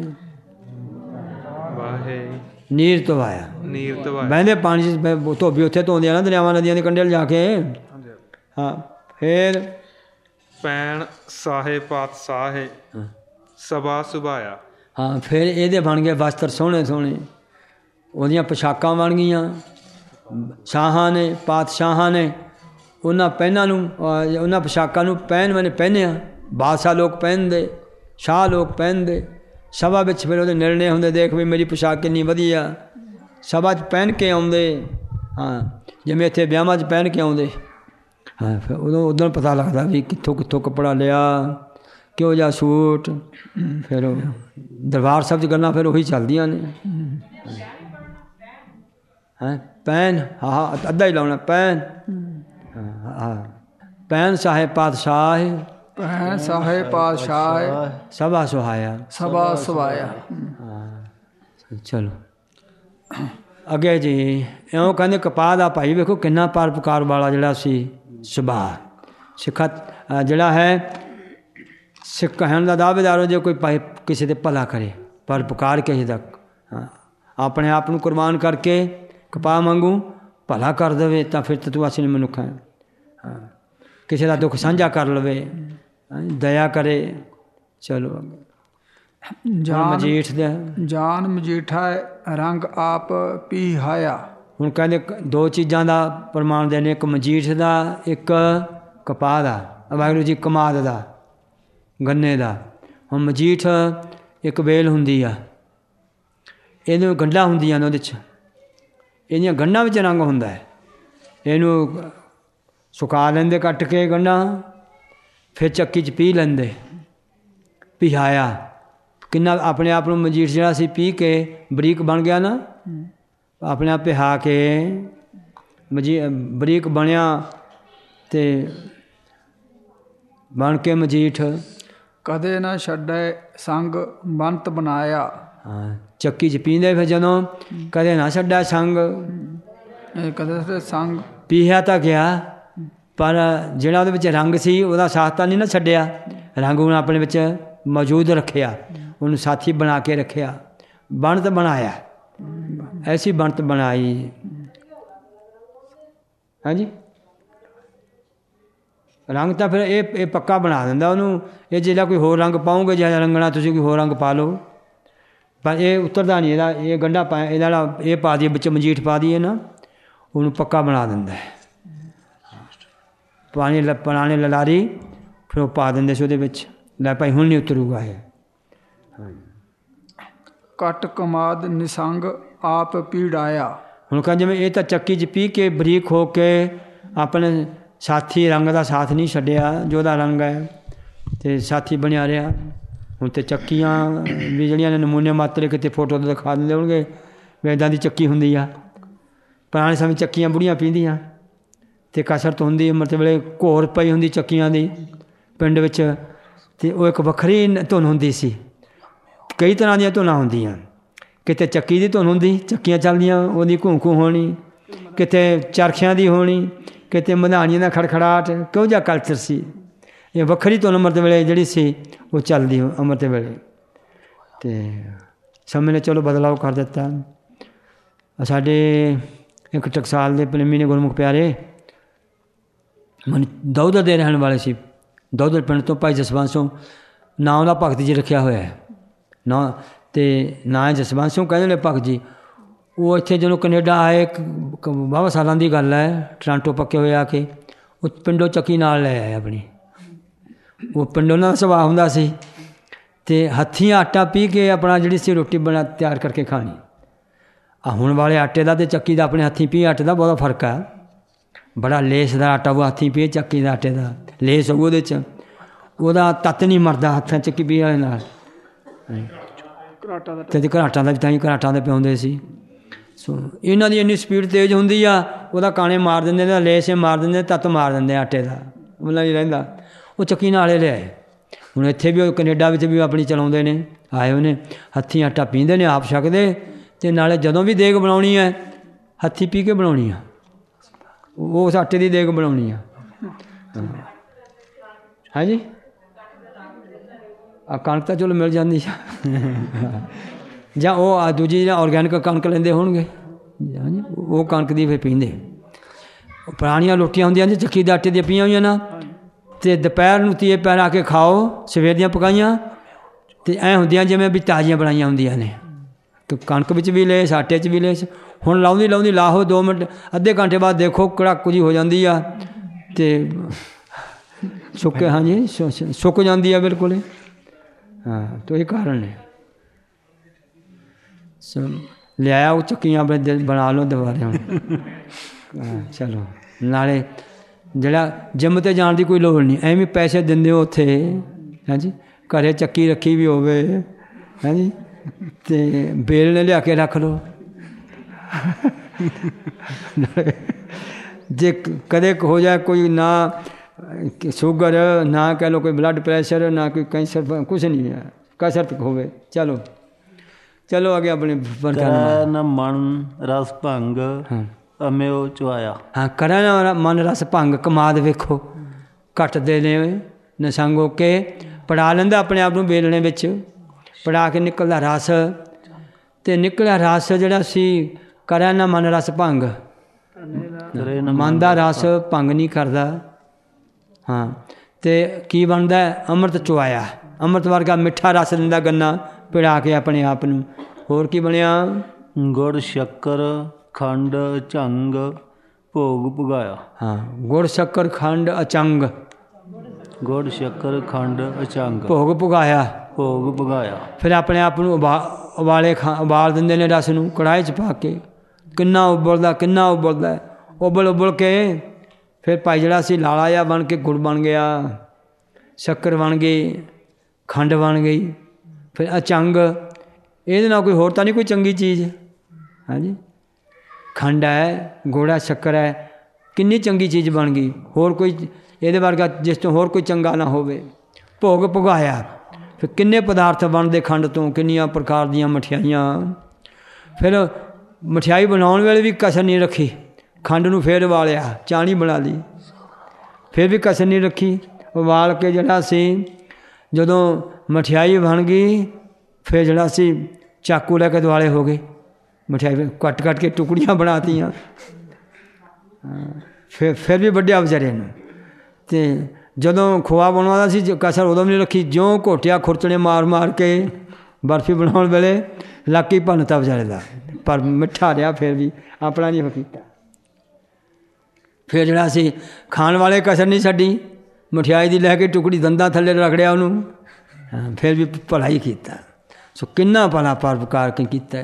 ਨੀਰ ਧਵਾਇਆ, ਬਹਿੰਦੇ ਪਾਣੀ 'ਚ। ਧੋਬੀ ਉੱਥੇ ਧੋਂਦੇ ਆ ਨਾ ਦਰਿਆਵਾਂ ਨਦੀਆਂ ਦੇ ਕੰਢੇ ਲਿਜਾ ਕੇ। ਹਾਂ, ਫਿਰ ਪੈਣ ਸਾਹੇ ਪਾਤਸ਼ਾਹੇ ਸਭਾ ਸੁਭਾਇਆ। ਹਾਂ, ਫਿਰ ਇਹਦੇ ਬਣ ਗਏ ਵਸਤਰ ਸੋਹਣੇ ਸੋਹਣੇ, ਉਹਦੀਆਂ ਪੁਸ਼ਾਕਾਂ ਬਣ ਗਈਆਂ। ਸ਼ਾਹਾਂ ਨੇ, ਪਾਤਸ਼ਾਹਾਂ ਨੇ ਉਹਨਾਂ ਪਹਿਨਾਂ ਨੂੰ, ਉਹਨਾਂ ਪੁਸ਼ਾਕਾਂ ਨੂੰ ਪਹਿਨਿਆ। ਬਾਦਸ਼ਾਹ ਲੋਕ ਪਹਿਨਦੇ, ਸ਼ਾਹ ਲੋਕ ਪਹਿਨਦੇ। ਸਭਾ ਵਿੱਚ ਫਿਰ ਉਹਦੇ ਨਿਰਣੇ ਹੁੰਦੇ, ਦੇਖ ਵੀ ਮੇਰੀ ਪੁਸ਼ਾਕ ਕਿੰਨੀ ਵਧੀਆ, ਸਭਾ 'ਚ ਪਹਿਨ ਕੇ ਆਉਂਦੇ। ਹਾਂ, ਜਿਵੇਂ ਇੱਥੇ ਵਿਆਹਾਂ 'ਚ ਪਹਿਨ ਕੇ ਆਉਂਦੇ। ਹਾਂ, ਫਿਰ ਉਦੋਂ ਪਤਾ ਲੱਗਦਾ ਵੀ ਕਿੱਥੋਂ ਕਿੱਥੋਂ ਕੱਪੜਾ ਲਿਆ, ਕਿਹੋ ਜਿਹਾ ਸੂਟ। ਫਿਰ ਉਹ ਦਰਬਾਰ ਸਾਹਿਬ 'ਚ ਗੱਲਾਂ ਫਿਰ ਉਹੀ ਚੱਲਦੀਆਂ ਨੇ। ਹੈਂ, ਪੈਨ, ਹਾਂ ਅੱਧਾ ਹੀ ਲਾਉਣਾ, ਪੈਨ। ਹਾਂ, ਪੈਨ ਸਾਹਿਬ ਪਾਤਸ਼ਾਹ, ਪੈਨ ਸਾਹਿਬ ਪਾਤਸ਼ਾਹ ਸਭਾ ਸੁਹਾਇਆ, ਸਭਾ ਸੁਹਾਇਆ। ਚਲੋ ਅੱਗੇ ਜੀ। ਇਉਂ ਕਹਿੰਦੇ ਕਪਾਹ ਦਾ ਭਾਈ ਵੇਖੋ ਕਿੰਨਾ ਪਰਉਪਕਾਰ ਵਾਲਾ ਜਿਹੜਾ ਸੀ ਸੁਭਾਅ। ਸਿੱਖਾ ਜਿਹੜਾ ਹੈ, ਸਿੱਖ ਕਹਿਣ ਦਾ ਦਾਅਵੇਦਾਰ ਹੋ, ਜੇ ਕੋਈ ਭਾਈ ਕਿਸੇ ਦੇ ਭਲਾ ਕਰੇ, ਪਰਉਪਕਾਰ ਕਿਸੇ ਦਾ, ਆਪਣੇ ਆਪ ਨੂੰ ਕੁਰਬਾਨ ਕਰਕੇ ਕਪਾਹ ਵਾਂਗੂ ਭਲਾ ਕਰ ਦੇਵੇ, ਤਾਂ ਫਿਰ ਤਾਂ ਤੂੰ ਅਸਲੀ ਮਨੁੱਖ ਹੈ। ਹਾਂ, ਕਿਸੇ ਦਾ ਦੁੱਖ ਸਾਂਝਾ ਕਰ ਲਵੇ, ਦਇਆ ਕਰੇ। ਚਲੋ ਮਜੀਠ ਦਾ ਜਾਨ ਮਜੀਠਾ ਰੰਗ ਆਪ ਪੀਹਾਇਆ। ਹੁਣ ਕਹਿੰਦੇ ਦੋ ਚੀਜ਼ਾਂ ਦਾ ਪ੍ਰਮਾਣ ਦੇ ਨੇ, ਇੱਕ ਮਜੀਠ ਦਾ, ਇੱਕ ਕਪਾਹ ਦਾ, ਵਾਹਿਗੁਰੂ ਜੀ ਕਮਾਦ ਦਾ, ਗੰਨੇ ਦਾ। ਹੁਣ ਮਜੀਠ ਇੱਕ ਵੇਲ ਹੁੰਦੀ ਆ, ਇਹਦੇ ਗੰਢਾਂ ਹੁੰਦੀਆਂ ਨੇ, ਉਹਦੇ 'ਚ ਇਹਦੀਆਂ ਗੰਢਾਂ ਵਿੱਚ ਰੰਗ ਹੁੰਦਾ ਹੈ। ਇਹਨੂੰ ਸੁਕਾ ਲੈਂਦੇ ਕੱਟ ਕੇ ਗੰਢਾਂ, ਫਿਰ ਚੱਕੀ 'ਚ ਪੀਹ ਲੈਂਦੇ। ਪਿਹਾਇਆ ਕਿੰਨਾ ਆਪਣੇ ਆਪ ਨੂੰ ਮਜੀਠ ਜਿਹੜਾ ਸੀ ਪੀਹ ਕੇ ਬਰੀਕ ਬਣ ਗਿਆ ਨਾ, ਆਪਣੇ ਆਪ ਪਿਹਾ ਕੇ ਬਰੀਕ ਬਣਿਆ ਅਤੇ ਬਣ ਕੇ ਮਜੀਠ। ਕਦੇ ਨਾ ਛੱਡੇ ਸੰਗ ਬੰਤ ਬਣਾਇਆ। ਹਾਂ, ਚੱਕੀ 'ਚ ਪੀਂਦੇ ਫਿਰ ਜਦੋਂ, ਕਦੇ ਨਾ ਛੱਡਿਆ ਸੰਗ, ਕਦੇ ਸੰਗ ਪੀਹਿਆ ਤਾਂ ਗਿਆ, ਪਰ ਜਿਹੜਾ ਉਹਦੇ ਵਿੱਚ ਰੰਗ ਸੀ ਉਹਦਾ ਸਾਥ ਤਾਂ ਨਹੀਂ ਨਾ ਛੱਡਿਆ। ਰੰਗ ਉਹਨੇ ਆਪਣੇ ਵਿੱਚ ਮੌਜੂਦ ਰੱਖਿਆ, ਉਹਨੂੰ ਸਾਥੀ ਬਣਾ ਕੇ ਰੱਖਿਆ। ਬਣਤ ਬਣਾਇਆ, ਐਸੀ ਬਣਤ ਬਣਾਈ। ਹਾਂਜੀ, ਰੰਗ ਤਾਂ ਫਿਰ ਇਹ ਪੱਕਾ ਬਣਾ ਦਿੰਦਾ ਉਹਨੂੰ। ਇਹ ਜਿਹੜਾ ਕੋਈ ਹੋਰ ਰੰਗ ਪਾਉਂਗੇ, ਜਿਹੜਾ ਰੰਗਣਾ ਤੁਸੀਂ ਕੋਈ ਹੋਰ ਰੰਗ ਪਾ ਲਓ, ਪਰ ਇਹ ਉਤਰਦਾ ਨਹੀਂ। ਇਹਦਾ ਇਹ ਗੰਢਾ ਪਾਇਆ, ਇਹਦਾ ਇਹ ਪਾ ਦਈਏ ਵਿੱਚ ਮਜੀਠ ਪਾ ਦਈਏ ਨਾ, ਉਹਨੂੰ ਪੱਕਾ ਬਣਾ ਦਿੰਦਾ ਹੈ। ਪੁਰਾਣੇ ਲਲਾਰੀ ਫਿਰ ਉਹ ਪਾ ਦਿੰਦੇ ਸੀ ਉਹਦੇ ਵਿੱਚ, ਲੈ ਭਾਈ ਹੁਣ ਨਹੀਂ ਉਤਰੂਗਾ ਇਹ। ਕੱਟ ਕਮਾਦ ਨਿਸੰਗ ਆਪ ਪੀੜਾਇਆ। ਹੁਣ ਕਹਿੰਦੇ ਜਿਵੇਂ ਇਹ ਤਾਂ ਚੱਕੀ 'ਚ ਪੀਹ ਕੇ ਬਰੀਕ ਹੋ ਕੇ ਆਪਣੇ ਸਾਥੀ ਰੰਗ ਦਾ ਸਾਥ ਨਹੀਂ ਛੱਡਿਆ, ਜੋ ਉਹਦਾ ਰੰਗ ਹੈ ਅਤੇ ਸਾਥੀ ਬਣਿਆ ਰਿਹਾ। ਹੁਣ ਤਾਂ ਚੱਕੀਆਂ ਵੀ ਜਿਹੜੀਆਂ ਨੇ ਨਮੂਨੇ ਮਾਤਰੇ ਕਿਤੇ ਫੋਟੋ ਤੋਂ ਦਿਖਾ ਦਿੰਦੇ ਹੋਣਗੇ ਵੀ ਇੱਦਾਂ ਦੀ ਚੱਕੀ ਹੁੰਦੀ ਆ। ਪੁਰਾਣੇ ਸਮੇਂ ਚੱਕੀਆਂ ਬੁੜੀਆਂ ਪੀਂਦੀਆਂ ਅਤੇ ਕਸਰਤ ਹੁੰਦੀ, ਮਤਲਬ ਵੇਲੇ ਘੋਰ ਪਈ ਹੁੰਦੀ ਚੱਕੀਆਂ ਦੀ ਪਿੰਡ ਵਿੱਚ, ਅਤੇ ਉਹ ਇੱਕ ਵੱਖਰੀ ਧੁਨ ਹੁੰਦੀ ਸੀ। ਕਈ ਤਰ੍ਹਾਂ ਦੀਆਂ ਧੁਨਾਂ ਹੁੰਦੀਆਂ, ਕਿਤੇ ਚੱਕੀ ਦੀ ਧੁਨ ਹੁੰਦੀ, ਚੱਕੀਆਂ ਚੱਲਦੀਆਂ ਉਹਦੀ ਘੂੰ ਘੂੰ ਹੋਣੀ, ਕਿਤੇ ਚਰਖਿਆਂ ਦੀ ਹੋਣੀ, ਕਿਤੇ ਮਧਾਣੀਆਂ ਦਾ ਖੜਖੜਾਹਟ। ਕਿਹੋ ਜਿਹਾ ਕਲਚਰ ਸੀ ਇਹ, ਵੱਖਰੀ ਧੁਨ ਅੰਮ੍ਰਿਤ ਵੇਲੇ ਜਿਹੜੀ ਸੀ ਉਹ ਚੱਲਦੀ ਅੰਮ੍ਰਿਤ ਵੇਲੇ। ਅਤੇ ਸਮੇਂ ਨੇ ਚਲੋ ਬਦਲਾਅ ਕਰ ਦਿੱਤਾ। ਸਾਡੇ ਇੱਕ ਟਕਸਾਲ ਦੇ ਪ੍ਰੇਮੀ ਨੇ ਗੁਰਮੁਖ ਪਿਆਰੇ ਦੌਦਰ ਦੇ ਰਹਿਣ ਵਾਲੇ ਸੀ। ਦੌਦਰ ਪਿੰਡ ਤੋਂ ਭਾਈ ਜਸਵੰਤੋਂ ਨਾਂ ਉਹਦਾ ਭਗਤ ਜੀ ਰੱਖਿਆ ਹੋਇਆ ਹੈ ਨਾ, ਅਤੇ ਨਾਂ ਜਸਵੰਤੋਂ ਕਹਿੰਦੇ ਨੇ ਭਗਤ ਜੀ। ਉਹ ਇੱਥੇ ਜਦੋਂ ਕੈਨੇਡਾ ਆਏ, ਬਾਹਵਾ ਸਾਲਾਂ ਦੀ ਗੱਲ ਹੈ, ਟਰਾਂਟੋ ਪੱਕੇ ਹੋਏ ਆ ਕੇ, ਉਹ ਪਿੰਡੋਂ ਚੱਕੀ ਨਾਲ ਲੈ ਆਏ ਆਪਣੀ। ਉਹ ਪਿੰਡ ਉਹਨਾਂ ਦਾ ਸੁਭਾਅ ਹੁੰਦਾ ਸੀ, ਅਤੇ ਹੱਥੀਂ ਆਟਾ ਪੀਹ ਕੇ ਆਪਣਾ ਜਿਹੜੀ ਸੀ ਰੋਟੀ ਤਿਆਰ ਕਰਕੇ ਖਾਣੀ। ਹੁਣ ਵਾਲੇ ਆਟੇ ਦਾ ਅਤੇ ਚੱਕੀ ਦਾ ਆਪਣੇ ਹੱਥੀਂ ਪੀਏ ਆਟੇ ਦਾ ਬਹੁਤਾ ਫਰਕ ਆ। ਬੜਾ ਲੇਸਦਾਰ ਆਟਾ ਉਹ ਹੱਥੀਂ ਪੀਏ ਚੱਕੀ ਦਾ ਆਟੇ ਦਾ ਲੇਸ ਹੋਊ ਉਹਦੇ 'ਚ, ਉਹਦਾ ਤੱਤ ਨਹੀਂ ਮਰਦਾ ਹੱਥਾਂ ਚੱਕੀ ਪੀਏ ਵਾਲੇ ਨਾਲ। ਅਤੇ ਘਰਾਟਾਂ ਦਾ ਵੀ ਤਾਂ ਹੀ ਘਰਾਟਾਂ ਦੇ ਪਿਆਉਂਦੇ ਸੀ। ਸੋ ਇਹਨਾਂ ਦੀ ਇੰਨੀ ਸਪੀਡ ਤੇਜ਼ ਹੁੰਦੀ ਆ, ਉਹਦਾ ਕਾਣੇ ਮਾਰ ਦਿੰਦੇ ਨੇ, ਲੇਸ ਮਾਰ ਦਿੰਦੇ, ਤੱਤ ਮਾਰ ਦਿੰਦੇ ਆਟੇ ਦਾ, ਉਹਨਾਂ ਨਹੀਂ ਰਹਿੰਦਾ। ਉਹ ਚੱਕੀ ਨਾਲੇ ਲਿਆਏ। ਹੁਣ ਇੱਥੇ ਵੀ ਉਹ ਕੈਨੇਡਾ ਵਿੱਚ ਵੀ ਆਪਣੀ ਚਲਾਉਂਦੇ ਨੇ, ਆਏ ਹੋਏ ਨੇ, ਹੱਥੀਂ ਆਟਾ ਪੀਂਦੇ ਨੇ, ਆਪ ਛਕਦੇ, ਅਤੇ ਨਾਲੇ ਜਦੋਂ ਵੀ ਦੇਗ ਬਣਾਉਣੀ ਹੈ ਹੱਥੀਂ ਪੀ ਕੇ ਬਣਾਉਣੀ ਆ, ਉਸ ਆਟੇ ਦੀ ਦੇਗ ਬਣਾਉਣੀ ਆ। ਹਾਂਜੀ ਆ ਕਣਕ ਤਾਂ ਚਲੋ ਮਿਲ ਜਾਂਦੀ ਜਾਂ ਉਹ ਦੂਜੀ ਜਾਂ ਔਰਗੈਨਿਕ ਕਣਕ ਲੈਂਦੇ ਹੋਣਗੇ, ਹਾਂਜੀ ਉਹ ਕਣਕ ਦੀ ਫਿਰ ਪੀਂਦੇ। ਪੁਰਾਣੀਆਂ ਰੋਟੀਆਂ ਹੁੰਦੀਆਂ ਨੇ ਚੱਕੀ ਦੇ ਆਟੇ ਦੀਆਂ ਪਈਆਂ ਹੋਈਆਂ ਨਾ, ਅਤੇ ਦੁਪਹਿਰ ਨੂੰ ਤੀਏ ਪੈਰ ਆ ਕੇ ਖਾਓ, ਸਵੇਰ ਦੀਆਂ ਪਕਾਈਆਂ, ਅਤੇ ਐਂ ਹੁੰਦੀਆਂ ਜਿਵੇਂ ਵੀ ਤਾਜ਼ੀਆਂ ਬਣਾਈਆਂ ਹੁੰਦੀਆਂ ਨੇ। ਅਤੇ ਕਣਕ ਵਿੱਚ ਵੀ ਲੇਸ, ਆਟੇ 'ਚ ਵੀ ਲੇਸ। ਹੁਣ ਲਾਉਂਦੀ ਲਾਹੋ 2 ਮਿੰਟ ਅੱਧੇ ਘੰਟੇ ਬਾਅਦ ਦੇਖੋ ਕੜਾਕੂ ਜਿਹੀ ਹੋ ਜਾਂਦੀ ਆ, ਅਤੇ ਸੁੱਕੇ, ਹਾਂਜੀ ਸੁੱਕ ਜਾਂਦੀ ਆ ਬਿਲਕੁਲ ਹੀ। ਹਾਂ ਤਾਂ ਇਹ ਕਾਰਨ ਨੇ। ਲਿਆਇਆ ਉਹ ਚੱਕੀਆਂ ਆਪਣੇ ਬਣਾ ਲਓ ਦੁਬਾਰੇ ਹੁਣ। ਚਲੋ ਨਾਲੇ ਜਿਹੜਾ ਜਿੰਮ 'ਤੇ ਜਾਣ ਦੀ ਕੋਈ ਲੋੜ ਨਹੀਂ, ਐਵੇਂ ਪੈਸੇ ਦਿੰਦੇ ਹੋ ਉੱਥੇ, ਹਾਂਜੀ ਘਰੇ ਚੱਕੀ ਰੱਖੀ ਵੀ ਹੋਵੇ, ਹਾਂਜੀ ਅਤੇ ਬੇਲ ਨੇ ਲਿਆ ਕੇ ਰੱਖ ਲਓ। ਜੇ ਕਦੇ ਹੋ ਜਾਏ ਕੋਈ ਨਾ ਸ਼ੂਗਰ, ਨਾ ਕਹਿ ਲਓ ਕੋਈ ਬਲੱਡ ਪ੍ਰੈਸ਼ਰ, ਨਾ ਕੋਈ ਕੈਂਸਰ, ਕੁਛ ਨਹੀਂ ਹੈ, ਕਸਰਤ ਹੋਵੇ। ਚਲੋ ਚਲੋ ਅੱਗੇ ਆਪਣੇ ਨ ਮਨ ਰਸ ਭੰਗ ਅਮਿਓ ਚੁਆਇਆ। ਹਾਂ ਕਰਨ ਮਨ ਰਸ ਭੰਗ ਕਮਾਦ ਵੇਖੋ ਘਟਦੇ ਨੇ ਨਸੰਗੋ ਕੇ, ਪੜਾ ਲੈਂਦਾ ਆਪਣੇ ਆਪ ਨੂੰ ਬੇਲਣੇ ਵਿੱਚ, ਪੜਾ ਕੇ ਨਿਕਲਦਾ ਰਸ, ਅਤੇ ਨਿਕਲਿਆ ਰਸ ਜਿਹੜਾ ਸੀ ਕਰਿਆ ਨਾ ਮਨ ਰਸ ਭੰਗ, ਮਨ ਦਾ ਰਸ ਭੰਗ ਨਹੀਂ ਕਰਦਾ। ਹਾਂ ਅਤੇ ਕੀ ਬਣਦਾ ਅੰਮ੍ਰਿਤ ਚੁਆਇਆ, ਅੰਮ੍ਰਿਤ ਵਰਗਾ ਮਿੱਠਾ ਰਸ ਦਿੰਦਾ ਗੰਨਾ ਪਿੜਾ ਕੇ ਆਪਣੇ ਆਪ ਨੂੰ। ਹੋਰ ਕੀ ਬਣਿਆ ਗੁੜ ਸ਼ੱਕਰ ਖੰਡ ਝੰਗ ਭੋਗ ਪੁਗਾਇਆ। ਹਾਂ ਗੁੜ ਸ਼ੱਕਰ ਖੰਡ ਅਚੰਗ, ਗੁੜ ਸ਼ੱਕਰ ਖੰਡ ਅਚੰਗ ਭੋਗ ਪੁਗਾਇਆ, ਭੋਗ ਪੁਗਾਇਆ। ਫਿਰ ਆਪਣੇ ਆਪ ਨੂੰ ਉਬਾਲ ਦਿੰਦੇ ਨੇ ਰਸ ਨੂੰ ਕੜਾਹੀ 'ਚ ਪਾ ਕੇ, ਕਿੰਨਾ ਉਬਲਦਾ, ਉਬਲ ਕੇ ਫਿਰ ਭਾਈ ਜਿਹੜਾ ਸੀ ਲਾਲਾ ਜਿਹਾ ਬਣ ਕੇ ਗੁੜ ਬਣ ਗਿਆ, ਸ਼ੱਕਰ ਬਣ ਗਈ, ਖੰਡ ਬਣ ਗਈ, ਫਿਰ ਅਚੰਗ। ਇਹਦੇ ਨਾਲ ਕੋਈ ਹੋਰ ਤਾਂ ਨਹੀਂ ਕੋਈ ਚੰਗੀ ਚੀਜ਼, ਹਾਂਜੀ ਖੰਡ ਹੈ, ਗੁੜ ਹੈ, ਸ਼ੱਕਰ ਹੈ, ਕਿੰਨੀ ਚੰਗੀ ਚੀਜ਼ ਬਣ ਗਈ। ਹੋਰ ਕੋਈ ਇਹਦੇ ਵਰਗਾ ਜਿਸ ਤੋਂ ਹੋਰ ਕੋਈ ਚੰਗਾ ਨਾ ਹੋਵੇ। ਭੋਗ ਪੁਗਾਇਆ, ਫਿਰ ਕਿੰਨੇ ਪਦਾਰਥ ਬਣਦੇ ਖੰਡ ਤੋਂ, ਕਿੰਨੀਆਂ ਪ੍ਰਕਾਰ ਦੀਆਂ ਮਠਿਆਈਆਂ। ਫਿਰ ਮਠਿਆਈ ਬਣਾਉਣ ਵੇਲੇ ਵੀ ਕਸਰ ਨਹੀਂ ਰੱਖੀ, ਖੰਡ ਨੂੰ ਫਿਰ ਉਬਾਲਿਆ, ਚਾਣੀ ਬਣਾ ਲਈ, ਫਿਰ ਵੀ ਕਸਰ ਨਹੀਂ ਰੱਖੀ। ਉਬਾਲ ਕੇ ਜਿਹੜਾ ਸੀ ਜਦੋਂ ਮਠਿਆਈ ਬਣ ਗਈ, ਫਿਰ ਜਿਹੜਾ ਸੀ ਚਾਕੂ ਲੈ ਕੇ ਦੁਆਲੇ ਹੋ ਗਏ, ਮਠਿਆਈ ਕੱਟ ਕੇ ਟੁਕੜੀਆਂ ਬਣਾਤੀਆਂ। ਫਿਰ ਵੀ ਵੱਢਿਆ ਵਿਚਾਰੇ ਨੂੰ। ਅਤੇ ਜਦੋਂ ਖੋਆ ਬਣਾਉਂਦਾ ਸੀ ਕਸਰ ਉਦੋਂ ਵੀ ਨਹੀਂ ਰੱਖੀ, ਜਿਉਂ ਘੋਟਿਆ ਖੁਰਚਣੇ ਮਾਰ ਕੇ ਬਰਫੀ ਬਣਾਉਣ ਵੇਲੇ ਲਾਕੀ ਭੰਨਤਾ ਵਿਚਾਰੇ ਦਾ, ਪਰ ਮਿੱਠਾ ਰਿਹਾ ਫਿਰ ਵੀ, ਆਪਣਾ ਨਹੀਂ ਕੀਤਾ। ਫਿਰ ਜਿਹੜਾ ਸੀ ਖਾਣ ਵਾਲੇ ਕਸਰ ਨਹੀਂ ਛੱਡੀ, ਮਠਿਆਈ ਦੀ ਲੈ ਕੇ ਟੁਕੜੀ ਦੰਦਾਂ ਥੱਲੇ ਰਗੜਿਆ ਉਹਨੂੰ, ਫਿਰ ਵੀ ਭਲਾ ਹੀ ਕੀਤਾ। ਸੋ ਕਿੰਨਾ ਭਲਾ ਪਰਉਪਕਾਰ ਕੀਤਾ।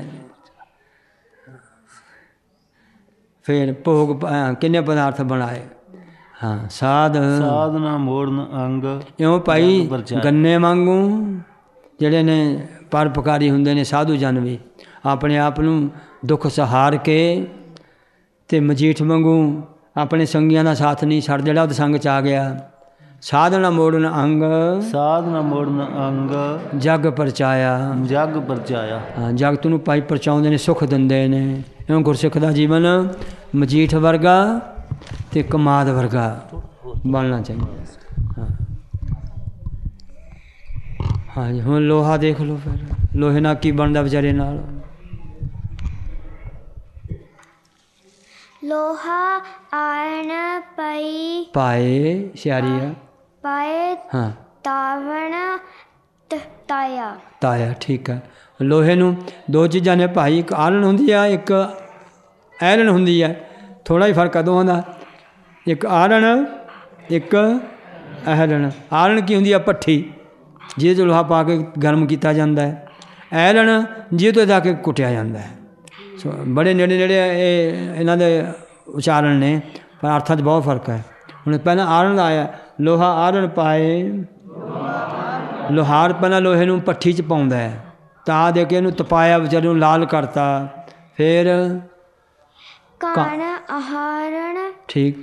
ਫਿਰ ਭੋਗ ਕਿੰਨੇ ਪਦਾਰਥ ਬਣਾਏ। ਹਾਂ ਸਾਧ ਨਾ ਮੋੜਨ ਅੰਗ, ਇਉਂ ਭਾਈ ਗੰਨੇ ਵਾਂਗੂ ਜਿਹੜੇ ਨੇ ਪਰਉਪਕਾਰੀ ਹੁੰਦੇ ਨੇ ਸਾਧੂ ਜਨ ਵੀ, ਆਪਣੇ ਆਪ ਨੂੰ ਦੁੱਖ ਸਹਾਰ ਕੇ, ਅਤੇ ਮਜੀਠ ਵਾਂਗੂ ਆਪਣੇ ਸੰਗੀਆਂ ਦਾ ਸਾਥ ਨਹੀਂ ਛੱਡ, ਜਿਹੜਾ ਉਹਦੇ ਸੰਗ 'ਚ ਆ ਗਿਆ। ਸਾਧ ਨਾ ਮੋੜਨ ਅੰਗ, ਸਾਧ ਨਾ ਮੋੜਨ ਅੰਗ ਜਗ ਪਰਚਾਇਆ, ਜਗ ਪਰਚਾਇਆ। ਹਾਂ ਜਗਤ ਨੂੰ ਭਾਈ ਪਰਚਾਉਂਦੇ ਨੇ, ਸੁੱਖ ਦਿੰਦੇ ਨੇ। ਇਉਂ ਗੁਰਸਿੱਖ ਦਾ ਜੀਵਨ ਮਜੀਠ ਵਰਗਾ ਅਤੇ ਕਮਾਦ ਵਰਗਾ ਬਣਨਾ ਚਾਹੀਦਾ। ਹਾਂਜੀ ਹੁਣ ਲੋਹਾ ਦੇਖ ਲਓ, ਫਿਰ ਲੋਹੇ ਨਾਲ ਕੀ ਬਣਦਾ ਵਿਚਾਰੇ ਨਾਲ। ਲੋਹਾ ਆਇਣ ਪਾਏ ਸਿਆਰੀ ਆ, ਪਾਏ ਹਾਂ ਤਾਵਣ ਤਾਇਆ, ਠੀਕ ਹੈ। ਲੋਹੇ ਨੂੰ ਦੋ ਚੀਜ਼ਾਂ ਨੇ ਭਾਈ, ਇੱਕ ਆਲਣ ਹੁੰਦੀ ਆ, ਇੱਕ ਐਲਣ ਹੁੰਦੀ ਹੈ। ਥੋੜ੍ਹਾ ਹੀ ਫਰਕ ਆ ਦੋਹਾਂ ਦਾ, ਇੱਕ ਆਲਣ ਇੱਕ ਐਲਣ। ਆਲਣ ਕੀ ਹੁੰਦੀ ਆ? ਭੱਠੀ, ਜਿਹਦੇ 'ਚ ਲੋਹਾ ਪਾ ਕੇ ਗਰਮ ਕੀਤਾ ਜਾਂਦਾ ਹੈ। ਐਲਣ ਜਿਹਦੇ ਤੋਂ ਜਾ ਕੇ ਕੁੱਟਿਆ ਜਾਂਦਾ ਹੈ। ਬੜੇ ਨੇੜੇ ਨੇੜੇ ਇਹਨਾਂ ਦੇ ਉਚਾਰਨ ਨੇ, ਪਰ ਅਰਥਾਂ 'ਚ ਬਹੁਤ ਫਰਕ ਹੈ। ਹੁਣ ਪਹਿਲਾਂ ਆਰਨ ਦਾ ਆਇਆ, ਲੋਹਾ ਆਰਨ ਪਾਏ, ਲੋਹਾਰ ਪਹਿਲਾਂ ਲੋਹੇ ਨੂੰ ਭੱਠੀ 'ਚ ਪਾਉਂਦਾ ਹੈ, ਤਾਂ ਦੇ ਕੇ ਇਹਨੂੰ ਤਪਾਇਆ, ਵਿਚਾਰੇ ਨੂੰ ਲਾਲ ਕਰਤਾ, ਫਿਰ ਕਾਣ ਆਹਾਰਣ ਠੀਕ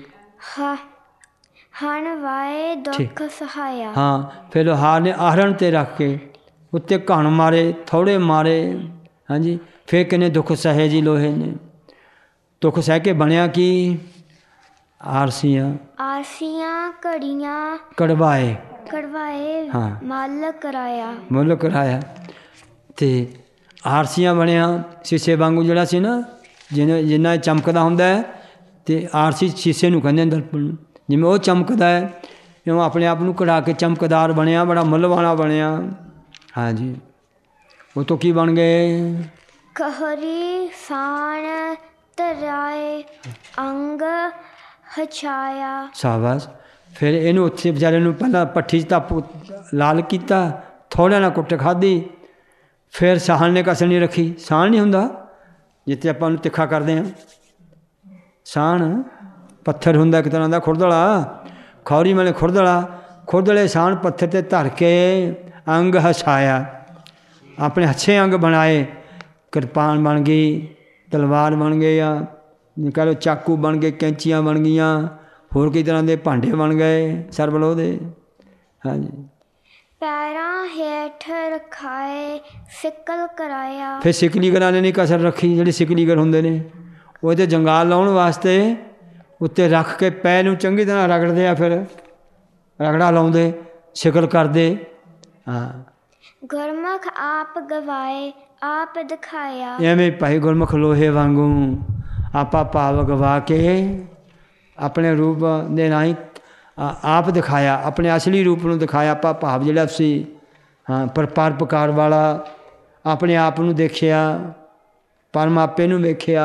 ਹਣ ਵਾਏ ਦੁੱਖ ਸਹਾਇਆ। ਹਾਂ, ਫਿਰ ਲੋਹਾਰ ਨੇ ਆਹਰਣ 'ਤੇ ਰੱਖ ਕੇ ਉੱਤੇ ਘਣ ਮਾਰੇ, ਥੋੜੇ ਮਾਰੇ, ਹਾਂਜੀ, ਫਿਰ ਕਿੰਨੇ ਦੁੱਖ ਸਹੇ ਜੀ ਲੋਹੇ ਨੇ। ਦੁੱਖ ਸਹਿ ਕੇ ਬਣਿਆ ਕੀ? ਆਰਸੀਆਂ ਘੜੀਆਂ ਕੜਵਾਏ, ਹਾਂ, ਮੱਲ ਕਰਾਇਆ, ਮੁੱਲ ਕਰਾਇਆ। ਅਤੇ ਆਰਸੀਆਂ ਬਣਿਆ ਸ਼ੀਸ਼ੇ ਵਾਂਗੂ, ਜਿਹੜਾ ਸੀ ਨਾ ਜਿੰਨਾ ਚਮਕਦਾ ਹੁੰਦਾ ਹੈ, ਅਤੇ ਆਰਸੀ ਸ਼ੀਸ਼ੇ ਨੂੰ ਕਹਿੰਦੇ ਦਰਪਣ ਨੂੰ, ਜਿਵੇਂ ਉਹ ਚਮਕਦਾ ਹੈ ਇਉਂ ਆਪਣੇ ਆਪ ਨੂੰ ਕਢਾ ਕੇ ਚਮਕਦਾਰ ਬਣਿਆ, ਬੜਾ ਮੁੱਲ ਵਾਲਾ ਬਣਿਆ। ਹਾਂਜੀ, ਉਹ ਤੋਂ ਕੀ ਬਣ ਗਏ? ਖਹਰੀ ਸਾਣ ਧਰਾਏ ਅੰਗ ਹਛਾਇਆ। ਸ਼ਾਬਾਸ਼। ਫਿਰ ਇਹਨੂੰ ਉੱਥੇ ਵਿਚਾਰੇ ਨੂੰ ਪਹਿਲਾਂ ਭੱਠੀ 'ਚ ਧੱਪ ਲਾਲ ਕੀਤਾ, ਥੋੜ੍ਹਾ ਨਾਲ ਕੁੱਟ ਖਾਧੀ, ਫਿਰ ਸਾਹਣ ਨੇ ਕਸਰ ਨਹੀਂ ਰੱਖੀ। ਸਾਹਣ ਨਹੀਂ ਹੁੰਦਾ ਜਿੱਥੇ ਆਪਾਂ ਨੂੰ ਤਿੱਖਾ ਕਰਦੇ ਹਾਂ, ਸਾਹਣ ਪੱਥਰ ਹੁੰਦਾ ਇੱਕ ਤਰ੍ਹਾਂ ਦਾ ਖੁਰਦਲਾ, ਖੌਰੀ ਵਾਲੇ ਖੁਰਦਲੇ ਸਾਹਣ ਪੱਥਰ 'ਤੇ ਧਰ ਕੇ ਅੰਗ ਹਛਾਇਆ, ਆਪਣੇ ਹੱਛੇ ਅੰਗ ਬਣਾਏ। ਕਿਰਪਾਨ ਬਣ ਗਈ, ਤਲਵਾਰ ਬਣ ਗਏ, ਆ ਕਹਿ ਲਓ ਚਾਕੂ ਬਣ ਗਏ, ਕੈਂਚੀਆਂ ਬਣ ਗਈਆਂ, ਹੋਰ ਕਈ ਤਰ੍ਹਾਂ ਦੇ ਭਾਂਡੇ ਬਣ ਗਏ ਸਰਬਲੋਹ ਦੇ। ਹਾਂਜੀ, ਪੈਰਾਂ ਹੇਠ ਰਖਾਏ ਸਿਕਲ ਕਰਾਇਆ। ਫਿਰ ਸਿਕਲੀਗਰਾਂ ਨੇ ਨਹੀਂ ਕਸਰ ਰੱਖੀ, ਜਿਹੜੇ ਸਿਕਲੀਗਰ ਹੁੰਦੇ ਨੇ ਉਹਦੇ ਜੰਗਾਲ ਲਾਉਣ ਵਾਸਤੇ ਉੱਤੇ ਰੱਖ ਕੇ ਪੈਰ ਨੂੰ ਚੰਗੀ ਤਰ੍ਹਾਂ ਰਗੜਦੇ ਆ, ਫਿਰ ਰਗੜਾ ਲਾਉਂਦੇ, ਸਿਕਲ ਕਰਦੇ। ਹਾਂ, ਗੁਰਮੁਖ ਆਪ ਗਵਾਏ ਆਪ ਦਿਖਾਇਆ। ਐਵੇਂ ਭਾਈ ਗੁਰਮੁਖ ਲੋਹੇ ਵਾਂਗੂ ਆਪਾ ਭਾਵ ਗਵਾ ਕੇ ਆਪਣੇ ਰੂਪ ਦੇ ਰਾਹੀਂ ਆਪ ਦਿਖਾਇਆ, ਆਪਣੇ ਅਸਲੀ ਰੂਪ ਨੂੰ ਦਿਖਾਇਆ। ਆਪਾਂ ਭਾਵ ਜਿਹੜਾ ਸੀ, ਹਾਂ, ਪਰਪਕਾਰ ਵਾਲਾ, ਆਪਣੇ ਆਪ ਨੂੰ ਦੇਖਿਆ, ਪਰਮਾਪੇ ਨੂੰ ਵੇਖਿਆ।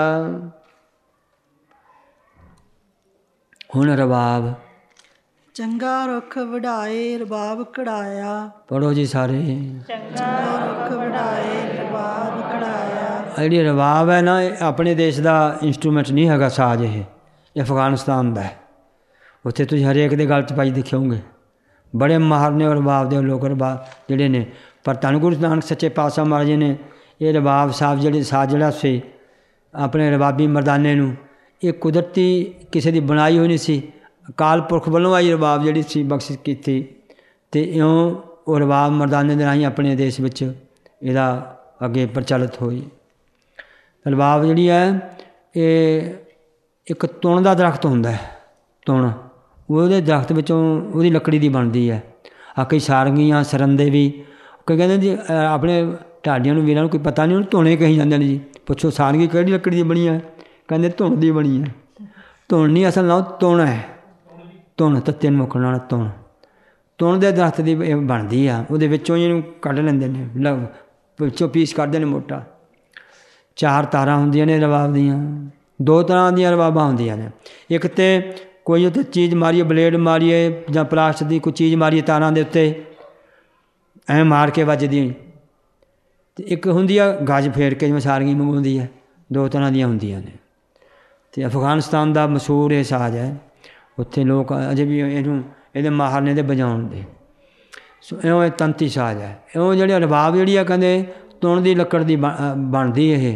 ਹੁਣ ਰਬਾਬ ਚੰਗਾ ਰੁੱਖ ਵਢਾਏ ਰਬਾਬ ਕਢਾਇਆ। ਪੜ੍ਹੋ ਜੀ ਸਾਰੇ। ਚੰਗਾ ਰੁੱਖ ਵਢਾਏ ਰਬਾਬ ਕਢਾਇਆ। ਜਿਹੜੀ ਰਬਾਬ ਹੈ ਨਾ, ਇਹ ਆਪਣੇ ਦੇਸ਼ ਦਾ ਇੰਸਟਰੂਮੈਂਟ ਨਹੀਂ ਹੈਗਾ, ਸਾਜ਼। ਇਹ ਅਫਗਾਨਿਸਤਾਨ ਦਾ ਹੈ। ਉੱਥੇ ਤੁਸੀਂ ਹਰੇਕ ਦੇ ਗਲ 'ਚ ਪਾਈ ਦੇਖਿਓਗੇ, ਬੜੇ ਮਾਹਰ ਨੇ ਰਬਾਬ ਦੇ ਲੋਕ, ਰਬਾਬ ਜਿਹੜੇ ਨੇ। ਪਰ ਧੰਨ ਗੁਰੂ ਨਾਨਕ ਸੱਚੇ ਪਾਤਸ਼ਾਹ ਮਹਾਰਾਜ ਜੀ ਨੇ ਇਹ ਰਬਾਬ ਸਾਹਿਬ ਜਿਹੜੇ ਸਾਜ਼ ਜਿਹੜਾ ਸੀ ਆਪਣੇ ਰਬਾਬੀ ਮਰਦਾਨੇ ਨੂੰ, ਇਹ ਕੁਦਰਤੀ ਕਿਸੇ ਦੀ ਬਣਾਈ ਹੋਈ ਨਹੀਂ ਸੀ, ਅਕਾਲ ਪੁਰਖ ਵੱਲੋਂ ਆਈ ਰਬਾਬ ਜਿਹੜੀ ਸੀ ਬਖਸ਼ਿਸ਼ ਕੀਤੀ। ਅਤੇ ਇਉਂ ਉਹ ਰਬਾਬ ਮਰਦਾਨੇ ਦੇ ਰਾਹੀਂ ਆਪਣੇ ਦੇਸ਼ ਵਿੱਚ ਇਹਦਾ ਅੱਗੇ ਪ੍ਰਚਲਿਤ ਹੋਈ। ਰਬਾਬ ਜਿਹੜੀ ਹੈ ਇਹ ਇੱਕ ਤੁਣ ਦਾ ਦਰਖਤ ਹੁੰਦਾ ਹੈ, ਤੁਣ, ਉਹਦੇ ਦਰਖਤ ਵਿੱਚੋਂ ਉਹਦੀ ਲੱਕੜੀ ਦੀ ਬਣਦੀ ਹੈ। ਆ ਕਈ ਸਾਰੰਗੀਆਂ ਸਰੰਦੇ ਵੀ, ਕਈ ਕਹਿੰਦੇ ਜੀ ਆਪਣੇ ਢਾਡੀਆਂ ਨੂੰ ਵੀਰਾਂ ਨੂੰ ਕੋਈ ਪਤਾ ਨਹੀਂ, ਉਹਨੂੰ ਧੁਣੇ ਕਹੀ ਜਾਂਦੇ ਨੇ ਜੀ। ਪੁੱਛੋ ਸਾਰੰਗੀ ਕਿਹੜੀ ਲੱਕੜੀ ਦੀ ਬਣੀ ਹੈ? ਕਹਿੰਦੇ ਧੁਣ ਦੀ ਬਣੀ ਹੈ। ਧੁਣ ਨਹੀਂ, ਅਸਲ ਨਾਲ ਤੁਣ ਹੈ। ਤੁਣ ਤੱਤੇ ਨੂੰ ਮੁੱਕਣ ਵਾਲਾ ਤੁਣ, ਤੁਣ ਦੇ ਦਰਖਤ ਦੀ ਇਹ ਬਣਦੀ ਆ। ਉਹਦੇ ਵਿੱਚੋਂ ਇਹਨੂੰ ਕੱਢ ਲੈਂਦੇ ਨੇ, ਵਿੱਚੋਂ ਪੀਸ ਕੱਢਦੇ ਨੇ ਮੋਟਾ। 4 ਤਾਰਾਂ ਹੁੰਦੀਆਂ ਨੇ ਰਬਾਬ ਦੀਆਂ, 2 ਤਰ੍ਹਾਂ ਦੀਆਂ ਰਬਾਬਾਂ ਹੁੰਦੀਆਂ ਨੇ। ਇੱਕ ਤਾਂ ਕੋਈ ਉੱਤੇ ਚੀਜ਼ ਮਾਰੀਏ, ਬਲੇਡ ਮਾਰੀਏ ਜਾਂ ਪਲਾਸਟਿਕ ਦੀ ਕੋਈ ਚੀਜ਼ ਮਾਰੀਏ ਤਾਰਾਂ ਦੇ ਉੱਤੇ, ਐਂ ਮਾਰ ਕੇ ਵੱਜਦੀ। ਅਤੇ ਇੱਕ ਹੁੰਦੀ ਆ ਗੱਜ ਫੇਰ ਕੇ, ਜਿਵੇਂ ਸਾਰੰਗੀ ਮੰਗਵਾਉਂਦੀ ਹੈ। 2 ਤਰ੍ਹਾਂ ਦੀਆਂ ਹੁੰਦੀਆਂ ਨੇ। ਅਤੇ ਅਫਗਾਨਿਸਤਾਨ ਦਾ ਮਸ਼ਹੂਰ ਇਹ ਸਾਜ਼ ਹੈ। ਉੱਥੇ ਲੋਕ ਅਜੇ ਵੀ ਇਹਦੇ ਮਾਹਰ ਨੇ ਇਹਦੇ ਵਜਾਉਣ ਦੇ। ਸੋ ਇਉਂ ਇਹ ਤੰਤੀ ਸਾਜ਼ ਹੈ। ਇਉਂ ਜਿਹੜੇ ਰਬਾਬ ਜਿਹੜੀ ਆ ਕਹਿੰਦੇ ਤੁਣ ਦੀ ਲੱਕੜ ਦੀ ਬਣਦੀ ਇਹ,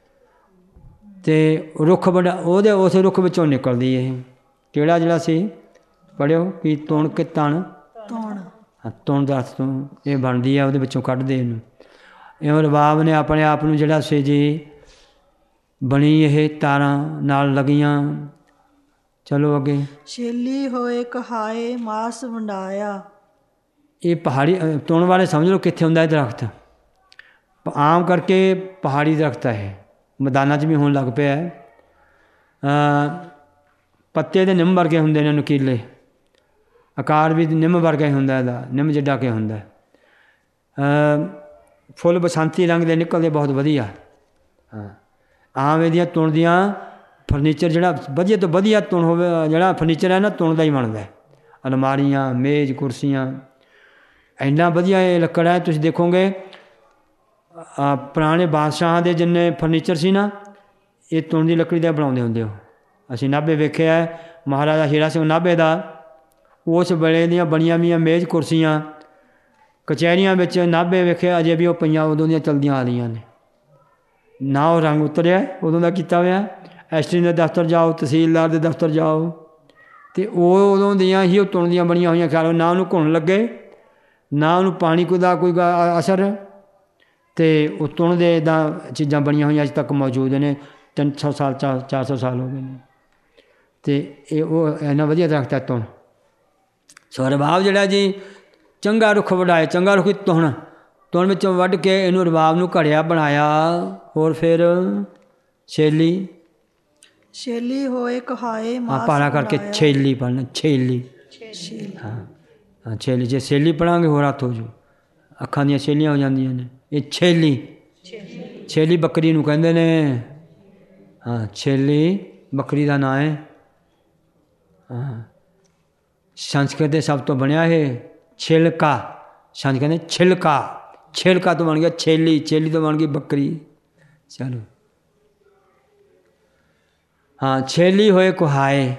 ਅਤੇ ਰੁੱਖ ਵੱਡਾ ਉਹਦੇ ਉਸ ਰੁੱਖ ਵਿੱਚੋਂ ਨਿਕਲਦੀ ਇਹ। ਕਿਹੜਾ ਜਿਹੜਾ ਸੀ ਪੜ੍ਹਿਓ ਕਿ ਤੁਣ ਕਿ ਤਣ? ਤੁਣ ਦਰਖਤ ਤੋਂ ਇਹ ਬਣਦੀ ਆ, ਉਹਦੇ ਵਿੱਚੋਂ ਕੱਢਦੇ ਇਹਨੂੰ। ਇਉਂ ਰਬਾਬ ਨੇ ਆਪਣੇ ਆਪ ਨੂੰ ਜਿਹੜਾ ਸੀ ਜੀ ਬਣੀ ਇਹ ਤਾਰਾਂ ਨਾਲ ਲੱਗੀਆਂ। ਚਲੋ ਅੱਗੇ। ਛੇਲੀ ਹੋਏ ਕਹਾਏ ਮਾਸ ਵੰਡਾਇਆ। ਇਹ ਪਹਾੜੀ ਤੁਣ ਵਾਲੇ ਸਮਝ ਲਓ ਕਿੱਥੇ ਹੁੰਦਾ ਇਹ ਦਰਖਤ। ਆਮ ਕਰਕੇ ਪਹਾੜੀ ਦਰਖਤ ਹੈ ਇਹ, ਮੈਦਾਨਾਂ 'ਚ ਵੀ ਹੋਣ ਲੱਗ ਪਿਆ ਹੈ। ਪੱਤੇ ਦੇ ਨਿੰਮ ਵਰਗੇ ਹੁੰਦੇ ਨੇ, ਨੁਕੀਲੇ, ਆਕਾਰ ਵੀ ਨਿੰਮ ਵਰਗਾ ਹੀ ਹੁੰਦਾ ਇਹਦਾ, ਨਿੰਮ ਜਿੱਡਾ ਕੇ ਹੁੰਦਾ। ਫੁੱਲ ਬਸੰਤੀ ਰੰਗ ਦੇ ਨਿਕਲਦੇ, ਬਹੁਤ ਵਧੀਆ। ਹਾਂ, ਆਮ ਇਹਦੀਆਂ ਤੁਣ ਦੀਆਂ ਫਰਨੀਚਰ ਜਿਹੜਾ ਵਧੀਆ ਤੋਂ ਵਧੀਆ ਤੁਣ ਹੋਵੇ, ਜਿਹੜਾ ਫਰਨੀਚਰ ਹੈ ਨਾ ਤੁਣ ਦਾ ਹੀ ਬਣਦਾ। ਅਲਮਾਰੀਆਂ, ਮੇਜ਼, ਕੁਰਸੀਆਂ, ਇੰਨਾ ਵਧੀਆ ਇਹ ਲੱਕੜ ਹੈ। ਤੁਸੀਂ ਦੇਖੋਗੇ ਪੁਰਾਣੇ ਬਾਦਸ਼ਾਹਾਂ ਦੇ ਜਿੰਨੇ ਫਰਨੀਚਰ ਸੀ ਨਾ, ਇਹ ਤੁਣ ਦੀ ਲੱਕੜੀ ਦਾ ਬਣਾਉਂਦੇ ਹੁੰਦੇ ਹੋ। ਅਸੀਂ ਨਾਭੇ ਵੇਖਿਆ ਮਹਾਰਾਜਾ ਹੀਰਾ ਸਿੰਘ ਨਾਭੇ ਦਾ ਉਸ ਵੇਲੇ ਦੀਆਂ ਬਣੀਆਂ ਵੀਆਂ ਮੇਜ਼ ਕੁਰਸੀਆਂ ਕਚਹਿਰੀਆਂ ਵਿੱਚ ਨਾਭੇ ਵੇਖਿਆ ਅਜੇ ਵੀ ਉਹ ਪਈਆਂ ਉਦੋਂ ਦੀਆਂ ਚਲਦੀਆਂ ਆ ਰਹੀਆਂ ਨੇ। ਨਾ ਉਹ ਰੰਗ ਉਤਰਿਆ ਉਦੋਂ ਦਾ ਕੀਤਾ ਹੋਇਆ। ਐਸਟਰੀ ਦੇ ਦਫ਼ਤਰ ਜਾਓ, ਤਹਿਸੀਲਦਾਰ ਦੇ ਦਫ਼ਤਰ ਜਾਓ, ਅਤੇ ਉਹ ਉਦੋਂ ਦੀਆਂ ਹੀ ਉਹ ਤੁਣ ਦੀਆਂ ਬਣੀਆਂ ਹੋਈਆਂ ਖਿਆਲ ਨਾ ਉਹਨੂੰ ਘੁਣ ਲੱਗੇ, ਨਾ ਉਹਨੂੰ ਪਾਣੀ ਦਾ ਕੋਈ ਅਸਰ, ਅਤੇ ਉਹ ਤੁਣ ਦੇ ਇੱਦਾਂ ਚੀਜ਼ਾਂ ਬਣੀਆਂ ਹੋਈਆਂ ਅੱਜ ਤੱਕ ਮੌਜੂਦ ਨੇ। 300 ਸਾਲ 400 ਸਾਲ ਹੋ ਗਏ ਨੇ। ਅਤੇ ਇਹ ਉਹ ਇੰਨਾ ਵਧੀਆ ਦਰਖਤ ਹੈ ਤੁਣ। ਸੋ ਰਬਾਬ ਜਿਹੜਾ ਜੀ ਚੰਗਾ ਰੁੱਖ ਵਢਾਏ, ਚੰਗਾ ਰੁੱਖ ਤੁਣ ਵਿੱਚੋਂ ਵੱਢ ਕੇ ਇਹਨੂੰ ਰਬਾਬ ਨੂੰ ਘੜਿਆ ਬਣਾਇਆ। ਹੋਰ ਫਿਰ ਛੇਲੀ ਛੇਲੀ ਹੋਏ ਕਹਾਏ ਹਾਂ ਪਾਰਾ ਕਰਕੇ ਛੇਲੀ ਪੜ੍ਹਨਾ, ਛੇਲੀ ਹਾਂ ਛੇਲੀ। ਜੇ ਛੇਲੀ ਪੜ੍ਹਾਂਗੇ ਹੋਰ ਹੱਥ ਹੋ ਜੂ, ਅੱਖਾਂ ਦੀਆਂ ਛੇਲੀਆਂ ਹੋ ਜਾਂਦੀਆਂ ਨੇ। ਇਹ ਛੇਲੀ, ਛੇਲੀ ਬੱਕਰੀ ਨੂੰ ਕਹਿੰਦੇ ਨੇ। ਹਾਂ ਛੇਲੀ ਬੱਕਰੀ ਦਾ ਨਾਂ ਹੈ। ਹਾਂ ਸੰਸਕ੍ਰਿਤ ਦੇ ਸ਼ਬਦ ਤੋਂ ਬਣਿਆ ਇਹ ਛਿਲਕਾ। ਸੰਸਕ੍ਰਿਤ ਕਹਿੰਦੇ ਛਿਲਕਾ, ਛਿਲਕਾ ਤੋਂ ਬਣ ਗਿਆ ਛੇਲੀ, ਛੇਲੀ ਤੋਂ ਬਣ ਗਈ ਬੱਕਰੀ। ਚਲੋ ਹਾਂ ਛੇਲੀ ਹੋਏ ਕੁਹਾਏ,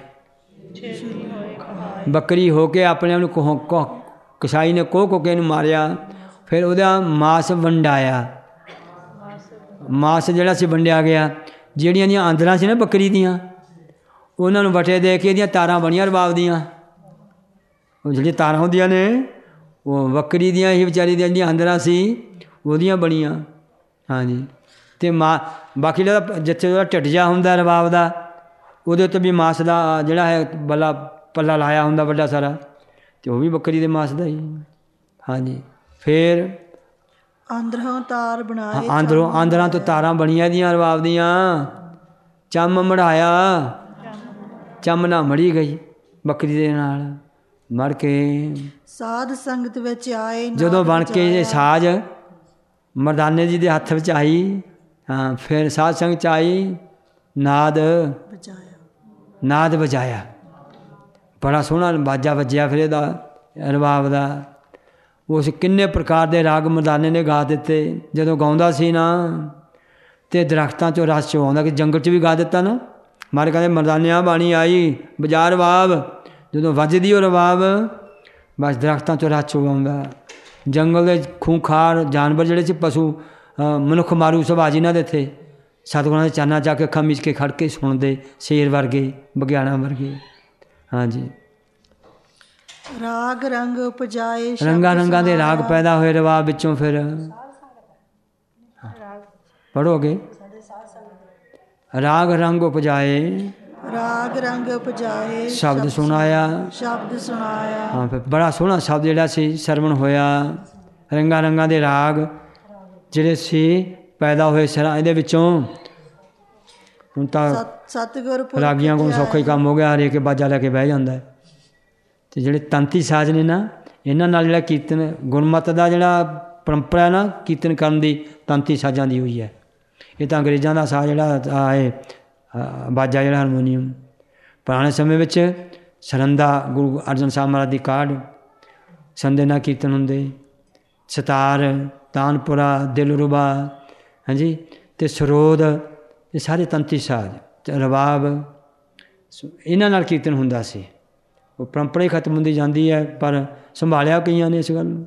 ਬੱਕਰੀ ਹੋ ਕੇ ਆਪਣੇ ਆਪ ਨੂੰ ਕਸਾਈ ਨੇ ਕੋਹ ਕੇ ਇਹਨੂੰ ਮਾਰਿਆ। ਫਿਰ ਉਹਦਾ ਮਾਸ ਵੰਡਾਇਆ। ਮਾਸ ਜਿਹੜਾ ਸੀ ਵੰਡਿਆ ਗਿਆ। ਜਿਹੜੀਆਂ ਦੀਆਂ ਆਂਦਰਾਂ ਸੀ ਨਾ ਬੱਕਰੀ ਦੀਆਂ, ਉਹਨਾਂ ਨੂੰ ਵਟੇ ਦੇ ਕੇ ਇਹਦੀਆਂ ਤਾਰਾਂ ਬਣੀਆਂ ਰਬਾਬ ਦੀਆਂ। ਉਹ ਜਿਹੜੀਆਂ ਤਾਰਾਂ ਹੁੰਦੀਆਂ ਨੇ ਉਹ ਬੱਕਰੀ ਦੀਆਂ ਹੀ ਵਿਚਾਰੀ ਦੀਆਂ ਜਿਹੜੀਆਂ ਆਂਦਰਾਂ ਸੀ ਉਹਦੀਆਂ ਬਣੀਆਂ। ਹਾਂਜੀ ਅਤੇ ਬਾਕੀ ਜਿਹੜਾ ਜਿੱਥੇ ਉਹਦਾ ਢਿੱਡ ਜਿਹਾ ਹੁੰਦਾ ਰਬਾਬ ਦਾ, ਉਹਦੇ ਉੱਤੇ ਵੀ ਮਾਸ ਦਾ ਜਿਹੜਾ ਹੈ ਪੱਲਾ ਲਾਇਆ ਹੁੰਦਾ ਵੱਡਾ ਸਾਰਾ, ਅਤੇ ਉਹ ਵੀ ਬੱਕਰੀ ਦੇ ਮਾਸ ਦਾ ਹੀ। ਹਾਂਜੀ ਫਿਰ ਆਂਦਰਾਂ ਤਾਰ ਬਣਾਏ, ਆਂਦਰਾਂ ਤੋਂ ਤਾਰਾਂ ਬਣੀਆਂ ਇਹਦੀਆਂ ਰਬਾਬ ਦੀਆਂ। ਚੰਮ ਮੜਾਇਆ, ਚੰਮ ਨਾ ਮੜੀ ਗਈ ਬੱਕਰੀ ਦੇ ਨਾਲ, ਮੜ ਕੇ ਸਾਧ ਸੰਗਤ ਵਿੱਚ ਆਏ। ਜਦੋਂ ਬਣ ਕੇ ਇਹ ਸਾਜ਼ ਮਰਦਾਨੇ ਜੀ ਦੇ ਹੱਥ ਵਿੱਚ ਆਈ। ਹਾਂ ਫਿਰ ਸਾਧ ਸੰਗਤ 'ਚ ਆਈ, ਨਾਦ ਵਜਾਇਆ। ਬੜਾ ਸੋਹਣਾ ਬਾਜਾ ਵੱਜਿਆ ਫਿਰ ਇਹਦਾ ਰਬਾਬ ਦਾ। ਉਸ ਕਿੰਨੇ ਪ੍ਰਕਾਰ ਦੇ ਰਾਗ ਮਰਦਾਨੇ ਨੇ ਗਾ ਦਿੱਤੇ। ਜਦੋਂ ਗਾਉਂਦਾ ਸੀ ਨਾ ਅਤੇ ਦਰਖਤਾਂ 'ਚੋਂ ਰਸ 'ਚੋਂ ਆਉਂਦਾ, ਕਿ ਜੰਗਲ 'ਚ ਵੀ ਗਾ ਦਿੱਤਾ ਨਾ। ਮਾਰੇ ਕਹਿੰਦੇ ਮਰਦਾਨਿਆਂ ਬਾਣੀ ਆਈ ਬਜਾ ਰਬਾਬ। ਜਦੋਂ ਵੱਜਦੀ ਉਹ ਰਬਾਬ ਬਸ ਦਰਖਤਾਂ 'ਚੋਂ ਰਸ 'ਚੋਂ ਆਉਂਦਾ। ਜੰਗਲ ਦੇ ਖੂੰਖਾਰ ਜਾਨਵਰ ਜਿਹੜੇ ਸੀ, ਪਸ਼ੂ ਮਨੁੱਖ ਮਾਰੂ ਸੁਭਾਅ ਜਿਨ੍ਹਾਂ ਦੇ ਥੇ, ਸਤਿਗੁਰਾਂ ਦੇ ਚਾਨਾਂ 'ਚ ਆ ਕੇ ਅੱਖਾਂ ਮੀਚ ਕੇ ਖੜ੍ਹ ਕੇ ਸੁਣਦੇ, ਸ਼ੇਰ ਵਰਗੇ ਬਘਿਆੜਾਂ ਵਰਗੇ। ਹਾਂਜੀ ਰਾਗ ਰੰਗ ਉਪਜਾਏ, ਰੰਗਾਂ ਰੰਗਾਂ ਦੇ ਰਾਗ ਪੈਦਾ ਹੋਏ ਰਬਾਬ ਵਿੱਚੋਂ। ਫਿਰ ਪੜ੍ਹੋਗੇ ਰਾਗ ਰੰਗ ਉਪਜਾਏ, ਰਾਗ ਰੰਗ ਉਪਜਾਏ, ਸ਼ਬਦ ਸੁਣਾਇਆ, ਸ਼ਬਦ ਸੁਣਾਇਆ। ਹਾਂ ਫਿਰ ਬੜਾ ਸੋਹਣਾ ਸ਼ਬਦ ਜਿਹੜਾ ਸੀ ਸਰਵਣ ਹੋਇਆ। ਰੰਗਾਂ ਰੰਗਾਂ ਦੇ ਰਾਗ ਜਿਹੜੇ ਸੀ ਪੈਦਾ ਹੋਏ ਸਰਾਂ ਇਹਦੇ ਵਿੱਚੋਂ। ਹੁਣ ਤਾਂ ਸਤਿਗੁਰ ਰਾਗੀਆਂ ਕੋਲ ਸੌਖਾ ਹੀ ਕੰਮ ਹੋ ਗਿਆ, ਹਰੇਕ ਬਾਜਾ ਲੈ ਕੇ ਬਹਿ ਜਾਂਦਾ। ਅਤੇ ਜਿਹੜੇ ਤੰਤੀ ਸਾਜ਼ ਨੇ ਨਾ, ਇਹਨਾਂ ਨਾਲ ਜਿਹੜਾ ਕੀਰਤਨ ਗੁਰਮਤ ਦਾ ਜਿਹੜਾ ਪਰੰਪਰਾ ਨਾ ਕੀਰਤਨ ਕਰਨ ਦੀ, ਤੰਤੀ ਸਾਜ਼ਾਂ ਦੀ ਹੋਈ ਹੈ। ਇਹ ਤਾਂ ਅੰਗਰੇਜ਼ਾਂ ਦਾ ਸਾਜ਼ ਜਿਹੜਾ ਹੈ ਬਾਜਾ ਜਿਹੜਾ ਹਾਰਮੋਨੀਅਮ। ਪੁਰਾਣੇ ਸਮੇਂ ਵਿੱਚ ਸਰੰਦਾ, ਗੁਰੂ ਅਰਜਨ ਸਾਹਿਬ ਮਹਾਰਾਜ ਦੀ ਕਾਢ, ਸੰਦੇ ਨਾਲ ਕੀਰਤਨ ਹੁੰਦੇ। ਸਤਾਰ, ਤਾਨਪੁਰਾ, ਦਿਲਰੁਬਾ, ਹਾਂਜੀ, ਅਤੇ ਸਰੋਦ, ਇਹ ਸਾਰੇ ਤੰਤੀ ਸਾਜ਼, ਰਬਾਬ, ਇਹਨਾਂ ਨਾਲ ਕੀਰਤਨ ਹੁੰਦਾ ਸੀ। ਉਹ ਪਰੰਪਰਾ ਹੀ ਖਤਮ ਹੁੰਦੀ ਜਾਂਦੀ ਹੈ, ਪਰ ਸੰਭਾਲਿਆ ਕਈਆਂ ਨੇ ਇਸ ਗੱਲ ਨੂੰ।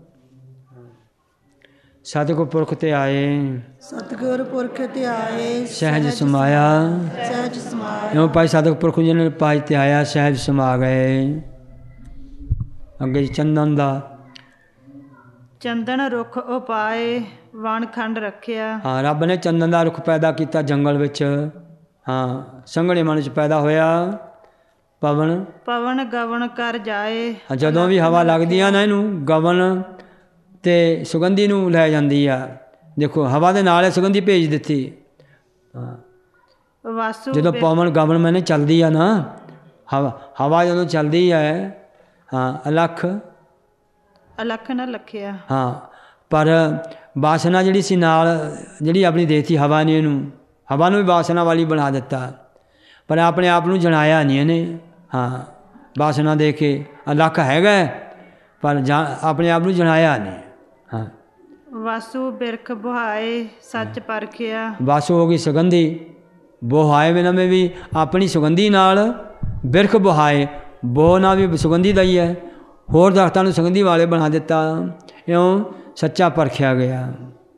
ਸਤਿਗੁਰ ਪੁਰਖ ਤੇ ਆਏ, ਸਤਿਗੁਰ ਪੁਰਖ ਤੇ ਆਏ, ਸਹਿਜ ਸਮਾਇਆ, ਸਹਿਜ ਸਮਾਇਆ। ਇਉਂ ਭਾਈ ਸਤਿਗੁਰ ਪੁਰਖ ਜੀ ਨੇ ਪਾਜ ਤੇ ਆਇਆ, ਸਹਿਜ ਸਮਾ ਗਏ। ਅੱਗੇ ਚੰਦਨ ਦਾ ਚੰਦਨ ਰੁੱਖ ਉਪਾਏ, ਵਣ ਖੰਡ ਰੱਖਿਆ। ਹਾਂ ਰੱਬ ਨੇ ਚੰਦਨ ਦਾ ਰੁੱਖ ਪੈਦਾ ਕੀਤਾ ਜੰਗਲ ਵਿੱਚ। ਹਾਂ ਸੰਘਣੇ ਮਨ 'ਚ ਪੈਦਾ ਹੋਇਆ। ਪਵਨ ਗਵਨ ਕਰ ਜਾਏ। ਜਦੋਂ ਵੀ ਹਵਾ ਲੱਗਦੀ ਆ ਨਾ ਇਹਨੂੰ ਗਵਨ ਅਤੇ ਸੁਗੰਧੀ ਨੂੰ ਲੈ ਜਾਂਦੀ ਆ। ਦੇਖੋ ਹਵਾ ਦੇ ਨਾਲ ਸੁਗੰਧੀ ਭੇਜ ਦਿੱਤੀ। ਹਾਂ ਵਾਸੂ ਜਦੋਂ ਪਵਨ ਗਵਨ ਮੈਨੇ ਚੱਲਦੀ ਆ ਨਾ, ਹਵਾ ਜਦੋਂ ਚੱਲਦੀ ਹੈ, ਹਾਂ ਅਲੱਖ ਨਾ ਲਖਿਆ। ਹਾਂ ਪਰ ਵਾਸਨਾ ਜਿਹੜੀ ਸੀ ਨਾਲ, ਜਿਹੜੀ ਆਪਣੀ ਦੇਤੀ ਹਵਾ ਨੇ, ਇਹਨੂੰ ਹਵਾ ਨੂੰ ਵੀ ਵਾਸਨਾ ਵਾਲੀ ਬਣਾ ਦਿੱਤਾ, ਪਰ ਆਪਣੇ ਆਪ ਨੂੰ ਜਣਾਇਆ ਨਹੀਂ ਇਹਨੇ। ਹਾਂ ਵਾਸਨਾ ਦੇ ਕੇ ਅਲੱਖ ਹੈਗਾ, ਪਰ ਆਪਣੇ ਆਪ ਨੂੰ ਜਣਾਇਆ ਨਹੀਂ। ਹਾਂ ਵਾਸੂ ਬਿਰਖ ਬੁਹਾਏ, ਸੱਚ ਪਰਖਿਆ। ਵਾਸੂ ਹੋ ਗਈ ਸੁਗੰਧੀ, ਬੋਹਾਏ ਬਿਨਾਂ में भी ਆਪਣੀ ਸੁਗੰਧੀ ਨਾਲ ਬਿਰਖ ਬੋਹਾਏ, ਬੋ ਨਾਲ ਵੀ ਸੁਗੰਧੀ ਦਾ ਹੀ ਹੈ, ਹੋਰ ਦਰਖਤਾਂ ਨੂੰ ਸੁਗੰਧੀ ਵਾਲੇ ਬਣਾ ਦਿੱਤਾ। ਇਉਂ ਸੱਚਾ ਪਰਖਿਆ ਗਿਆ।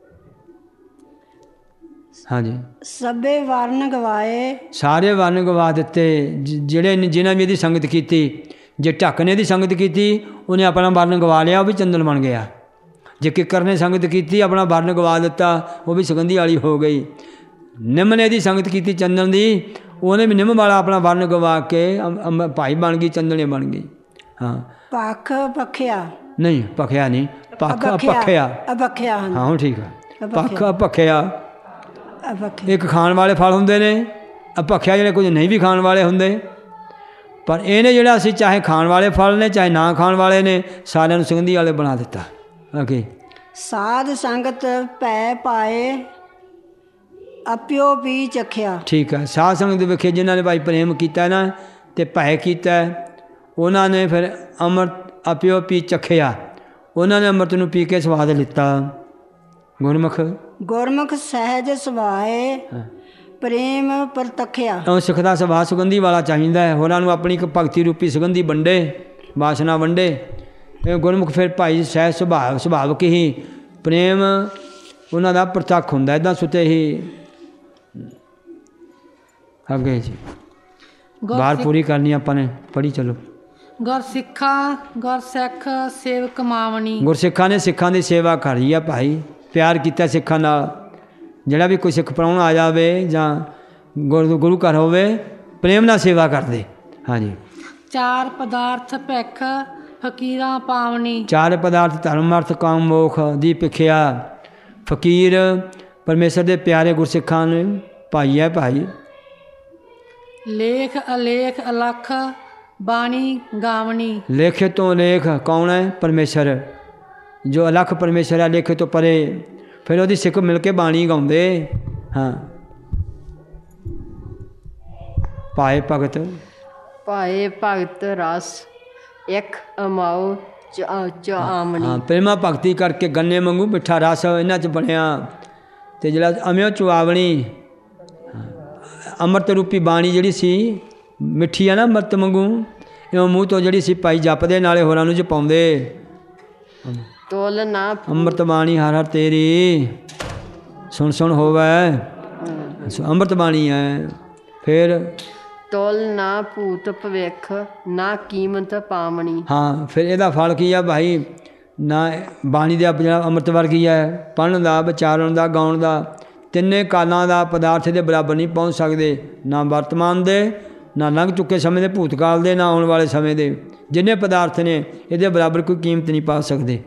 ਹਾਂਜੀ। ਸਭੇ ਵਰਨ ਗਵਾਏ, ਸਾਰੇ ਵਰਨ ਗਵਾ ਦਿੱਤੇ। ਜਿਹੜੇ ਜਿਨ੍ਹਾਂ ਵੀ ਇਹਦੀ ਸੰਗਤ ਕੀਤੀ, ਜੇ ਢੱਕ ਨੇ ਇਹਦੀ ਸੰਗਤ ਕੀਤੀ ਉਹਨੇ ਆਪਣਾ ਵਰਨ ਗਵਾ ਲਿਆ, ਉਹ ਵੀ ਚੰਦਨ ਬਣ ਗਿਆ। ਜੇ ਕਿੱਕਰ ਨੇ ਸੰਗਤ ਕੀਤੀ ਆਪਣਾ ਵਰਨ ਗਵਾ ਦਿੱਤਾ, ਉਹ ਵੀ ਸੁਗੰਧੀ ਵਾਲੀ ਹੋ ਗਈ। ਨਿੰਮ ਨੇ ਇਹਦੀ ਸੰਗਤ ਕੀਤੀ ਚੰਦਨ ਦੀ, ਉਹਨੇ ਵੀ ਨਿੰਮ ਵਾਲਾ ਆਪਣਾ ਵਰਨ ਗਵਾ ਕੇ ਭਾਈ ਬਣ ਗਈ, ਚੰਦਨੇ ਬਣ ਗਈ। ਹਾਂ। ਪੱਖ ਪੱਖਿਆ ਨਹੀਂ, ਪੱਖਿਆ ਨਹੀਂ, ਪੱਖ ਪੱਖਿਆ। ਅਪੱਖਿਆ। ਹਾਂ ਹੁਣ ਠੀਕ ਹੈ। ਪੱਖ ਪੱਖਿਆ ਇੱਕ ਖਾਣ ਵਾਲੇ ਫਲ ਹੁੰਦੇ ਨੇ, ਅਪੱਖਿਆ ਜਿਹੜੇ ਕੁਝ ਨਹੀਂ ਵੀ ਖਾਣ ਵਾਲੇ ਹੁੰਦੇ। ਪਰ ਇਹਨੇ ਜਿਹੜਾ ਅਸੀਂ ਚਾਹੇ ਖਾਣ ਵਾਲੇ ਫਲ ਨੇ ਚਾਹੇ ਨਾ ਖਾਣ ਵਾਲੇ ਨੇ, ਸਾਰਿਆਂ ਨੂੰ ਸੁਗੰਧੀ ਵਾਲੇ ਬਣਾ ਦਿੱਤਾ। ਓਕੇ। ਸਾਧ ਸੰਗਤ ਪੈ ਪਾਏ, ਅਪਿਓ ਵੀ ਚਖਿਆ। ਠੀਕ ਹੈ। ਸਾਧ ਸੰਗਤ ਵੇਖੇ ਜਿਨ੍ਹਾਂ ਨੇ ਭਾਈ ਪ੍ਰੇਮ ਕੀਤਾ ਨਾ ਤੇ ਭੈ ਕੀਤਾ, ਉਹਨਾਂ ਨੇ ਫਿਰ ਅੰਮ੍ਰਿਤ ਅਪਿਓ ਪੀ ਚਖਿਆ, ਉਹਨਾਂ ਨੇ ਅੰਮ੍ਰਿਤ ਨੂੰ ਪੀ ਕੇ ਸਵਾਦ ਲਿੱਤਾ। ਗੁਰਮੁਖ ਗੁਰਮੁਖ ਸਹਿਜ ਸੁਭਾਏ, ਪ੍ਰੇਮ ਪ੍ਰਤਖਿਆ। ਉਹ ਸਿੱਖ ਦਾ ਸੁਭਾਅ ਸੁਗੰਧੀ ਵਾਲਾ ਚਾਹੀਦਾ ਹੈ, ਹੋਰਾਂ ਨੂੰ ਆਪਣੀ ਇੱਕ ਭਗਤੀ ਰੂਪੀ ਸੁਗੰਧੀ ਵੰਡੇ, ਵਾਸਨਾ ਵੰਡੇ। ਇਹ ਗੁਰਮੁਖ ਫਿਰ ਭਾਈ ਸਹਿਜ ਸੁਭਾਵਕ ਹੀ ਪ੍ਰੇਮ ਉਹਨਾਂ ਦਾ ਪ੍ਰਤੱਖ ਹੁੰਦਾ। ਇੱਦਾਂ ਸੁਤੇ ਹੀ ਅੱਗੇ ਜੀ ਬਾਹਰ ਪੂਰੀ ਕਰਨੀ ਆਪਾਂ ਨੇ, ਪੜ੍ਹੀ ਚਲੋ। ਗੁਰਸਿੱਖ ਸੇਵਕ ਮਾਵਣੀ। ਗੁਰਸਿੱਖਾਂ ਨੇ ਸਿੱਖਾਂ ਦੀ ਸੇਵਾ ਕਰੀ ਆ ਭਾਈ, ਪਿਆਰ ਕੀਤਾ ਸਿੱਖਾਂ ਨਾਲ। ਜਿਹੜਾ ਵੀ ਕੋਈ ਸਿੱਖ ਪ੍ਰਾਹੁਣਾ ਆ ਜਾਵੇ ਜਾਂ ਗੁਰੂ ਘਰ ਹੋਵੇ, ਪ੍ਰੇਮ ਨਾਲ ਸੇਵਾ ਕਰਦੇ। ਹਾਂਜੀ। ਚਾਰ ਪਦਾਰਥ ਭਿੱਖ ਫਕੀਰਾਂ ਪਾਵਣੀ। ਚਾਰ ਪਦਾਰਥ ਧਰਮ ਅਰਥ ਕਾਮ ਮੋਖ ਦੀ ਭਿੱਖਿਆ ਫਕੀਰ ਪਰਮੇਸ਼ਰ ਦੇ ਪਿਆਰੇ ਗੁਰਸਿੱਖਾਂ ਨੇ ਪਾਈ ਹੈ ਭਾਈ। ਲੇਖ ਅਲੇਖ ਅਲਖ ਬਾਣੀ ਗਾਵਣੀ। ਲੇਖੇ ਤੋਂ ਲੇਖ ਕੌਣ ਹੈ? ਪਰਮੇਸ਼ਰ। ਜੋ ਅਲਖ ਪਰਮੇਸ਼ਰ ਹੈ, ਲੇਖੇ ਤੋਂ ਪਰੇ। ਫਿਰ ਉਹਦੀ ਸਿੱਖ ਮਿਲ ਕੇ ਬਾਣੀ ਗਾਉਂਦੇ। ਹਾਂ। ਪਾਏ ਭਗਤ ਪਾਏ ਭਗਤ ਰਸ ਇੱਕ ਅਮਾਓ ਆਮਣੀ। ਹਾਂ, ਪ੍ਰੇਮਾ ਭਗਤੀ ਕਰਕੇ ਗੰਨੇ ਵਾਂਗੂ ਮਿੱਠਾ ਰਸ ਇਹਨਾਂ 'ਚ ਬਣਿਆ। ਅਤੇ ਜਿਹੜਾ ਅਮਿਓ ਚੁਆਵਣੀ ਅੰਮ੍ਰਿਤ ਰੂਪੀ ਬਾਣੀ ਜਿਹੜੀ ਸੀ ਮਿੱਠੀ ਆ ਨਾ, ਅੰਮ੍ਰਿਤ ਵਾਂਗੂ, ਇਉਂ ਮੂੰਹ ਤੋਂ ਜਿਹੜੀ ਸੀ ਭਾਈ ਜਪਦੇ, ਨਾਲੇ ਹੋਰਾਂ ਨੂੰ ਜਪਾਉਂਦੇ। ਤੋਲ ਨਾ ਅੰਮ੍ਰਿਤ ਬਾਣੀ ਹਰ ਹਰ ਤੇਰੀ ਸੁਣ ਸੁਣ ਹੋਵੇ, ਅੰਮ੍ਰਿਤ ਬਾਣੀ ਹੈ। ਫਿਰ ਤੋਲ ਨਾ ਭੂਤ ਭਵਿੱਖ ਨਾ ਕੀਮਤ ਪਾਵਣੀ। ਹਾਂ। ਫਿਰ ਇਹਦਾ ਫਲ ਕੀ ਆ ਭਾਈ? ਨਾ ਬਾਣੀ ਦੇ ਜਿਹੜਾ ਅੰਮ੍ਰਿਤ ਵਰਗੀ ਹੈ, ਪੜ੍ਹਨ ਦਾ, ਵਿਚਾਰਨ ਦਾ, ਗਾਉਣ ਦਾ, ਤਿੰਨੇ ਕਾਲਾਂ ਦਾ ਪਦਾਰਥ ਦੇ ਬਰਾਬਰ ਨਹੀਂ ਪਹੁੰਚ ਸਕਦੇ। ਨਾ ਵਰਤਮਾਨ ਦੇ, ਨਾ ਲੰਘ ਚੁੱਕੇ ਸਮੇਂ ਦੇ, ਭੂਤਕਾਲ ਦੇ, ਨਾ ਆਉਣ ਵਾਲੇ ਸਮੇਂ ਦੇ। ਜਿੰਨੇ ਪਦਾਰਥ ਨੇ ਇਹਦੇ ਬਰਾਬਰ ਕੋਈ ਕੀਮਤ ਨਹੀਂ ਪਾ ਸਕਦੇ।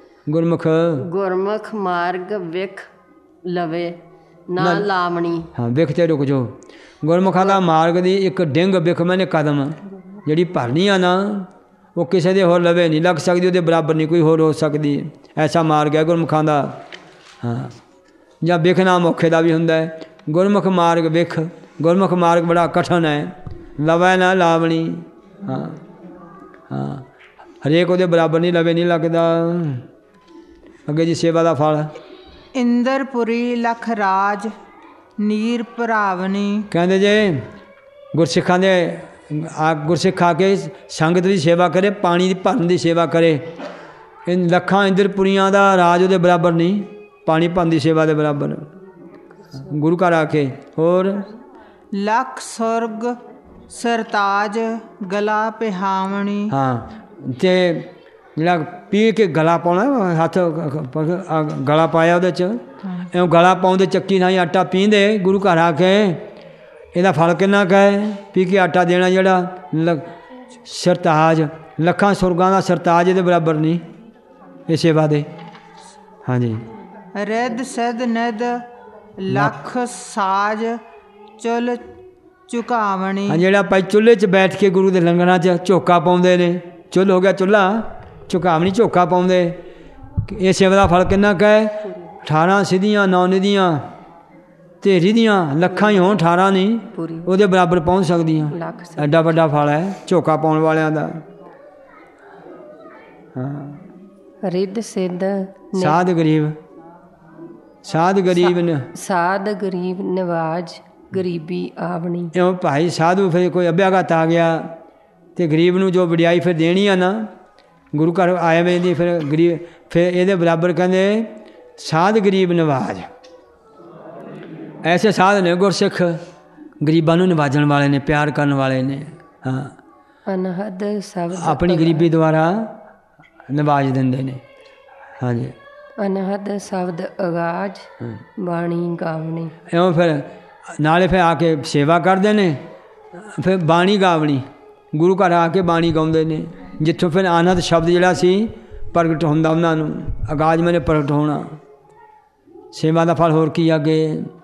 ਗੁਰਮੁਖ ਮਾਰਗ ਵਿਖ ਲਵੇ ਨਾ ਲਾਵਣੀ। ਹਾਂ, ਵਿਖ ਤੇ ਰੁਕ ਜਾਓ। ਗੁਰਮੁਖਾਂ ਦਾ ਮਾਰਗ ਦੀ ਇੱਕ ਡਿੰਗ ਵਿਖ ਮੈਨੇ ਕਦਮ ਜਿਹੜੀ ਭਰਨੀ ਆ ਨਾ, ਉਹ ਕਿਸੇ ਦੇ ਹੋਰ ਲਵੇ ਨਹੀਂ ਲੱਗ ਸਕਦੀ, ਉਹਦੇ ਬਰਾਬਰ ਨਹੀਂ ਕੋਈ ਹੋਰ ਹੋ ਸਕਦੀ। ਐਸਾ ਮਾਰਗ ਹੈ ਗੁਰਮੁਖਾਂ ਦਾ। ਹਾਂ। ਜਾਂ ਵਿਖ ਨਾਮ ਔਖੇ ਦਾ ਵੀ ਹੁੰਦਾ ਹੈ। ਗੁਰਮੁਖ ਮਾਰਗ ਵਿਖ, ਗੁਰਮੁਖ ਮਾਰਗ ਬੜਾ ਕਠਿਨ ਹੈ। ਲਵੈ ਨਾ ਲਾਵਣੀ। ਹਾਂ। ਹਾਂ। ਹਰੇਕ ਉਹਦੇ ਬਰਾਬਰ ਨਹੀਂ ਲਵੇ ਨਹੀਂ ਲੱਗਦਾ। ਅੱਗੇ ਜੀ ਸੇਵਾ ਦਾ ਫਲ। ਇੰਦਰਪੁਰੀ ਲਖ ਰਾਜ ਨੀਰ ਭਰਾਵਨੀ। ਕਹਿੰਦੇ ਜੇ ਗੁਰਸਿੱਖਾਂ ਦੇ ਗੁਰਸਿੱਖ ਆ ਕੇ ਸੰਗਤ ਦੀ ਸੇਵਾ ਕਰੇ, ਪਾਣੀ ਦੀ ਭਰਨ ਦੀ ਸੇਵਾ ਕਰੇ, ਲੱਖਾਂ ਇੰਦਰਪੁਰੀਆਂ ਦਾ ਰਾਜ ਉਹਦੇ ਬਰਾਬਰ ਨਹੀਂ, ਪਾਣੀ ਭਰਨ ਦੀ ਸੇਵਾ ਦੇ ਬਰਾਬਰ ਗੁਰੂ ਘਰ ਆ ਕੇ। ਹੋਰ ਲੱਖ ਸੁਰਗ ਸਰਤਾਜ ਗਲਾ ਪਿਹਾਵਣੀ। ਹਾਂ। ਅਤੇ ਜਿਹੜਾ ਪੀ ਕੇ ਗਲਾ ਪਾਉਣਾ, ਹੱਥ ਗਲਾ ਪਾਇਆ ਉਹਦੇ 'ਚ, ਇਉਂ ਗਲਾ ਪਾਉਂਦੇ ਚੱਕੀ ਨਾਲ ਆਟਾ ਪੀਂਦੇ ਗੁਰੂ ਘਰ ਆ ਕੇ। ਇਹਦਾ ਫਲ ਕਿੰਨਾ ਕੁ ਹੈ? ਪੀ ਕੇ ਆਟਾ ਦੇਣਾ ਜਿਹੜਾ ਸਰਤਾਜ, ਲੱਖਾਂ ਸੁਰਗਾਂ ਦਾ ਸਰਤਾਜ ਇਹਦੇ ਬਰਾਬਰ ਨਹੀਂ ਇਹ ਸੇਵਾ ਦੇ। ਹਾਂਜੀ। ਰਿੱਧ ਸਿੱਧ ਨਿੱਧ ਲੱਖ ਸਾਜ ਚੁੱਲ ਝੁਕਾਵਣੀ। ਹਾਂ। ਜਿਹੜਾ ਭਾਈ ਚੁੱਲ੍ਹੇ 'ਚ ਬੈਠ ਕੇ ਗੁਰੂ ਦੇ ਲੰਗਰਾਂ 'ਚ ਝੋਕਾ ਪਾਉਂਦੇ ਨੇ, ਚੁੱਲ੍ਹ ਹੋ ਗਿਆ ਚੁੱਲ੍ਹਾ, ਝੁਕਾਵਣੀ ਝੋਕਾ ਪਾਉਂਦੇ। ਇਹ ਸੇਵਾ ਦਾ ਫਲ ਕਿੰਨਾ ਕੁ ਹੈ? 18 ਸਿੱਧੀਆਂ 9 ਨਿਧੀਆਂ ਤੇ ਰਿਧੀਆਂ ਲੱਖਾਂ ਹੀ ਹੋਣ, 18 ਨਹੀਂ ਉਹਦੇ ਬਰਾਬਰ ਪਹੁੰਚ ਸਕਦੀਆਂ। ਐਡਾ ਵੱਡਾ ਫਲ ਹੈ ਝੋਕਾ ਪਾਉਣ ਵਾਲਿਆਂ ਦਾ। ਹਾਂ। ਰਿੱਧ ਸਿੱਧ ਸਾਧ ਗਰੀਬ, ਸਾਧ ਗਰੀਬ ਨੇ, ਸਾਧ ਗਰੀਬ ਨਿਵਾਜ ਗਰੀਬੀ ਆਵਣੀ। ਇਉਂ ਭਾਈ ਸਾਧੂ ਫਿਰ ਕੋਈ ਅਭਿਆਗਤ ਆ ਗਿਆ ਤੇ ਗਰੀਬ ਨੂੰ ਜੋ ਵਡਿਆਈ ਫਿਰ ਦੇਣੀ ਆ ਨਾ, ਗੁਰੂ ਘਰ ਆਏ ਵੇ ਦੀ ਫਿਰ ਗਰੀਬ, ਫਿਰ ਇਹਦੇ ਬਰਾਬਰ ਕਹਿੰਦੇ ਸਾਧ ਗਰੀਬ ਨਿਵਾਜ। ਐਸੇ ਸਾਧ ਨੇ ਗੁਰਸਿੱਖ, ਗਰੀਬਾਂ ਨੂੰ ਨਿਵਾਜਣ ਵਾਲੇ ਨੇ, ਪਿਆਰ ਕਰਨ ਵਾਲੇ ਨੇ। ਹਾਂ, ਅਨਹਦ ਸ਼ਬਦ ਆਪਣੀ ਗਰੀਬੀ ਦੁਆਰਾ ਨਿਵਾਜ ਦਿੰਦੇ ਨੇ। ਹਾਂਜੀ, ਅਨਹਦ ਸ਼ਬਦ ਆਗਾਜ਼ ਬਾਣੀ ਗਾਵਣੀ। ਇਉਂ ਫਿਰ ਨਾਲੇ ਫਿਰ ਆ ਕੇ ਸੇਵਾ ਕਰਦੇ ਨੇ, ਫਿਰ ਬਾਣੀ ਗਾਵਣੀ, ਗੁਰੂ ਘਰ ਆ ਕੇ ਬਾਣੀ ਗਾਉਂਦੇ ਨੇ, ਜਿੱਥੋਂ ਫਿਰ ਆਨੰਦ ਸ਼ਬਦ ਜਿਹੜਾ ਸੀ ਪ੍ਰਗਟ ਹੁੰਦਾ ਉਹਨਾਂ ਨੂੰ। ਆਗਾਜ਼ ਮੈਨੇ ਪ੍ਰਗਟ ਹੋਣਾ। ਸੇਵਾ ਦਾ ਫਲ ਹੋਰ ਕੀ ਅੱਗੇ?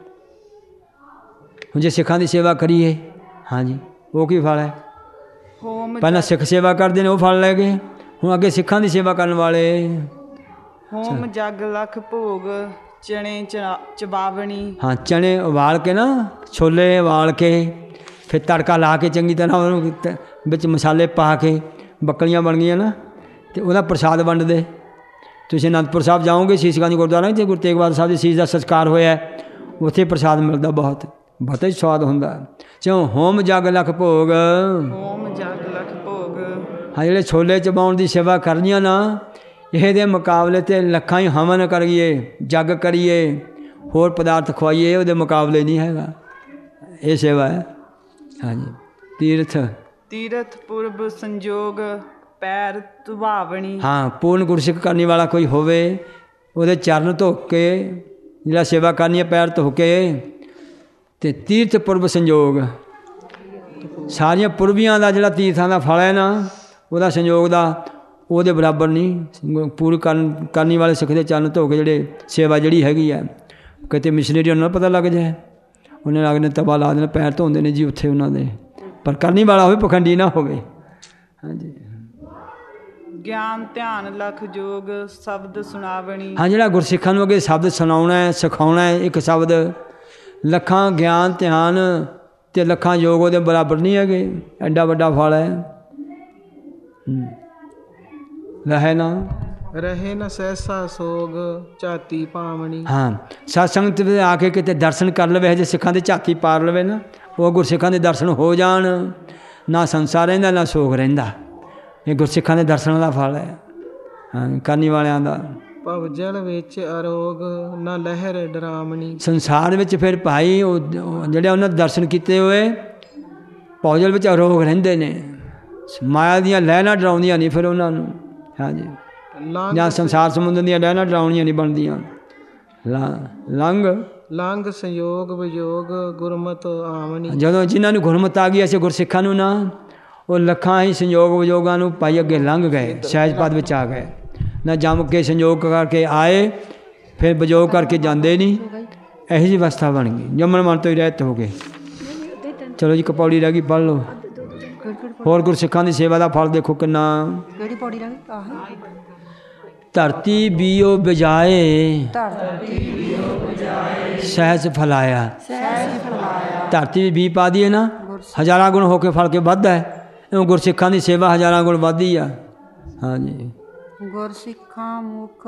ਹੁਣ ਜੇ ਸਿੱਖਾਂ ਦੀ ਸੇਵਾ ਕਰੀਏ, ਹਾਂਜੀ, ਉਹ ਕੀ ਫਲ ਹੈ? ਪਹਿਲਾਂ ਸਿੱਖ ਸੇਵਾ ਕਰਦੇ ਨੇ, ਉਹ ਫਲ ਲੈ ਗਏ। ਹੁਣ ਅੱਗੇ ਸਿੱਖਾਂ ਦੀ ਸੇਵਾ ਕਰਨ ਵਾਲੇ। ਹੋਮ ਜਗ ਲਖ ਭੋਗ ਚਣੇ ਚਬਾਵਣੀ। ਹਾਂ, ਚਣੇ ਉਬਾਲ ਕੇ ਨਾ, ਛੋਲੇ ਉਬਾਲ ਕੇ ਫਿਰ ਤੜਕਾ ਲਾ ਕੇ ਚੰਗੀ ਤਰ੍ਹਾਂ ਉਹਨੂੰ ਵਿੱਚ ਮਸਾਲੇ ਪਾ ਕੇ ਬੱਕਲੀਆਂ ਬਣ ਗਈਆਂ ਨਾ, ਅਤੇ ਉਹਦਾ ਪ੍ਰਸ਼ਾਦ ਵੰਡਦੇ। ਤੁਸੀਂ ਅਨੰਦਪੁਰ ਸਾਹਿਬ ਜਾਓਗੇ, ਸ਼ੀਸ਼ਗੰਜ ਗੁਰਦੁਆਰਾ, ਜਿੱਥੇ ਗੁਰੂ ਤੇਗ ਬਹਾਦਰ ਸਾਹਿਬ ਦੀ ਸ਼ੀਸ਼ ਦਾ ਸੰਸਕਾਰ ਹੋਇਆ, ਉੱਥੇ ਪ੍ਰਸ਼ਾਦ ਮਿਲਦਾ, ਬਹੁਤ ਹੀ ਸਵਾਦ ਹੁੰਦਾ। ਕਿਉਂ? ਹੋਮ ਜਗ ਲਖ ਭੋਗ। ਹੋਮ ਜਗ ਲਖ ਭੋਗ। ਹਾਂ, ਜਿਹੜੇ ਛੋਲੇ ਚਬਾਉਣ ਦੀ ਸੇਵਾ ਕਰਨੀਆਂ ਨਾ, ਇਹਦੇ ਮੁਕਾਬਲੇ 'ਤੇ ਲੱਖਾਂ ਹੀ ਹਵਨ ਕਰੀਏ, ਜੱਗ ਕਰੀਏ, ਹੋਰ ਪਦਾਰਥ ਖਵਾਈਏ, ਉਹਦੇ ਮੁਕਾਬਲੇ ਨਹੀਂ ਹੈਗਾ। ਇਹ ਸੇਵਾ ਹੈ। ਹਾਂਜੀ, ਤੀਰਥ ਪੁਰਬ ਸੰਜੋਗ ਪੈਰ ਧੁਵਾਵਣੀ। ਹਾਂ, ਪੂਰਨ ਗੁਰਸਿੱਖ ਕਰਨੀ ਵਾਲਾ ਕੋਈ ਹੋਵੇ, ਉਹਦੇ ਚਰਨ ਧੋ ਕੇ ਜਿਹੜਾ ਸੇਵਾ ਕਰਨੀ ਹੈ, ਪੈਰ ਧੋ ਕੇ। ਅਤੇ ਤੀਰਥ ਪੁਰਬ ਸੰਜੋਗ, ਸਾਰੀਆਂ ਪੁਰਬੀਆਂ ਦਾ ਜਿਹੜਾ ਤੀਰਥਾਂ ਦਾ ਫਲ ਹੈ ਨਾ, ਉਹਦਾ ਸੰਯੋਗ ਦਾ ਉਹਦੇ ਬਰਾਬਰ ਨਹੀਂ। ਪੂਰੀ ਕਰਨੀ ਵਾਲੇ ਸਿੱਖ ਦੇ ਚਰਨ ਧੋ ਕੇ ਜਿਹੜੇ ਸੇਵਾ ਜਿਹੜੀ ਹੈਗੀ ਆ, ਕਿਤੇ ਮਿਸ਼ਨਰੀ ਉਹਨਾਂ ਨੂੰ ਪਤਾ ਲੱਗ ਜਾਏ, ਉਹਨੇ ਲੱਗ ਨੇ ਤਵਾ ਲਾ ਦੇਣਾ, ਪੈਰ ਧੋਂਦੇ ਨੇ ਜੀ ਉੱਥੇ ਉਹਨਾਂ ਦੇ, ਪਰ ਕਰਨੀ ਵਾਲਾ ਹੋਵੇ, ਪਖੰਡੀ ਨਾ ਹੋਵੇ। ਹਾਂਜੀ, ਗਿਆਨ ਧਿਆਨ ਲਖ ਜੋਗ ਸ਼ਬਦ ਸੁਣਾਵਣੀ। ਹਾਂ, ਜਿਹੜਾ ਗੁਰਸਿੱਖਾਂ ਨੂੰ ਅੱਗੇ ਸ਼ਬਦ ਸੁਣਾਉਣਾ ਹੈ, ਸਿਖਾਉਣਾ ਹੈ, ਇੱਕ ਸ਼ਬਦ ਲੱਖਾਂ ਗਿਆਨ ਧਿਆਨ ਅਤੇ ਲੱਖਾਂ ਯੋਗ ਉਹਦੇ ਬਰਾਬਰ ਨਹੀਂ ਹੈਗੇ। ਐਡਾ ਵੱਡਾ ਫਲ ਹੈ। ਰਹੇ ਨਾ ਸਹਿਸਾ ਸੋਗ ਝਾਤੀ ਪਾਵਣੀ। ਹਾਂ, ਸਤਸੰਗ 'ਤੇ ਆ ਕੇ ਕਿਤੇ ਦਰਸ਼ਨ ਕਰ ਲਵੇ, ਜੇ ਸਿੱਖਾਂ ਦੇ ਝਾਤੀ ਪਾਰ ਲਵੇ ਨਾ, ਉਹ ਗੁਰਸਿੱਖਾਂ ਦੇ ਦਰਸ਼ਨ ਹੋ ਜਾਣ, ਨਾ ਸੰਸਾਰ ਰਹਿੰਦਾ ਨਾ ਸੋਗ ਰਹਿੰਦਾ। ਇਹ ਗੁਰਸਿੱਖਾਂ ਦੇ ਦਰਸ਼ਨਾਂ ਦਾ ਫਲ ਹੈ। ਹਾਂ, ਕਰਨੀ ਵਾਲਿਆਂ ਦਾ। ਭਵਜਲ ਵਿੱਚ ਅਰੋਗ ਨਾ ਲਹਿਰ ਡਰਾਮਣੀ। ਸੰਸਾਰ ਵਿੱਚ ਫਿਰ ਭਾਈ ਉਹ ਜਿਹੜੇ ਉਹਨਾਂ ਦੇ ਦਰਸ਼ਨ ਕੀਤੇ ਹੋਏ ਭਵਜਲ ਵਿੱਚ ਅਰੋਗ ਰਹਿੰਦੇ ਨੇ। ਮਾਇਆ ਦੀਆਂ ਲਹਿਰਾਂ ਡਰਾਉਂਦੀਆਂ ਨਹੀਂ ਫਿਰ ਉਹਨਾਂ ਨੂੰ। ਹਾਂਜੀ, ਜਾਂ ਸੰਸਾਰ ਸਮੁੰਦਰ ਦੀਆਂ ਲਹਿਰਾਂ ਡਰਾਉਣੀਆਂ ਨਹੀਂ ਬਣਦੀਆਂ। ਲੰਘ ਸੰਯੋਗ ਵਿਯੋਗ ਗੁਰਮਤਿ ਆਵਣੀ। ਜਦੋਂ ਜਿਨ੍ਹਾਂ ਨੂੰ ਗੁਰਮਤਿ ਆ ਗਈ, ਅਸੀਂ ਗੁਰਸਿੱਖਾਂ ਨੂੰ ਨਾ, ਉਹ ਲੱਖਾਂ ਹੀ ਸੰਯੋਗ ਵਿਯੋਗਾਂ ਨੂੰ ਭਾਈ ਅੱਗੇ ਲੰਘ ਗਏ, ਸਹਿਜ ਪਦ ਵਿੱਚ ਆ ਗਏ ਨਾ। ਜੰਮ ਕੇ ਸੰਯੋਗ ਕਰਕੇ ਆਏ, ਫਿਰ ਵਿਯੋਗ ਕਰਕੇ ਜਾਂਦੇ ਨਹੀਂ। ਇਹੋ ਜਿਹੀ ਅਵਸਥਾ ਬਣ ਗਈ, ਜੰਮਣ ਮਨ ਤੋਂ ਹੀ ਰਹਿਤ ਹੋ ਗਏ। ਚਲੋ ਜੀ, ਇੱਕ ਪੌੜੀ ਰਹਿ ਗਈ, ਪੜ੍ਹ ਲਓ। ਹੋਰ ਗੁਰਸਿੱਖਾਂ ਦੀ ਸੇਵਾ ਦਾ ਫਲ ਦੇਖੋ ਕਿੰਨਾ। ਕਿਹੜੀ ਪੌੜੀ ਰਹਿ ਗਈ? ਧਰਤੀ ਬੀਓ ਬਜਾਏ ਸਹਿਜ ਫਲਾਇਆ। ਧਰਤੀ ਵੀ ਬੀ ਪਾ ਦੀਏ ਨਾ, ਹਜ਼ਾਰਾਂ ਗੁਣ ਹੋ ਕੇ ਫਲ ਕੇ ਵੱਧਦਾ ਹੈ। ਇਉਂ ਗੁਰਸਿੱਖਾਂ ਦੀ ਸੇਵਾ ਹਜ਼ਾਰਾਂ ਗੁਣ ਵੱਧਦੀ ਆ। ਹਾਂਜੀ, ਗੁਰਸਿੱਖਾਂ ਮੁਖ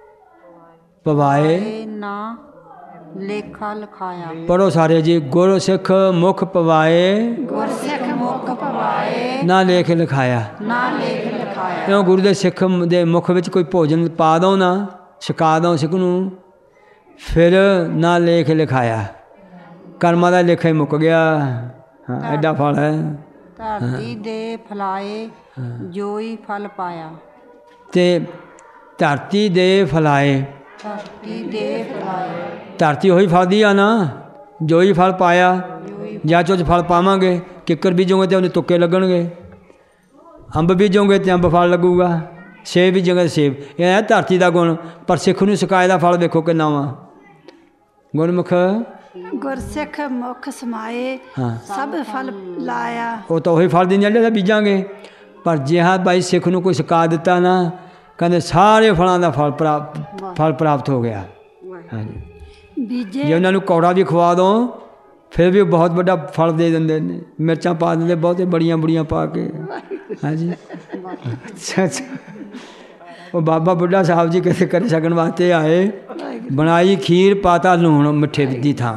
ਪਵਾਏ ਨਾ ਲੇਖਾ ਲਿਖਾਇਆ। ਪੜੋ ਸਾਰੇ ਜੀ। ਗੁਰਸਿੱਖ ਮੁਖ ਪਵਾਏ, ਗੁਰਸਿੱਖ ਮੁਖ ਪਵਾਏ ਨਾ ਲੇਖ ਲਿਖਾਇਆ। ਨਾ ਲੇਖ ਲਿਖਾਇਆ। ਇਉਂ ਗੁਰੂ ਦੇ ਸਿੱਖ ਦੇ ਮੁਖ ਵਿੱਚ ਕੋਈ ਭੋਜਨ ਪਾ ਦੋ ਨਾ, ਛਕਾ ਦੋ ਸਿੱਖ ਨੂੰ, ਫਿਰ ਨਾ ਲੇਖ ਲਿਖਾਇਆ। ਕਰਮਾਂ ਦਾ ਲੇਖਾ ਹੀ ਮੁੱਕ ਗਿਆ। ਹਾਂ, ਐਡਾ ਫਲ ਹੈ। ਧਰਤੀ ਦੇ ਫਲਾਏ ਜੋਈ ਫਲ ਪਾਇਆ। ਤੇ ਧਰਤੀ ਦੇ ਫਲਾਏ, ਧਰਤੀ ਦੇ ਫਲਾਏ। ਧਰਤੀ ਉਹੀ ਫਲਦੀ ਆ ਨਾ, ਜੋ ਹੀ ਫਲ ਪਾਇਆ। ਜਾਂ ਚੋਂ ਫਲ ਪਾਵਾਂਗੇ, ਕਿੱਕਰ ਬੀਜੋਗੇ ਤੇ ਉਹਨੇ ਤੁੱਕੇ ਲੱਗਣਗੇ। ਅੰਬ ਬੀਜੋਗੇ ਤੇ ਅੰਬ ਫਲ ਲੱਗੂਗਾ, ਸੇਬ ਬੀਜੋਗੇ ਤੇ ਸੇਬ। ਇਹ ਹੈ ਧਰਤੀ ਦਾ ਗੁਣ। ਪਰ ਸਿੱਖ ਨੂੰ ਸਿਕਾਏ ਦਾ ਫਲ ਵੇਖੋ ਕਿੰਨਾ ਵਾ। ਗੁਰਮੁਖ ਗੁਰਸਿੱਖ ਮੁਖ ਸਮਾਏ ਸਭ ਫਲ ਲਾਇਆ। ਉਹ ਤਾਂ ਉਹੀ ਫਲ ਦਿੰਦੇ ਜਿਹੜੇ ਬੀਜਾਂਗੇ। ਪਰ ਜਿਹਾ ਭਾਈ ਸਿੱਖ ਨੂੰ ਕੋਈ ਸਿਕਾ ਦਿੱਤਾ ਨਾ, ਕਹਿੰਦੇ ਸਾਰੇ ਫਲਾਂ ਦਾ ਫਲ ਪ੍ਰਾਪਤ ਹੋ ਗਿਆ। ਹਾਂਜੀ, ਜੇ ਉਹਨਾਂ ਨੂੰ ਕੌੜਾ ਵੀ ਖਵਾ ਦੋ, ਫਿਰ ਵੀ ਬਹੁਤ ਵੱਡਾ ਫਲ ਦੇ ਦਿੰਦੇ ਨੇ। ਮਿਰਚਾਂ ਪਾ ਦਿੰਦੇ ਬਹੁਤੇ, ਬੜੀਆਂ ਪਾ ਕੇ। ਹਾਂਜੀ, ਅੱਛਾ। ਉਹ ਬਾਬਾ ਬੁੱਢਾ ਸਾਹਿਬ ਜੀ ਕਿਸੇ ਕਰੇ ਛਕਣ ਵਾਸਤੇ ਆਏ, ਬਣਾਈ ਖੀਰ, ਪਾਤਾ ਲੂਣ ਮਿੱਠੇ ਦੀ ਥਾਂ।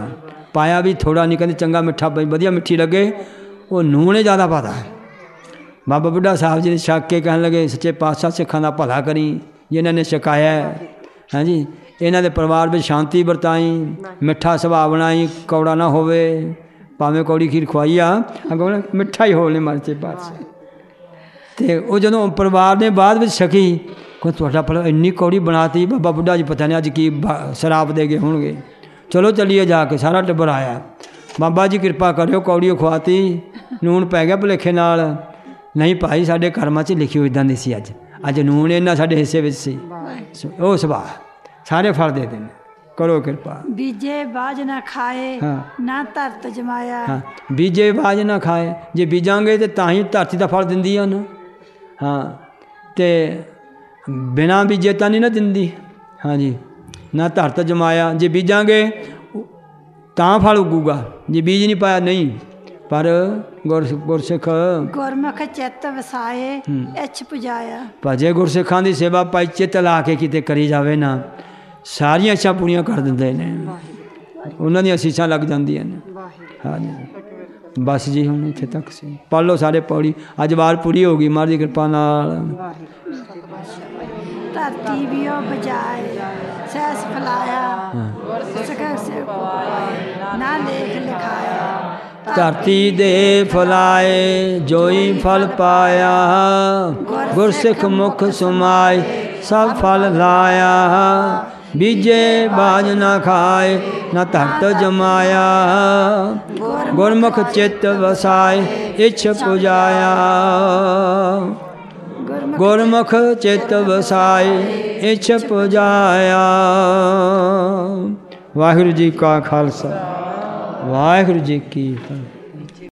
ਪਾਇਆ ਵੀ ਥੋੜਾ ਨਹੀਂ, ਕਹਿੰਦੇ ਚੰਗਾ ਮਿੱਠਾ ਵਧੀਆ ਮਿੱਠੀ ਲੱਗੇ, ਉਹ ਨੂਣ ਹੀ ਜ਼ਿਆਦਾ ਪਾਤਾ। ਬਾਬਾ ਬੁੱਢਾ ਸਾਹਿਬ ਜੀ ਨੇ ਛਕ ਕੇ ਕਹਿਣ ਲੱਗੇ, ਸੱਚੇ ਪਾਤਸ਼ਾਹ ਸਿੱਖਾਂ ਦਾ ਭਲਾ ਕਰੀ, ਜਿਨ੍ਹਾਂ ਨੇ ਛਕਾਇਆ ਹਾਂਜੀ, ਇਹਨਾਂ ਦੇ ਪਰਿਵਾਰ ਵਿੱਚ ਸ਼ਾਂਤੀ ਵਰਤਾਈ, ਮਿੱਠਾ ਸੁਭਾਅ ਬਣਾਈ, ਕੌੜਾ ਨਾ ਹੋਵੇ, ਭਾਵੇਂ ਕੌੜੀ ਖੀਰ ਖਵਾਈ ਆ, ਅੱਗੋਂ ਮਿੱਠਾ ਹੀ ਹੋਵੇ ਮਰਚੇ ਪਾਤਸ਼ਾਹ। ਅਤੇ ਉਹ ਜਦੋਂ ਪਰਿਵਾਰ ਨੇ ਬਾਅਦ ਵਿੱਚ ਛਕੀ, ਕੋਈ ਤੁਹਾਡਾ ਭਲਾ ਇੰਨੀ ਕੌੜੀ ਬਣਾਤੀ, ਬਾਬਾ ਬੁੱਢਾ ਜੀ ਪਤਾ ਨਹੀਂ ਅੱਜ ਕੀ ਸ਼ਰਾਬ ਦੇ ਗਏ ਹੋਣਗੇ। ਚਲੋ ਚੱਲੀਏ ਜਾ ਕੇ, ਸਾਰਾ ਟੱਬਰ ਆਇਆ, ਬਾਬਾ ਜੀ ਕਿਰਪਾ ਕਰਿਓ, ਕੌੜੀ ਖਵਾਤੀ, ਨੂਣ ਪੈ ਗਿਆ ਭੁਲੇਖੇ ਨਾਲ। ਨਹੀਂ ਭਾਈ, ਸਾਡੇ ਕਰਮਾਂ 'ਚ ਲਿਖੀ ਹੋਈ ਇੱਦਾਂ ਦੀ ਸੀ, ਅੱਜ ਨੂਣ ਇਹਨਾਂ ਸਾਡੇ ਹਿੱਸੇ ਵਿੱਚ ਸੀ। ਉਹ ਸੁਭਾਅ ਸਾਰੇ ਫਲ ਦੇ ਦੇਣ, ਕਰੋ ਕਿਰਪਾ। ਬੀਜੇ ਬਾਝ ਨਾ ਖਾਏ, ਨਾ ਧਰਤ ਜਮਾਇਆ। ਹਾਂ, ਬੀਜੇ ਬਾਝ ਨਾ ਖਾਏ, ਜੇ ਬੀਜਾਂਗੇ ਤਾਂ ਤਾਂ ਹੀ ਧਰਤੀ ਦਾ ਫਲ ਦਿੰਦੀ ਆ ਨਾ। ਹਾਂ, ਅਤੇ ਬਿਨਾਂ ਬੀਜੇ ਤਾਂ ਨਹੀਂ ਨਾ ਦਿੰਦੀ। ਹਾਂਜੀ, ਨਾ ਧਰਤ ਜਮਾਇਆ, ਜੇ ਬੀਜਾਂਗੇ ਤਾਂ ਫਲ ਉੱਗੂਗਾ, ਜੇ ਬੀਜ ਨਹੀਂ ਪਾਇਆ ਨਹੀਂ। ਪਰ ਗੁਰਸਿੱਖ ਗੁਰਮੁਖ ਚਿੱਤ ਵਸਾਏ, ਇੱਛ ਪੁਜਾਇਆ। ਭਜੇ ਗੁਰਸਿੱਖਾਂ ਦੀ ਸੇਵਾ ਭਾਈ ਚਿੱਤ ਲਾ ਕੇ ਕਿਤੇ ਕਰੀ ਜਾਵੇ ਨਾ, ਸਾਰੀਆਂ ਇੱਛਾ ਪੂਰੀਆਂ ਕਰ ਦਿੰਦੇ ਨੇ, ਉਹਨਾਂ ਦੀਆਂ ਅਸੀਸਾਂ ਲੱਗ ਜਾਂਦੀਆਂ ਨੇ। ਹਾਂਜੀ, ਬਸ ਜੀ ਹੁਣ ਇੱਥੇ ਤੱਕ ਸੀ। ਪੜ੍ਹ ਲਓ ਸਾਰੇ ਪੌੜੀ, ਅੱਜ ਵਾਰ ਪੂਰੀ ਹੋ ਗਈ ਮਹਾਰਾਜ ਦੀ ਕਿਰਪਾ ਨਾਲ। ਧਰਤੀ ਵੀ ਉਹ ਬਜਾਏ, ਸੈਸ ਫਲਾਇਆ, ਨਾ ਲੇਖ ਲਿਖਾਇਆ। ਧਰਤੀ ਦੇ ਫਲਾਏ, ਜੋਈ ਫਲ ਪਾਇਆ, ਗੁਰਸਿੱਖ ਮੁਖ ਸਮਾਏ, ਸਭ ਫਲ ਲਾਇਆ। ਬੀਜੇ ਬਾਝ ਨਾ ਖਾਏ, ਨਾ ਧਰਤ ਜਮਾਇਆ, ਗੁਰਮੁਖ ਚਿੱਤ ਵਸਾਏ, ਇੱਛ ਪੁਜਾਇਆ। ਗੁਰਮੁਖ ਚਿੱਤ ਵਸਾਏ, ਇੱਛ ਪੁਜਾਇਆ। ਵਾਹਿਗੁਰੂ ਜੀ ਕਾ ਖਾਲਸਾ, ਵਾਹਿਗੁਰੂ ਜੀ ਕੀ ਫਤਿਹ।